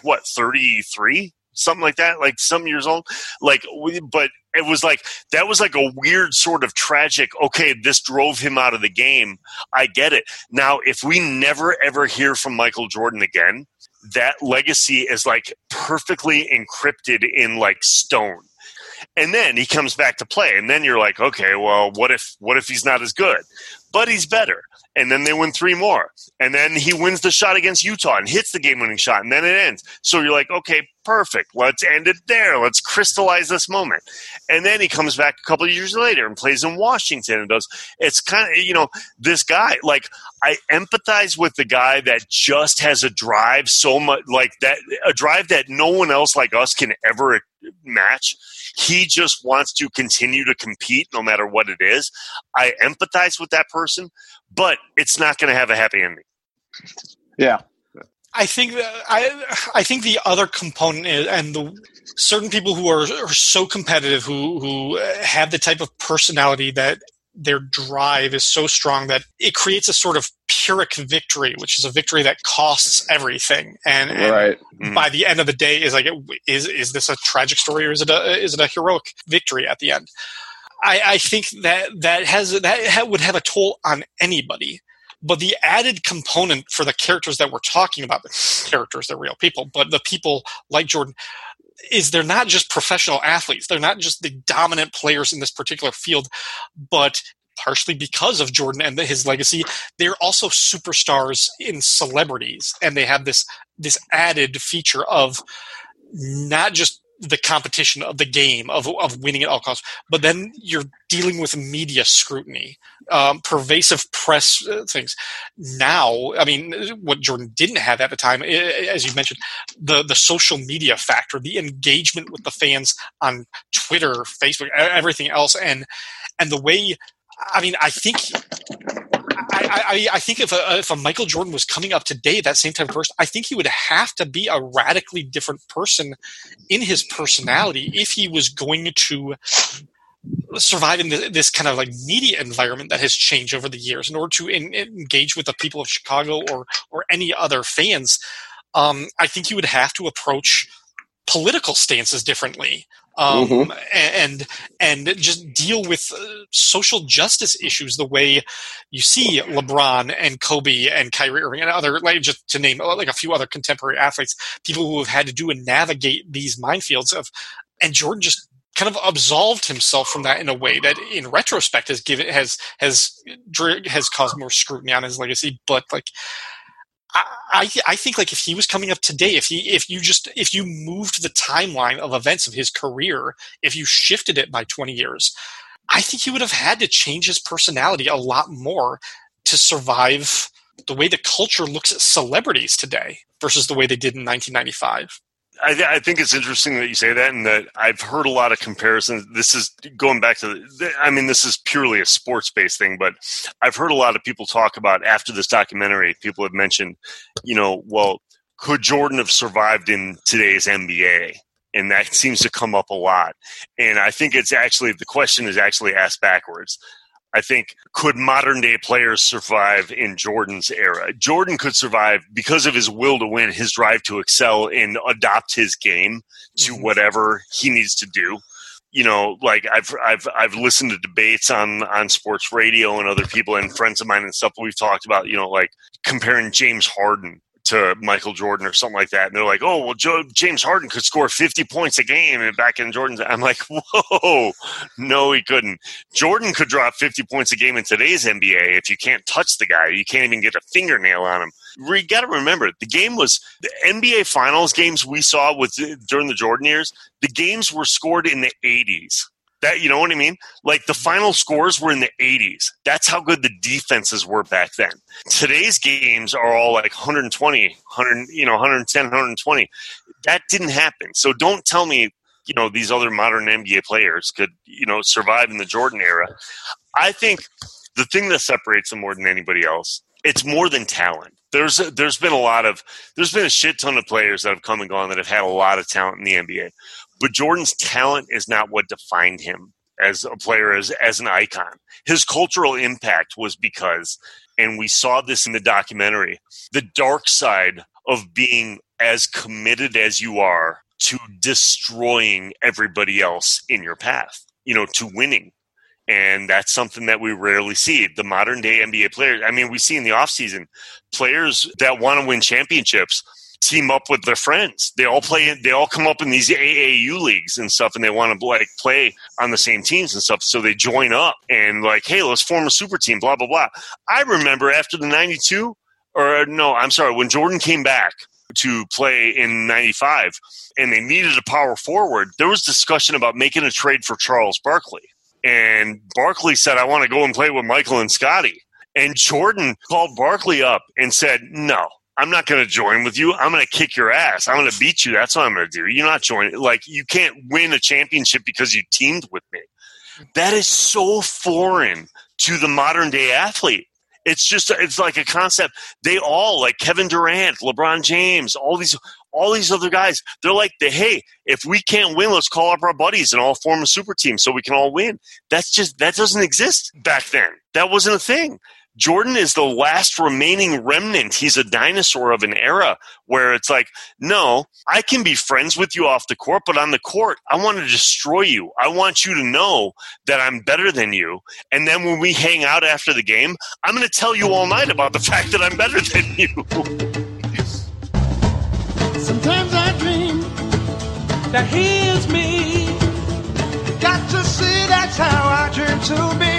[SPEAKER 2] 33? Something like that, some years old. But it was that was a weird sort of tragic, okay, this drove him out of the game. I get it. Now, if we never ever hear from Michael Jordan again, that legacy is perfectly encrypted in stone. And then he comes back to play, and then you're like, okay, well, what if he's not as good? But he's better. And then they win 3 more. And then he wins the shot against Utah and hits the game-winning shot, and then it ends. So you're like, okay, perfect. Let's end it there. Let's crystallize this moment. And then he comes back a couple of years later and plays in Washington and does – it's kind of, this guy, I empathize with the guy that just has a drive so much that, a drive that no one else like us can ever match. He just wants to continue to compete no matter what it is. I empathize with that person, but it's not going to have a happy ending.
[SPEAKER 3] Yeah.
[SPEAKER 1] I think the other component is, and the certain people who are so competitive, who have the type of personality that their drive is so strong that it creates a sort of Pyrrhic victory, which is a victory that costs everything. And
[SPEAKER 3] right.
[SPEAKER 1] By the end of the day, is this a tragic story, or is it a heroic victory at the end? I think that would have a toll on anybody. But the added component for the characters that we're talking about, the characters, they're real people, but the people like Jordan, is they're not just professional athletes. They're not just the dominant players in this particular field, but partially because of Jordan and his legacy, they're also superstars in celebrities. And they have this added feature of not just the competition of the game of winning at all costs, but then you're dealing with media scrutiny, pervasive press things. Now, I mean, what Jordan didn't have at the time, as you mentioned, the social media factor, the engagement with the fans on Twitter, Facebook, everything else, and the way. I mean, I think if a Michael Jordan was coming up today, that same type of person, I think he would have to be a radically different person in his personality if he was going to survive in this kind of media environment that has changed over the years in order to engage with the people of Chicago or any other fans. I think he would have to approach political stances differently. And just deal with social justice issues the way you see LeBron and Kobe and Kyrie Irving and other, just to name a few other contemporary athletes, people who have had to do and navigate these minefields and Jordan just kind of absolved himself from that in a way that, in retrospect, has caused more scrutiny on his legacy. But I think like if he was coming up today, if you moved the timeline of events of his career, if you shifted it by 20 years, I think he would have had to change his personality a lot more to survive the way the culture looks at celebrities today versus the way they did in 1995.
[SPEAKER 2] I think it's interesting that you say that, and that I've heard a lot of comparisons. This is going back to this is purely a sports-based thing, but I've heard a lot of people talk about after this documentary, people have mentioned, well, could Jordan have survived in today's NBA? And that seems to come up a lot. And I think the question is actually asked backwards. I think, could modern-day players survive in Jordan's era? Jordan could survive because of his will to win, his drive to excel and adopt his game to whatever he needs to do. Like I've listened to debates on sports radio and other people and friends of mine and stuff. We've talked about, like comparing James Harden to Michael Jordan or something like that. And they're like, oh, well, James Harden could score 50 points a game and back in Jordan's. I'm like, whoa, no, he couldn't. Jordan could drop 50 points a game in today's NBA. If you can't touch the guy, you can't even get a fingernail on him. You got to remember, the NBA Finals games we saw during the Jordan years, the games were scored in the 80s. That, you know what I mean? Like the final scores were in the 80s. That's how good the defenses were back then. Today's games are all like 120, 110, 120. That didn't happen. So don't tell me, these other modern NBA players could, survive in the Jordan era. I think the thing that separates them more than anybody else, it's more than talent. There's been a shit ton of players that have come and gone that have had a lot of talent in the NBA. But Jordan's talent is not what defined him as a player, as an icon. His cultural impact was because, and we saw this in the documentary, the dark side of being as committed as you are to destroying everybody else in your path, to winning. And that's something that we rarely see. The modern day NBA players, we see in the offseason, players that want to win championships team up with their friends. They all come up in these AAU leagues and stuff, and they want to play on the same teams and stuff. So they join up and hey, let's form a super team, blah, blah, blah. I remember after the when Jordan came back to play in 95 and they needed a power forward, there was discussion about making a trade for Charles Barkley. And Barkley said, I want to go and play with Michael and Scotty. And Jordan called Barkley up and said, no, I'm not going to join with you. I'm going to kick your ass. I'm going to beat you. That's what I'm going to do. You're not joining. You can't win a championship because you teamed with me. That is so foreign to the modern day athlete. It's like a concept. They all, like Kevin Durant, LeBron James, all these other guys, they're like, hey, if we can't win, let's call up our buddies and all form a super team so we can all win. That doesn't exist back then. That wasn't a thing. Jordan is the last remaining remnant. He's a dinosaur of an era where it's like, no, I can be friends with you off the court, but on the court, I want to destroy you. I want you to know that I'm better than you. And then when we hang out after the game, I'm going to tell you all night about the fact that I'm better than you.
[SPEAKER 6] Sometimes I dream that he is me. Got to see that's how I dream to be.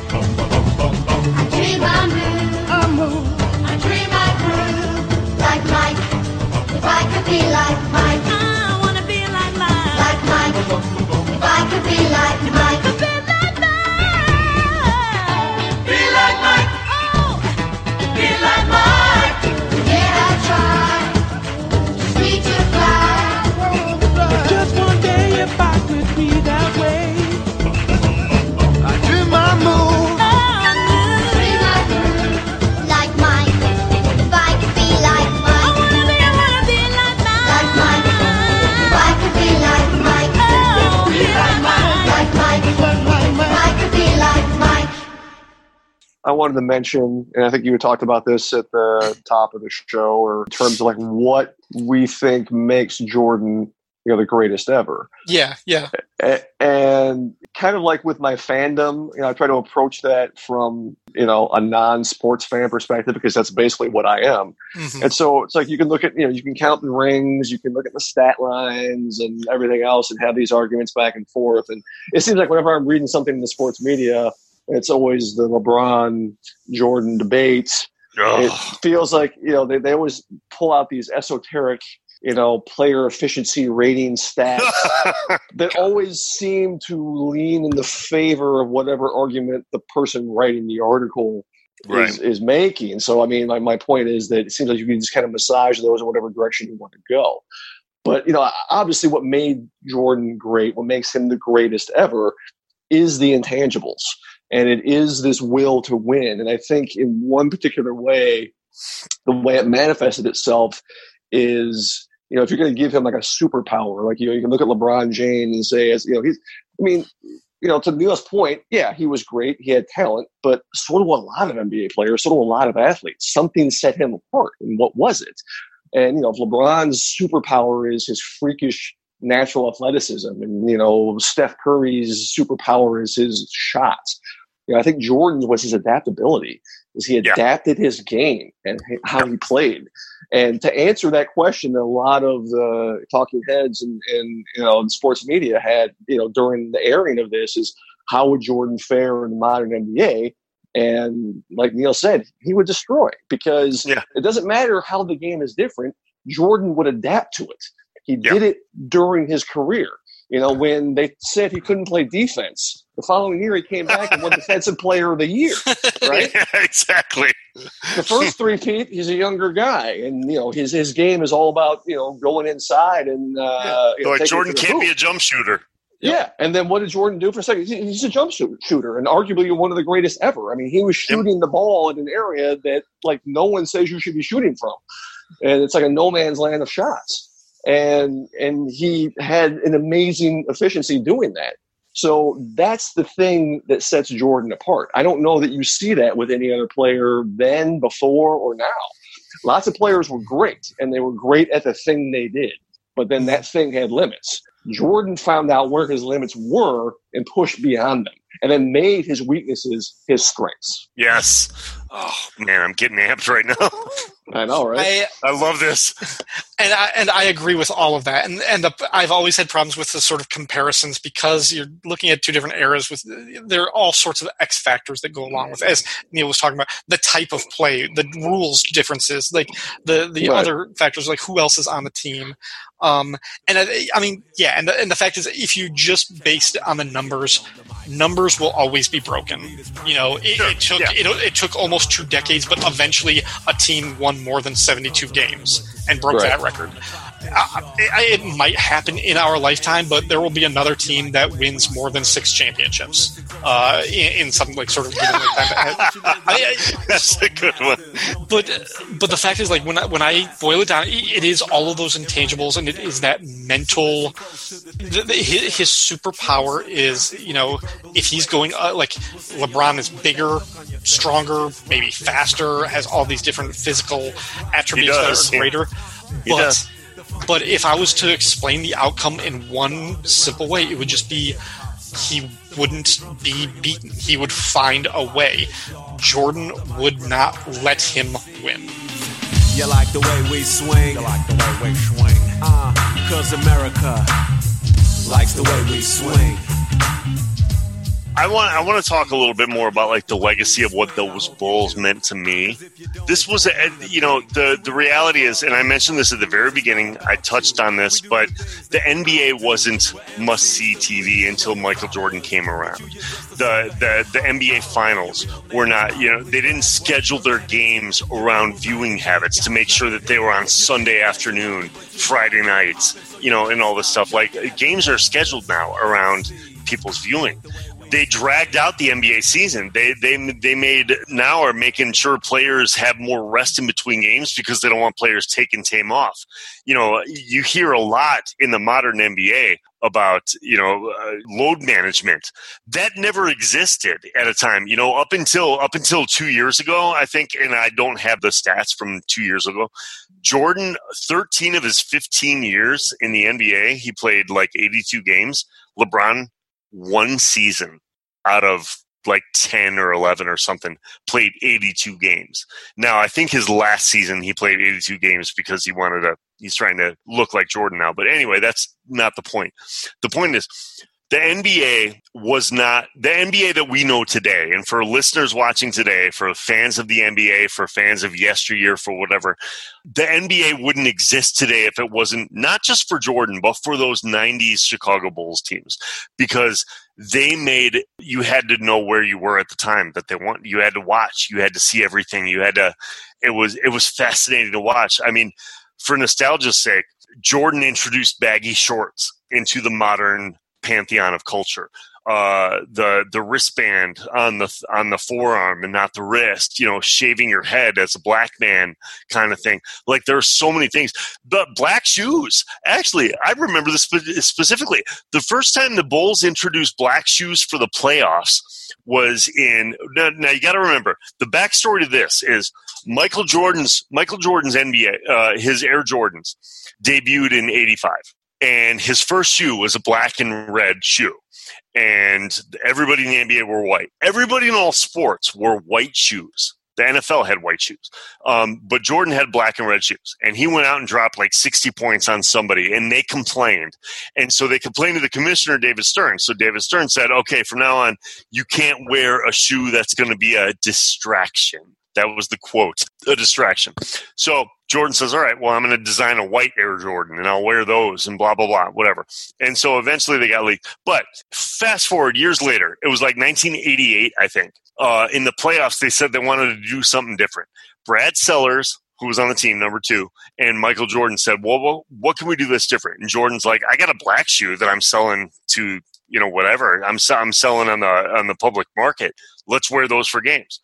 [SPEAKER 6] I move.
[SPEAKER 7] I dream I groove like Mike. If I could be like Mike,
[SPEAKER 8] I wanna be like Mike.
[SPEAKER 7] like Mike. If I could be like Mike,
[SPEAKER 8] Be like Mike.
[SPEAKER 7] be like Mike,
[SPEAKER 8] Oh,
[SPEAKER 7] be like Mike. Yeah, I try to be to fly.
[SPEAKER 6] Just one day if I could be that way. I do my move.
[SPEAKER 7] Dream I groove like Mike. If I could be like Mike,
[SPEAKER 8] I wanna be like
[SPEAKER 7] like Mike. If I could be like Mike,
[SPEAKER 8] Oh, be like
[SPEAKER 7] like Mike. If I could be like Mike.
[SPEAKER 3] I wanted to mention, and I think you had talked about this at the top of the show, or in terms of what we think makes Jordan, the greatest ever.
[SPEAKER 1] Yeah.
[SPEAKER 3] And kind of like with my fandom, I try to approach that from, a non-sports fan perspective, because that's basically what I am.
[SPEAKER 1] Mhm.
[SPEAKER 3] And so it's like you can look at, you can count the rings, you can look at the stat lines and everything else and have these arguments back and forth. And it seems like whenever I'm reading something in the sports media, it's always the LeBron Jordan debate. It feels like, they always pull out these esoteric, player efficiency rating stats that always seem to lean in the favor of whatever argument the person writing the article is making. So, I mean, my point is that it seems like you can just kind of massage those in whatever direction you want to go. But, obviously what made Jordan great, what makes him the greatest ever, is the intangibles. And it is this will to win. And I think in one particular way, the way it manifested itself is, if you're going to give him like a superpower, like, you can look at LeBron James and say, to Neil's point, yeah, he was great. He had talent, but so do a lot of NBA players, so do a lot of athletes. Something set him apart. And what was it? And, if LeBron's superpower is his freakish natural athleticism and, Steph Curry's superpower is his shots, I think Jordan's was his adaptability, is he adapted his game and how he played. And to answer that question, a lot of the talking heads and the sports media had, during the airing of this is how would Jordan fare in the modern NBA? And like Neil said, he would destroy because it doesn't matter how the game is different. Jordan would adapt to it. He did it during his career. When they said he couldn't play defense, the following year he came back and won Defensive Player of the Year, right?
[SPEAKER 2] Yeah, exactly.
[SPEAKER 3] The first three-peat, he's a younger guy, and his game is all about going inside and
[SPEAKER 2] like Jordan can't be a jump shooter.
[SPEAKER 3] Yeah, and then what did Jordan do for a second? He's a jump shooter, and arguably one of the greatest ever. I mean, he was shooting the ball in an area that like no one says you should be shooting from, and it's like a no man's land of shots. And he had an amazing efficiency doing that. So that's the thing that sets Jordan apart. I don't know that you see that with any other player then, before, or now. Lots of players were great, and they were great at the thing they did. But then that thing had limits. Jordan found out where his limits were and pushed beyond them, and then made his weaknesses his strengths.
[SPEAKER 2] Yes. Oh, man, I'm getting amped right now.
[SPEAKER 3] I know, right?
[SPEAKER 2] I love this.
[SPEAKER 1] And I agree with all of that. And I've always had problems with the sort of comparisons because you're looking at two different eras. There are all sorts of X factors that go along with it. As Neil was talking about, the type of play, the rules differences, like the other factors, like who else is on the team. And the fact is, if you just based it on the numbers will always be broken. It took almost 2 decades, but eventually a team won more than 72 games and broke that record. It might happen in our lifetime, but there will be another team that wins more than 6 championships in some like sort of given time.
[SPEAKER 2] That's a good one.
[SPEAKER 1] But the fact is, like when I boil it down, it is all of those intangibles, and it is that mental. His superpower is, if he's going like LeBron is bigger, stronger, maybe faster, has all these different physical attributes that are greater. But if I was to explain the outcome in one simple way, it would just be he wouldn't be beaten. He would find a way. Jordan would not let him win.
[SPEAKER 9] You like the way we swing? You like the way we swing? 'Cause America likes the way we swing.
[SPEAKER 2] I want to talk a little bit more about like the legacy of what those Bulls meant to me. This was, the reality is, and I mentioned this at the very beginning, I touched on this, but the NBA wasn't must-see TV until Michael Jordan came around. The NBA Finals were not, they didn't schedule their games around viewing habits to make sure that they were on Sunday afternoon, Friday nights, and all this stuff. Like, games are scheduled now around people's viewing. They dragged out the NBA season. They are making sure players have more rest in between games because they don't want players taking time off. You hear a lot in the modern NBA about, load management. That never existed at a time, up until 2 years ago, I think, and I don't have the stats from 2 years ago. Jordan, 13 of his 15 years in the NBA, he played like 82 games. LeBron, 1 season out of like 10 or 11 or something, played 82 games. Now, I think his last season he played 82 games because he's trying to look like Jordan now. But anyway, that's not the point. The point is the NBA was not the NBA that we know today. And for listeners watching today, for fans of the NBA, for fans of yesteryear, for whatever, the NBA wouldn't exist today if it wasn't not just for Jordan, but for those 90s Chicago Bulls teams, because they made, you had to know where you were at the time that they want. You had to watch, you had to see everything. You had to, it was fascinating to watch. I mean, for nostalgia's sake, Jordan introduced baggy shorts into the modern pantheon of culture. The wristband on the forearm and not the wrist, shaving your head as a black man kind of thing. Like, there are so many things. But black shoes, actually, I remember this specifically. The first time the Bulls introduced black shoes for the playoffs was now you got to remember, the backstory to this is Michael Jordan's NBA, his Air Jordans debuted in '85. And his first shoe was a black and red shoe. And everybody in the NBA wore white. Everybody in all sports wore white shoes. The NFL had white shoes. But Jordan had black and red shoes. And he went out and dropped like 60 points on somebody. And they complained. And so they complained to the commissioner, David Stern. So David Stern said, okay, from now on, you can't wear a shoe that's going to be a distraction. That was the quote, a distraction. So Jordan says, all right, well, I'm going to design a white Air Jordan, and I'll wear those, and blah, blah, blah, whatever. And so eventually they got leaked. But fast forward years later, it was like 1988, I think. In the playoffs, they said they wanted to do something different. Brad Sellers, who was on the team, number 2, and Michael Jordan said, well, what can we do that's different? And Jordan's like, I got a black shoe that I'm selling to, whatever. I'm selling on the public market. Let's wear those for games.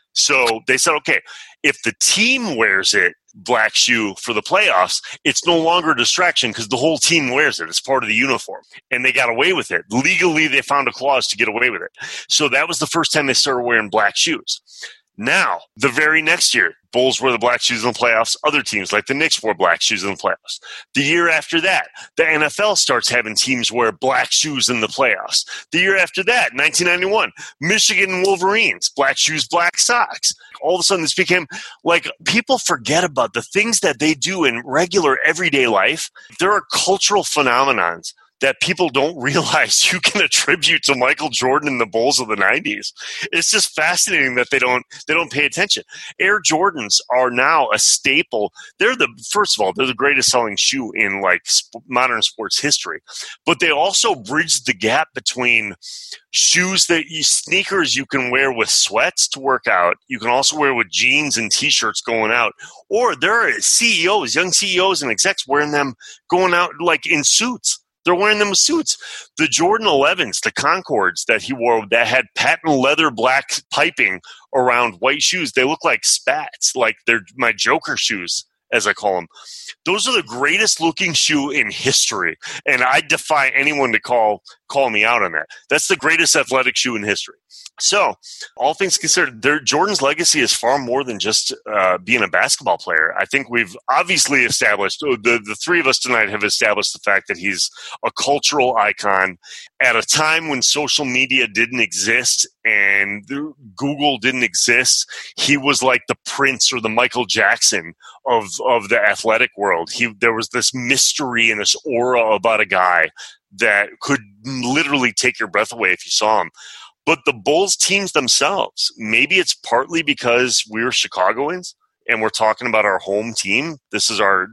[SPEAKER 2] So they said, okay, if the team wears it, black shoe for the playoffs, it's no longer a distraction because the whole team wears it. It's part of the uniform. And they got away with it. Legally, they found a clause to get away with it. So that was the first time they started wearing black shoes. Now, the very next year, Bulls wore the black shoes in the playoffs. Other teams, like the Knicks, wore black shoes in the playoffs. The year after that, the NFL starts having teams wear black shoes in the playoffs. The year after that, 1991, Michigan Wolverines, black shoes, black socks. All of a sudden, this became like people forget about the things that they do in regular everyday life. There are cultural phenomenons that people don't realize you can attribute to Michael Jordan and the Bulls of the 90s. It's just fascinating that they don't pay attention. Air Jordans are now a staple. First of all, they're the greatest selling shoe in like modern sports history, but they also bridge the gap between shoes sneakers you can wear with sweats to work out. You can also wear with jeans and t-shirts going out, or there are young CEOs and execs wearing them going out like in suits. They're wearing them with suits. The Jordan 11s, the Concords that he wore that had patent leather black piping around white shoes, they look like spats, like they're my Joker shoes, as I call them. Those are the greatest looking shoe in history, and I defy anyone to call me out on that. That's the greatest athletic shoe in history. So, all things considered, Jordan's legacy is far more than just being a basketball player. I think we've obviously established, the three of us tonight have established the fact that he's a cultural icon at a time when social media didn't exist and Google didn't exist. He was like the Prince or the Michael Jackson of the athletic world. There was this mystery and this aura about a guy that could literally take your breath away if you saw him. But the Bulls teams themselves, maybe it's partly because we're Chicagoans and we're talking about our home team. This is our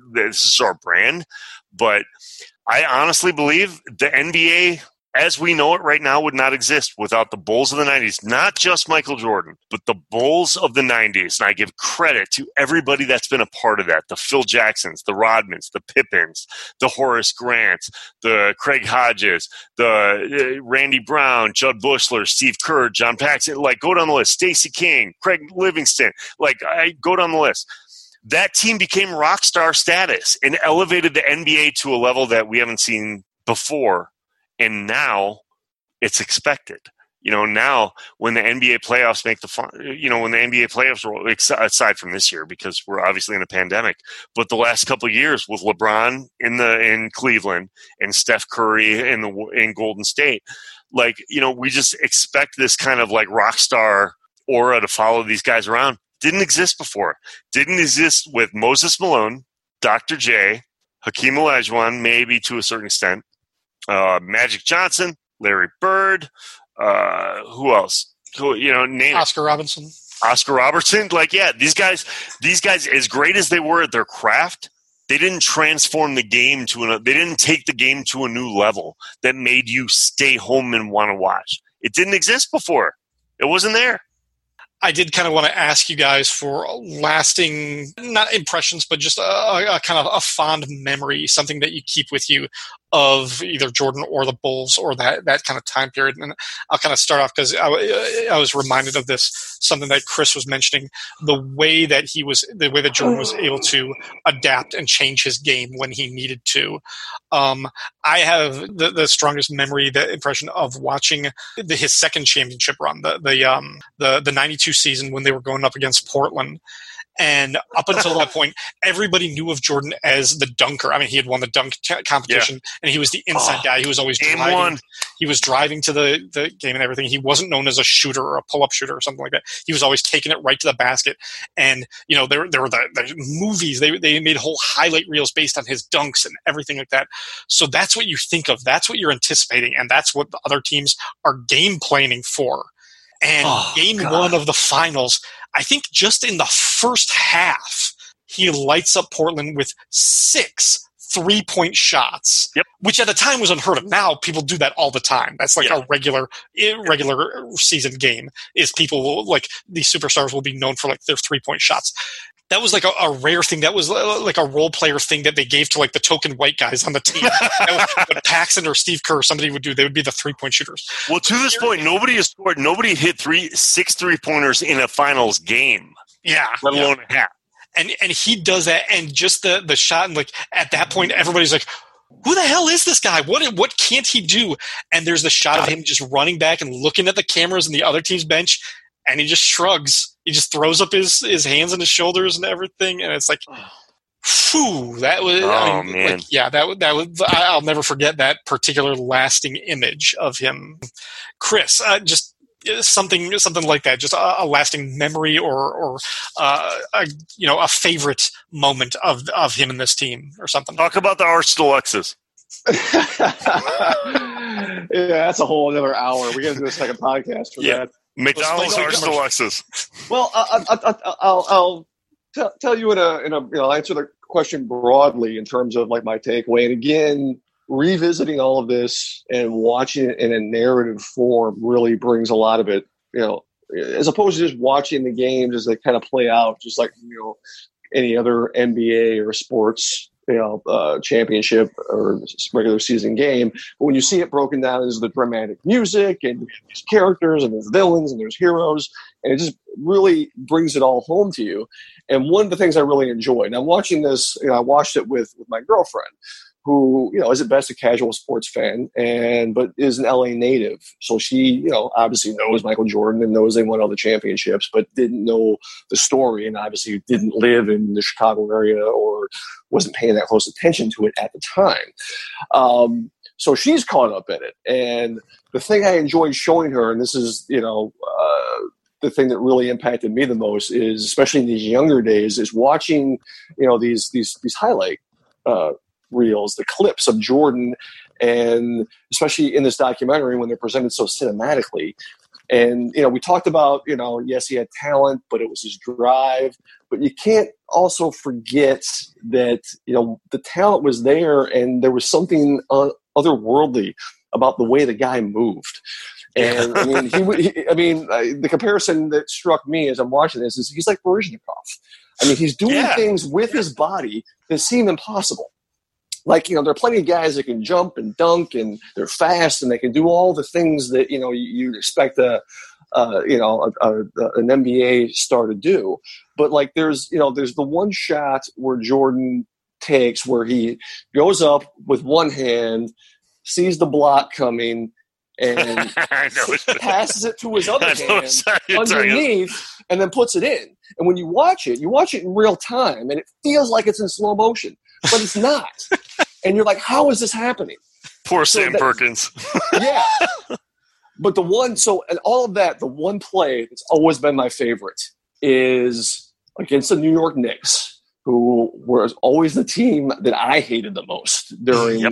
[SPEAKER 2] brand. But I honestly believe the NBA, as we know it right now, would not exist without the Bulls of the 90s. Not just Michael Jordan, but the Bulls of the 90s. And I give credit to everybody that's been a part of that. The Phil Jacksons, the Rodmans, the Pippins, the Horace Grants, the Craig Hodges, the Randy Brown, Judd Bushler, Steve Kerr, John Paxson. Like, go down the list. Stacey King, Craig Livingston. Like, I go down the list. That team became rock star status and elevated the NBA to a level that we haven't seen before. And now it's expected. Now when the NBA playoffs make the fun, when the NBA playoffs roll, aside from this year because we're obviously in a pandemic, but the last couple of years with LeBron in Cleveland and Steph Curry in Golden State, we just expect this kind of like rock star aura to follow these guys around. Didn't exist before. Didn't exist with Moses Malone, Dr. J, Hakeem Olajuwon, maybe to a certain extent. Magic Johnson, Larry Bird. Who else? Name
[SPEAKER 1] Oscar Robinson.
[SPEAKER 2] Oscar Robertson. Like, yeah, these guys, as great as they were at their craft, they didn't transform the game they didn't take the game to a new level that made you stay home and want to watch. It didn't exist before. It wasn't there.
[SPEAKER 1] I did kind of want to ask you guys for lasting, not impressions, but just a kind of a fond memory, something that you keep with you of either Jordan or the Bulls or that kind of time period. And I'll kind of start off because I was reminded of this, something that Chris was mentioning, the way that Jordan was able to adapt and change his game when he needed to. I have the strongest memory, the impression of watching his second championship run, the 92 season when they were going up against Portland. And up until that point, everybody knew of Jordan as the dunker. I mean, he had won the dunk competition, and he was the inside guy. He was always driving.
[SPEAKER 2] One.
[SPEAKER 1] He was driving to the game and everything. He wasn't known as a shooter or a pull-up shooter or something like that. He was always taking it right to the basket. And there were the movies. They made whole highlight reels based on his dunks and everything like that. So that's what you think of. That's what you're anticipating, and that's what the other teams are game planning for. And game one of the finals, I think just in the first half, he lights up Portland with 6 3-point shots, which at the time was unheard of. Now people do that all the time. That's like a regular season game, is people will, like, these superstars will be known for like their 3-point shots. That was like a rare thing. That was like a role player thing that they gave to like the token white guys on the team. What Paxson or Steve Kerr or somebody would do. They would be the 3-point shooters.
[SPEAKER 2] Well, to this point, nobody has scored. Nobody hit 6 3-pointers in a finals game.
[SPEAKER 1] Yeah,
[SPEAKER 2] let alone a half.
[SPEAKER 1] And he does that, and just the shot, and like at that point, everybody's like, who the hell is this guy? What can't he do? And there's the shot of him just running back and looking at the cameras and the other team's bench, and he just shrugs. He just throws up his hands on his shoulders and everything, and it's like, phew, that was.
[SPEAKER 2] Man.
[SPEAKER 1] Like, yeah, that was. I'll never forget that particular lasting image of him. Chris, just something like that, just a lasting memory or a favorite moment of him and this team or something.
[SPEAKER 2] Talk about the Arch Deluxes.
[SPEAKER 3] Yeah, that's a whole another hour. We got to do a second podcast for that.
[SPEAKER 2] McDonald's Arch Deluxes.
[SPEAKER 3] Well, I'll tell you I'll answer the question broadly in terms of like my takeaway. And again, revisiting all of this and watching it in a narrative form really brings a lot of it, as opposed to just watching the games as they kind of play out, just like, any other NBA or sports, championship or regular season game. But when you see it broken down as the dramatic music and these characters and there's villains and there's heroes, and it just really brings it all home to you. And one of the things I really enjoyed, now watching this, I watched it with my girlfriend, who, is at best a casual sports fan, but is an LA native. So she, obviously knows Michael Jordan and knows they won all the championships, but didn't know the story, and obviously didn't live in the Chicago area or wasn't paying that close attention to it at the time. So she's caught up in it. And the thing I enjoyed showing her, and this is, the thing that really impacted me the most, is especially in these younger days, is watching, these highlight reels, the clips of Jordan, and especially in this documentary when they're presented so cinematically. And, we talked about, yes, he had talent, but it was his drive. But you can't also forget that, the talent was there, and there was something otherworldly about the way the guy moved. And the comparison that struck me as I'm watching this is he's like Baryshnikov. He's doing things with his body that seem impossible. Like, there are plenty of guys that can jump and dunk, and they're fast, and they can do all the things that, you'd expect an NBA star to do. But like, there's the one shot where Jordan takes where he goes up with one hand, sees the block coming, and passes it to his other hand underneath, and then puts it in. And when you watch it in real time, and it feels like it's in slow motion, but it's not. And you're like, how is this happening?
[SPEAKER 2] Poor Sam Perkins.
[SPEAKER 3] Yeah. But and all of that, the one play that's always been my favorite is against the New York Knicks. who was always the team that I hated the most during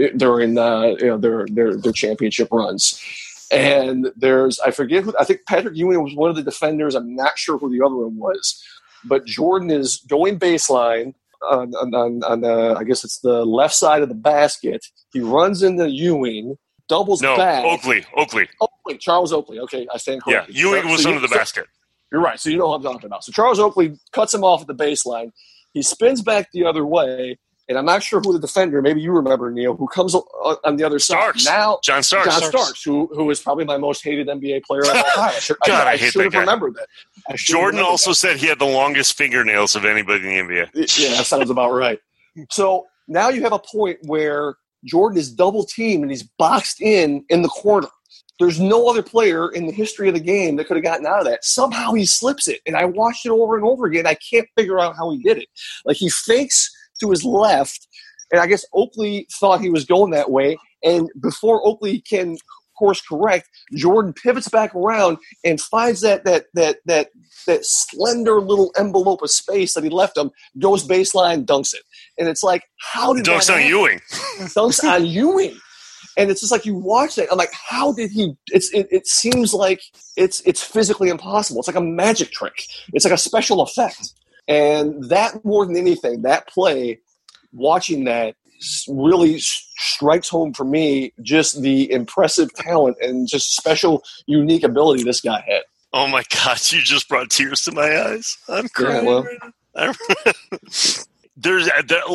[SPEAKER 3] their championship runs. And I forget who, I think Patrick Ewing was one of the defenders. I'm not sure who the other one was, but Jordan is going baseline on I guess it's the left side of the basket. He runs into Ewing, doubles back.
[SPEAKER 2] Oakley,
[SPEAKER 3] Charles Oakley. Okay, I stand corrected.
[SPEAKER 2] Yeah, Ewing was under the basket.
[SPEAKER 3] You're right. So you know what I'm talking about. So Charles Oakley cuts him off at the baseline. He spins back the other way, and I'm not sure who the defender, maybe you remember, Neil, who comes on the other side. Now,
[SPEAKER 2] John Starks,
[SPEAKER 3] who is probably my most hated NBA player of all time. I should have remembered that.
[SPEAKER 2] Jordan also said he had the longest fingernails of anybody in the NBA.
[SPEAKER 3] Yeah, that sounds about right. So now you have a point where Jordan is double teamed and he's boxed in the corner. There's no other player in the history of the game that could have gotten out of that. Somehow he slips it. And I watched it over and over again. I can't figure out how he did it. Like, he fakes to his left, and I guess Oakley thought he was going that way. And before Oakley can course correct, Jordan pivots back around and finds that slender little envelope of space that he left him, goes baseline, dunks it. And it's like, how did
[SPEAKER 2] dunks
[SPEAKER 3] that
[SPEAKER 2] on Ewing.
[SPEAKER 3] Dunks on Ewing. And it's just like, you watch that, I'm like, how did he? It seems like it's physically impossible. It's like a magic trick. It's like a special effect. And that, more than anything, that play, watching that really strikes home for me just the impressive talent and just special, unique ability this guy had.
[SPEAKER 2] Oh my God! You just brought tears to my eyes. I'm crying. Yeah, there's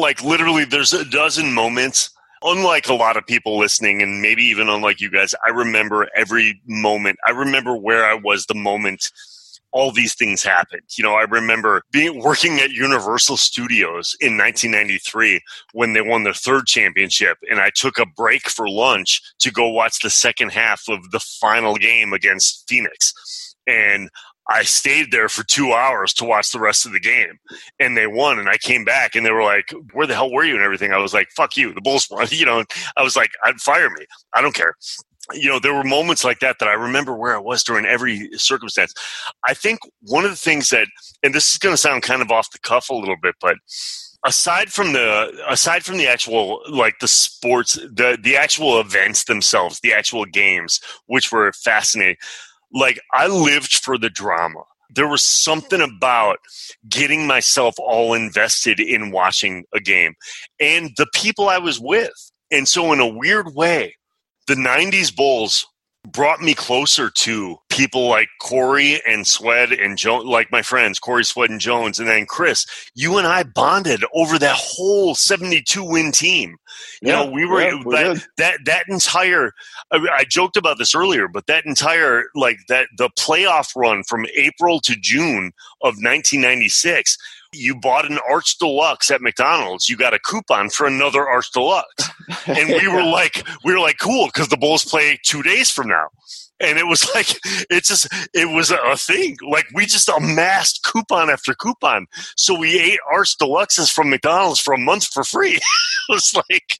[SPEAKER 2] a dozen moments. Unlike a lot of people listening, and maybe even unlike you guys, I remember every moment. I remember where I was the moment all these things happened. You know, I remember working at Universal Studios in 1993 when they won their third championship, and I took a break for lunch to go watch the second half of the final game against Phoenix. And I stayed there for 2 hours to watch the rest of the game, and they won. And I came back, and they were like, "Where the hell were you?" and everything. I was like, "Fuck you, the Bulls won." You know, I was like, "I'd fire me. I don't care." You know, there were moments like that I remember where I was during every circumstance. I think one of the things that, and this is going to sound kind of off the cuff a little bit, but aside from the actual, like, the sports, the actual events themselves, the actual games, which were fascinating. Like, I lived for the drama. There was something about getting myself all invested in watching a game and the people I was with. And so in a weird way, the 90s Bulls brought me closer to people like Corey and Swed and Jones, like my friends, Corey, Swed, and Jones. And then Chris, you and I bonded over that whole 72-win team. You know, we that entire, I joked about this earlier, but that entire, like, the playoff run from April to June of 1996, you bought an Arch Deluxe at McDonald's, you got a coupon for another Arch Deluxe. And we were like, cool, because the Bulls play 2 days from now. And it was like, it was a thing. Like, we just amassed coupon after coupon. So we ate Arch Deluxes from McDonald's for a month for free. It was like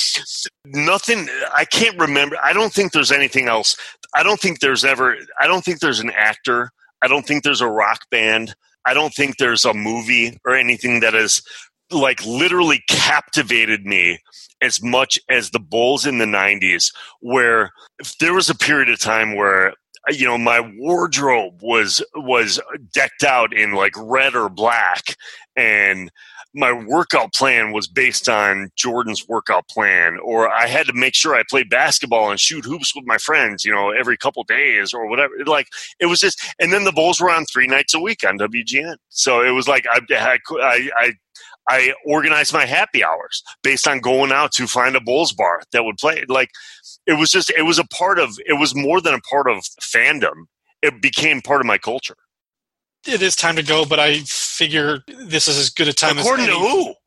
[SPEAKER 2] nothing. I can't remember. I don't think there's anything else. I don't think there's an actor. I don't think there's a rock band. I don't think there's a movie or anything that has, like, literally captivated me as much as the Bulls in the 90s, where there was a period of time where, you know, my wardrobe was decked out in, like, red or black, and my workout plan was based on Jordan's workout plan, or I had to make sure I played basketball and shoot hoops with my friends, you know, every couple days or whatever. Like, it was just, and then the Bulls were on 3 nights a week on WGN. So it was like, I organized my happy hours based on going out to find a Bulls bar that would play. Like, it was more than a part of fandom. It became part of my culture.
[SPEAKER 1] It is time to go, but I figure this is as good a time
[SPEAKER 2] According
[SPEAKER 1] as any.
[SPEAKER 2] to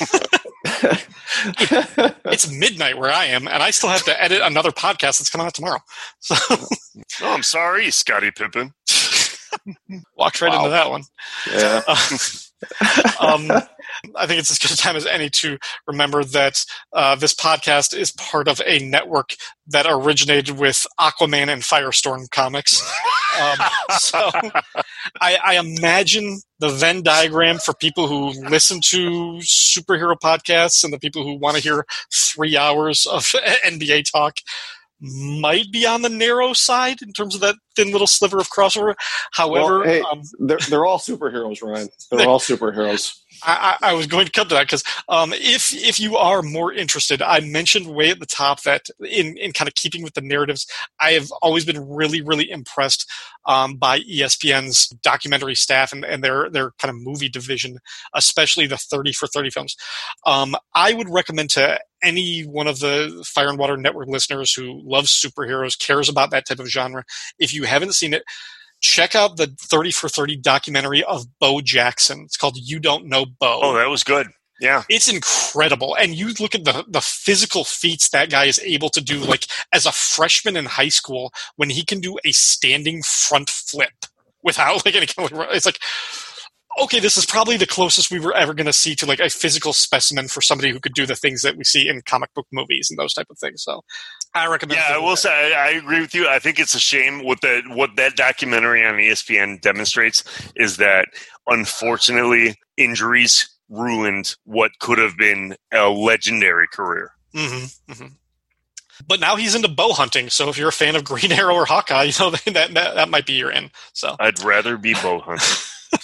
[SPEAKER 2] who?
[SPEAKER 1] It's midnight where I am, and I still have to edit another podcast that's coming out tomorrow. So,
[SPEAKER 2] I'm sorry, Scottie Pippen.
[SPEAKER 1] Walked right into that one.
[SPEAKER 3] Yeah.
[SPEAKER 1] I think it's as good a time as any to remember that this podcast is part of a network that originated with Aquaman and Firestorm comics. So I imagine the Venn diagram for people who listen to superhero podcasts and the people who want to hear 3 hours of NBA talk might be on the narrow side in terms of that thin little sliver of crossover. However,
[SPEAKER 3] well, hey, they're all superheroes, Ryan. They're all superheroes.
[SPEAKER 1] I was going to come to that because if you are more interested, I mentioned way at the top that in kind of keeping with the narratives, I have always been really, really impressed by ESPN's documentary staff and their kind of movie division, especially the 30 for 30 films. I would recommend to any one of the Fire and Water Network listeners who loves superheroes, cares about that type of genre, if you haven't seen it, check out the 30 for 30 documentary of Bo Jackson. It's called You Don't Know Bo.
[SPEAKER 2] Oh, that was good. Yeah.
[SPEAKER 1] It's incredible. And you look at the physical feats that guy is able to do, like as a freshman in high school, when he can do a standing front flip without like any kind of, it's like, okay, this is probably the closest we were ever going to see to like a physical specimen for somebody who could do the things that we see in comic book movies and those type of things. So I recommend.
[SPEAKER 2] Yeah, I will say I agree with you. I think it's a shame what that documentary on ESPN demonstrates is that unfortunately injuries ruined what could have been a legendary career.
[SPEAKER 1] Mm-hmm, mm-hmm. But now he's into bow hunting, so if you're a fan of Green Arrow or Hawkeye, you know that might be your in. So
[SPEAKER 2] I'd rather be bow hunting.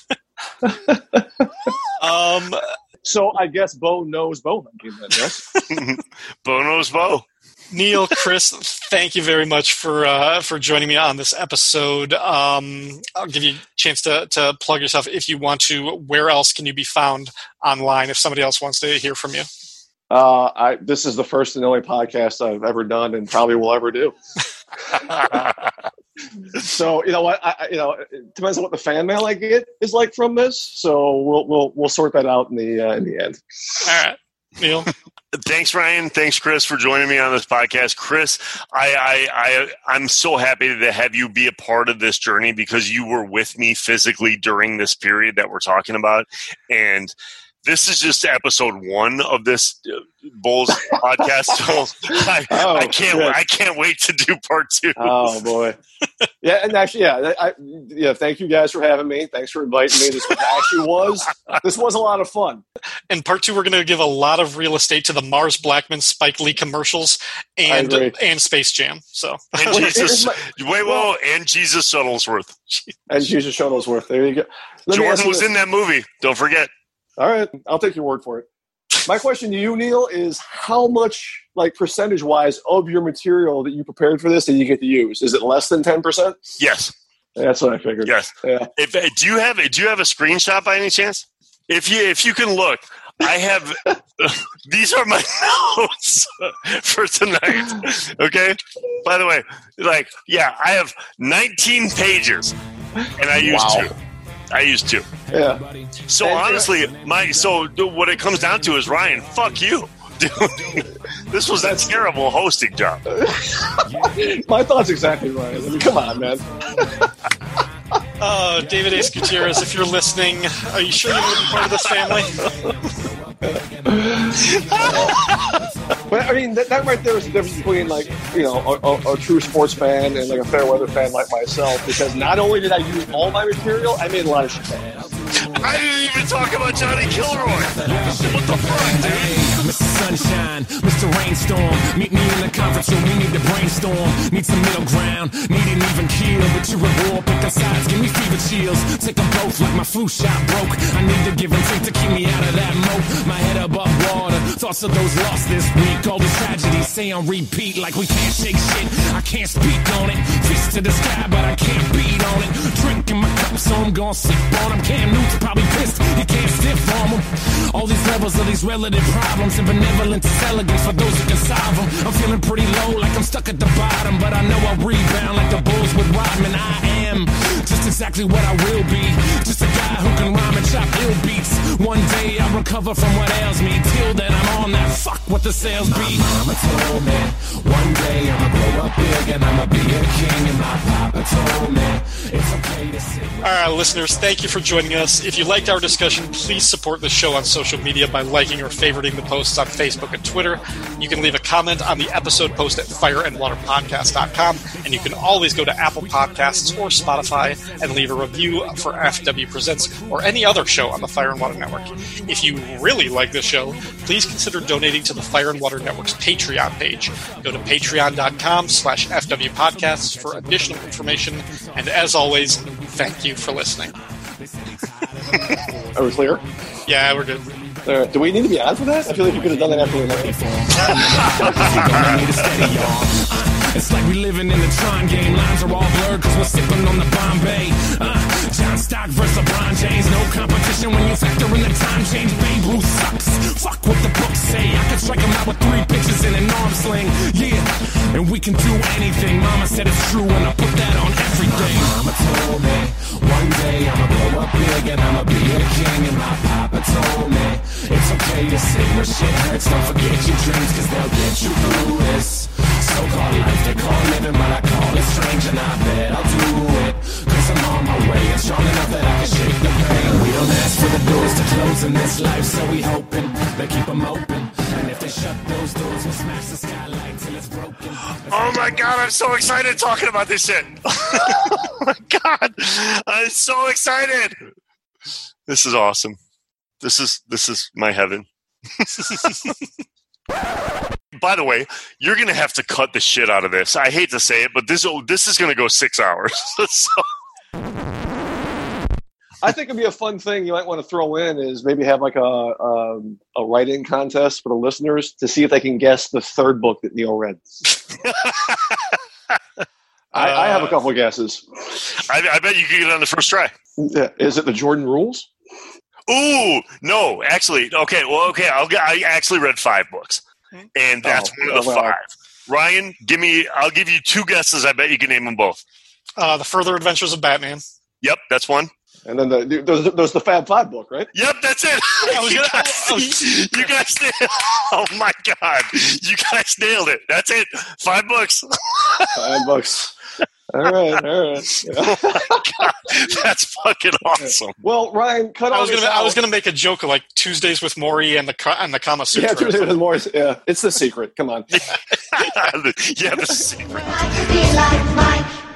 [SPEAKER 3] So I guess Bo knows bow hunting then, yes?
[SPEAKER 2] Bo knows Bo.
[SPEAKER 1] Neil, Chris, thank you very much for joining me on this episode. I'll give you a chance to plug yourself if you want to. Where else can you be found online if somebody else wants to hear from you?
[SPEAKER 3] This is the first and only podcast I've ever done and probably will ever do. So you know what? It depends on what the fan mail I get is like from this. So we'll sort that out in the end.
[SPEAKER 1] All right, Neil.
[SPEAKER 2] Thanks, Ryan. Thanks, Chris, for joining me on this podcast. Chris, I'm so happy to have you be a part of this journey because you were with me physically during this period that we're talking about, and this is just episode 1 of this Bulls podcast. So I can't wait to do part 2.
[SPEAKER 3] Oh boy. Yeah. And actually, thank you guys for having me. Thanks for inviting me. This was a lot of fun.
[SPEAKER 1] In part 2, we're going to give a lot of real estate to the Mars Blackman Spike Lee commercials and Space Jam. So
[SPEAKER 2] and Jesus Shuttlesworth.
[SPEAKER 3] And Jesus Shuttlesworth. There you go.
[SPEAKER 2] Jordan was in that movie. Don't forget.
[SPEAKER 3] All right, I'll take your word for it. My question to you, Neil, is how much, like percentage-wise, of your material that you prepared for this that you get to use? Is it less than 10%?
[SPEAKER 2] Yes.
[SPEAKER 3] That's what I figured.
[SPEAKER 2] Yes.
[SPEAKER 3] Yeah.
[SPEAKER 2] Do you have a screenshot by any chance? If you can look, I have. These are my notes for tonight. Okay. By the way, I have 19 pages, and I used 2.
[SPEAKER 3] Yeah.
[SPEAKER 2] So honestly, what it comes down to is Ryan. Fuck you, dude. This was a terrible hosting job.
[SPEAKER 3] My thoughts exactly, Ryan. I mean, come on, man.
[SPEAKER 1] David Ace Gutierrez, if you're listening, are you sure you want to be part of this family?
[SPEAKER 3] But I mean, that right there is the difference between a true sports fan and like a fair weather fan like myself. Because not only did I use all my material, I made a lot of shit.
[SPEAKER 2] I didn't even talk about Johnny Kilroy. What the fuck, dude?
[SPEAKER 9] Mr. Sunshine, Mr. Rainstorm, meet me in the conference room. We need to brainstorm. Need some middle ground, need an even keel. But you're at war, picking sides, give me fever chills. Take them both like my flu shot broke. I need to give and take to keep me out of that moat. My head above water, thoughts of those lost this week. All these tragedies say on repeat like we can't shake shit. I can't speak on it. Fist to the sky, but I can't beat on it. Drinking my cup, so I'm gonna sip on them. Cam Newton's probably pissed, you can't stiff on them. All these levels of these relative problems and benevolence is elegance for those who can solve them. I'm feeling pretty low, like I'm stuck at the bottom, but I know I'll rebound like the Bulls with Rodman. I am just exactly what I will be. Just a guy who can rhyme and chop ill beats One day I'll recover from what ails me. Till then I'm on that fuck what the sales be. Mama told me one day I'ma grow up big and I'ma be a king. And my papa told me it's okay to sit.
[SPEAKER 1] All right, listeners, thank you for joining us. If you liked our discussion, please support the show on social media by liking or favoriting the posts on Facebook and Twitter. You can leave a comment on the episode post at fireandwaterpodcast.com, and you can always go to Apple Podcasts or Spotify and leave a review for FW Presents or any other show on the Fire and Water Network. If you really like this show, please consider donating to the Fire and Water Network's Patreon page. Go to patreon.com/FW Podcasts for additional information. And as always, thank you for listening.
[SPEAKER 3] Are we clear?
[SPEAKER 1] Yeah, we're good.
[SPEAKER 3] Do we need to be on for that? I feel like you could have done that after the night.
[SPEAKER 9] It's like we living in the Tron game. Lines are all blurred cause we're sipping on the Bombay. John Stock versus LeBron James. No competition when you factor in the time change. Babe Ruth sucks. Fuck what the books say. I could strike him out with 3 pitches in an arm sling. Yeah, and we can do anything. Mama said it's true and I put that on everything. Mama told me one day I'ma grow up big and I'ma be a king. And my papa told me it's okay to sit where shit hurts. Don't forget your dreams cause they'll get you through this so-called life they call living, but I call it strange. And I bet I'll do it cause I'm on my way and strong enough that I can shake the pain. We don't ask for the doors to close in this life, so we hoping they keep them open. And if they shut those doors, we'll smash the skylight till it's broken.
[SPEAKER 2] Oh my god, I'm so excited talking about this shit. Oh my god, I'm so excited. This is awesome. This is my heaven. By the way, you're going to have to cut the shit out of this. I hate to say it, but this is going to go 6 hours. So.
[SPEAKER 3] I think it'd be a fun thing you might want to throw in is maybe have like a write-in contest for the listeners to see if they can guess the third book that Neil read. I have a couple of guesses.
[SPEAKER 2] I bet you could get it on the first try.
[SPEAKER 3] Is it the Jordan Rules?
[SPEAKER 2] Ooh, no, actually, okay. I actually read 5 books, and that's one of the 5. Ryan, I'll give you 2 guesses. I bet you can name them both.
[SPEAKER 1] The Further Adventures of Batman.
[SPEAKER 2] Yep, that's one.
[SPEAKER 3] And then there's the Fab Five book, right?
[SPEAKER 2] Yep, that's it. You guys nailed. Oh my god, you guys nailed it. That's it. 5 books.
[SPEAKER 3] 5 books. All right.
[SPEAKER 2] Oh my god, that's fucking awesome.
[SPEAKER 3] Well, Ryan,
[SPEAKER 1] I was gonna make a joke of like Tuesdays with Maury and the Kama Sutra.
[SPEAKER 3] Yeah, Tuesdays with Maury. Yeah, it's the secret. Come on.
[SPEAKER 2] Yeah, the secret.
[SPEAKER 7] I could be like Mike.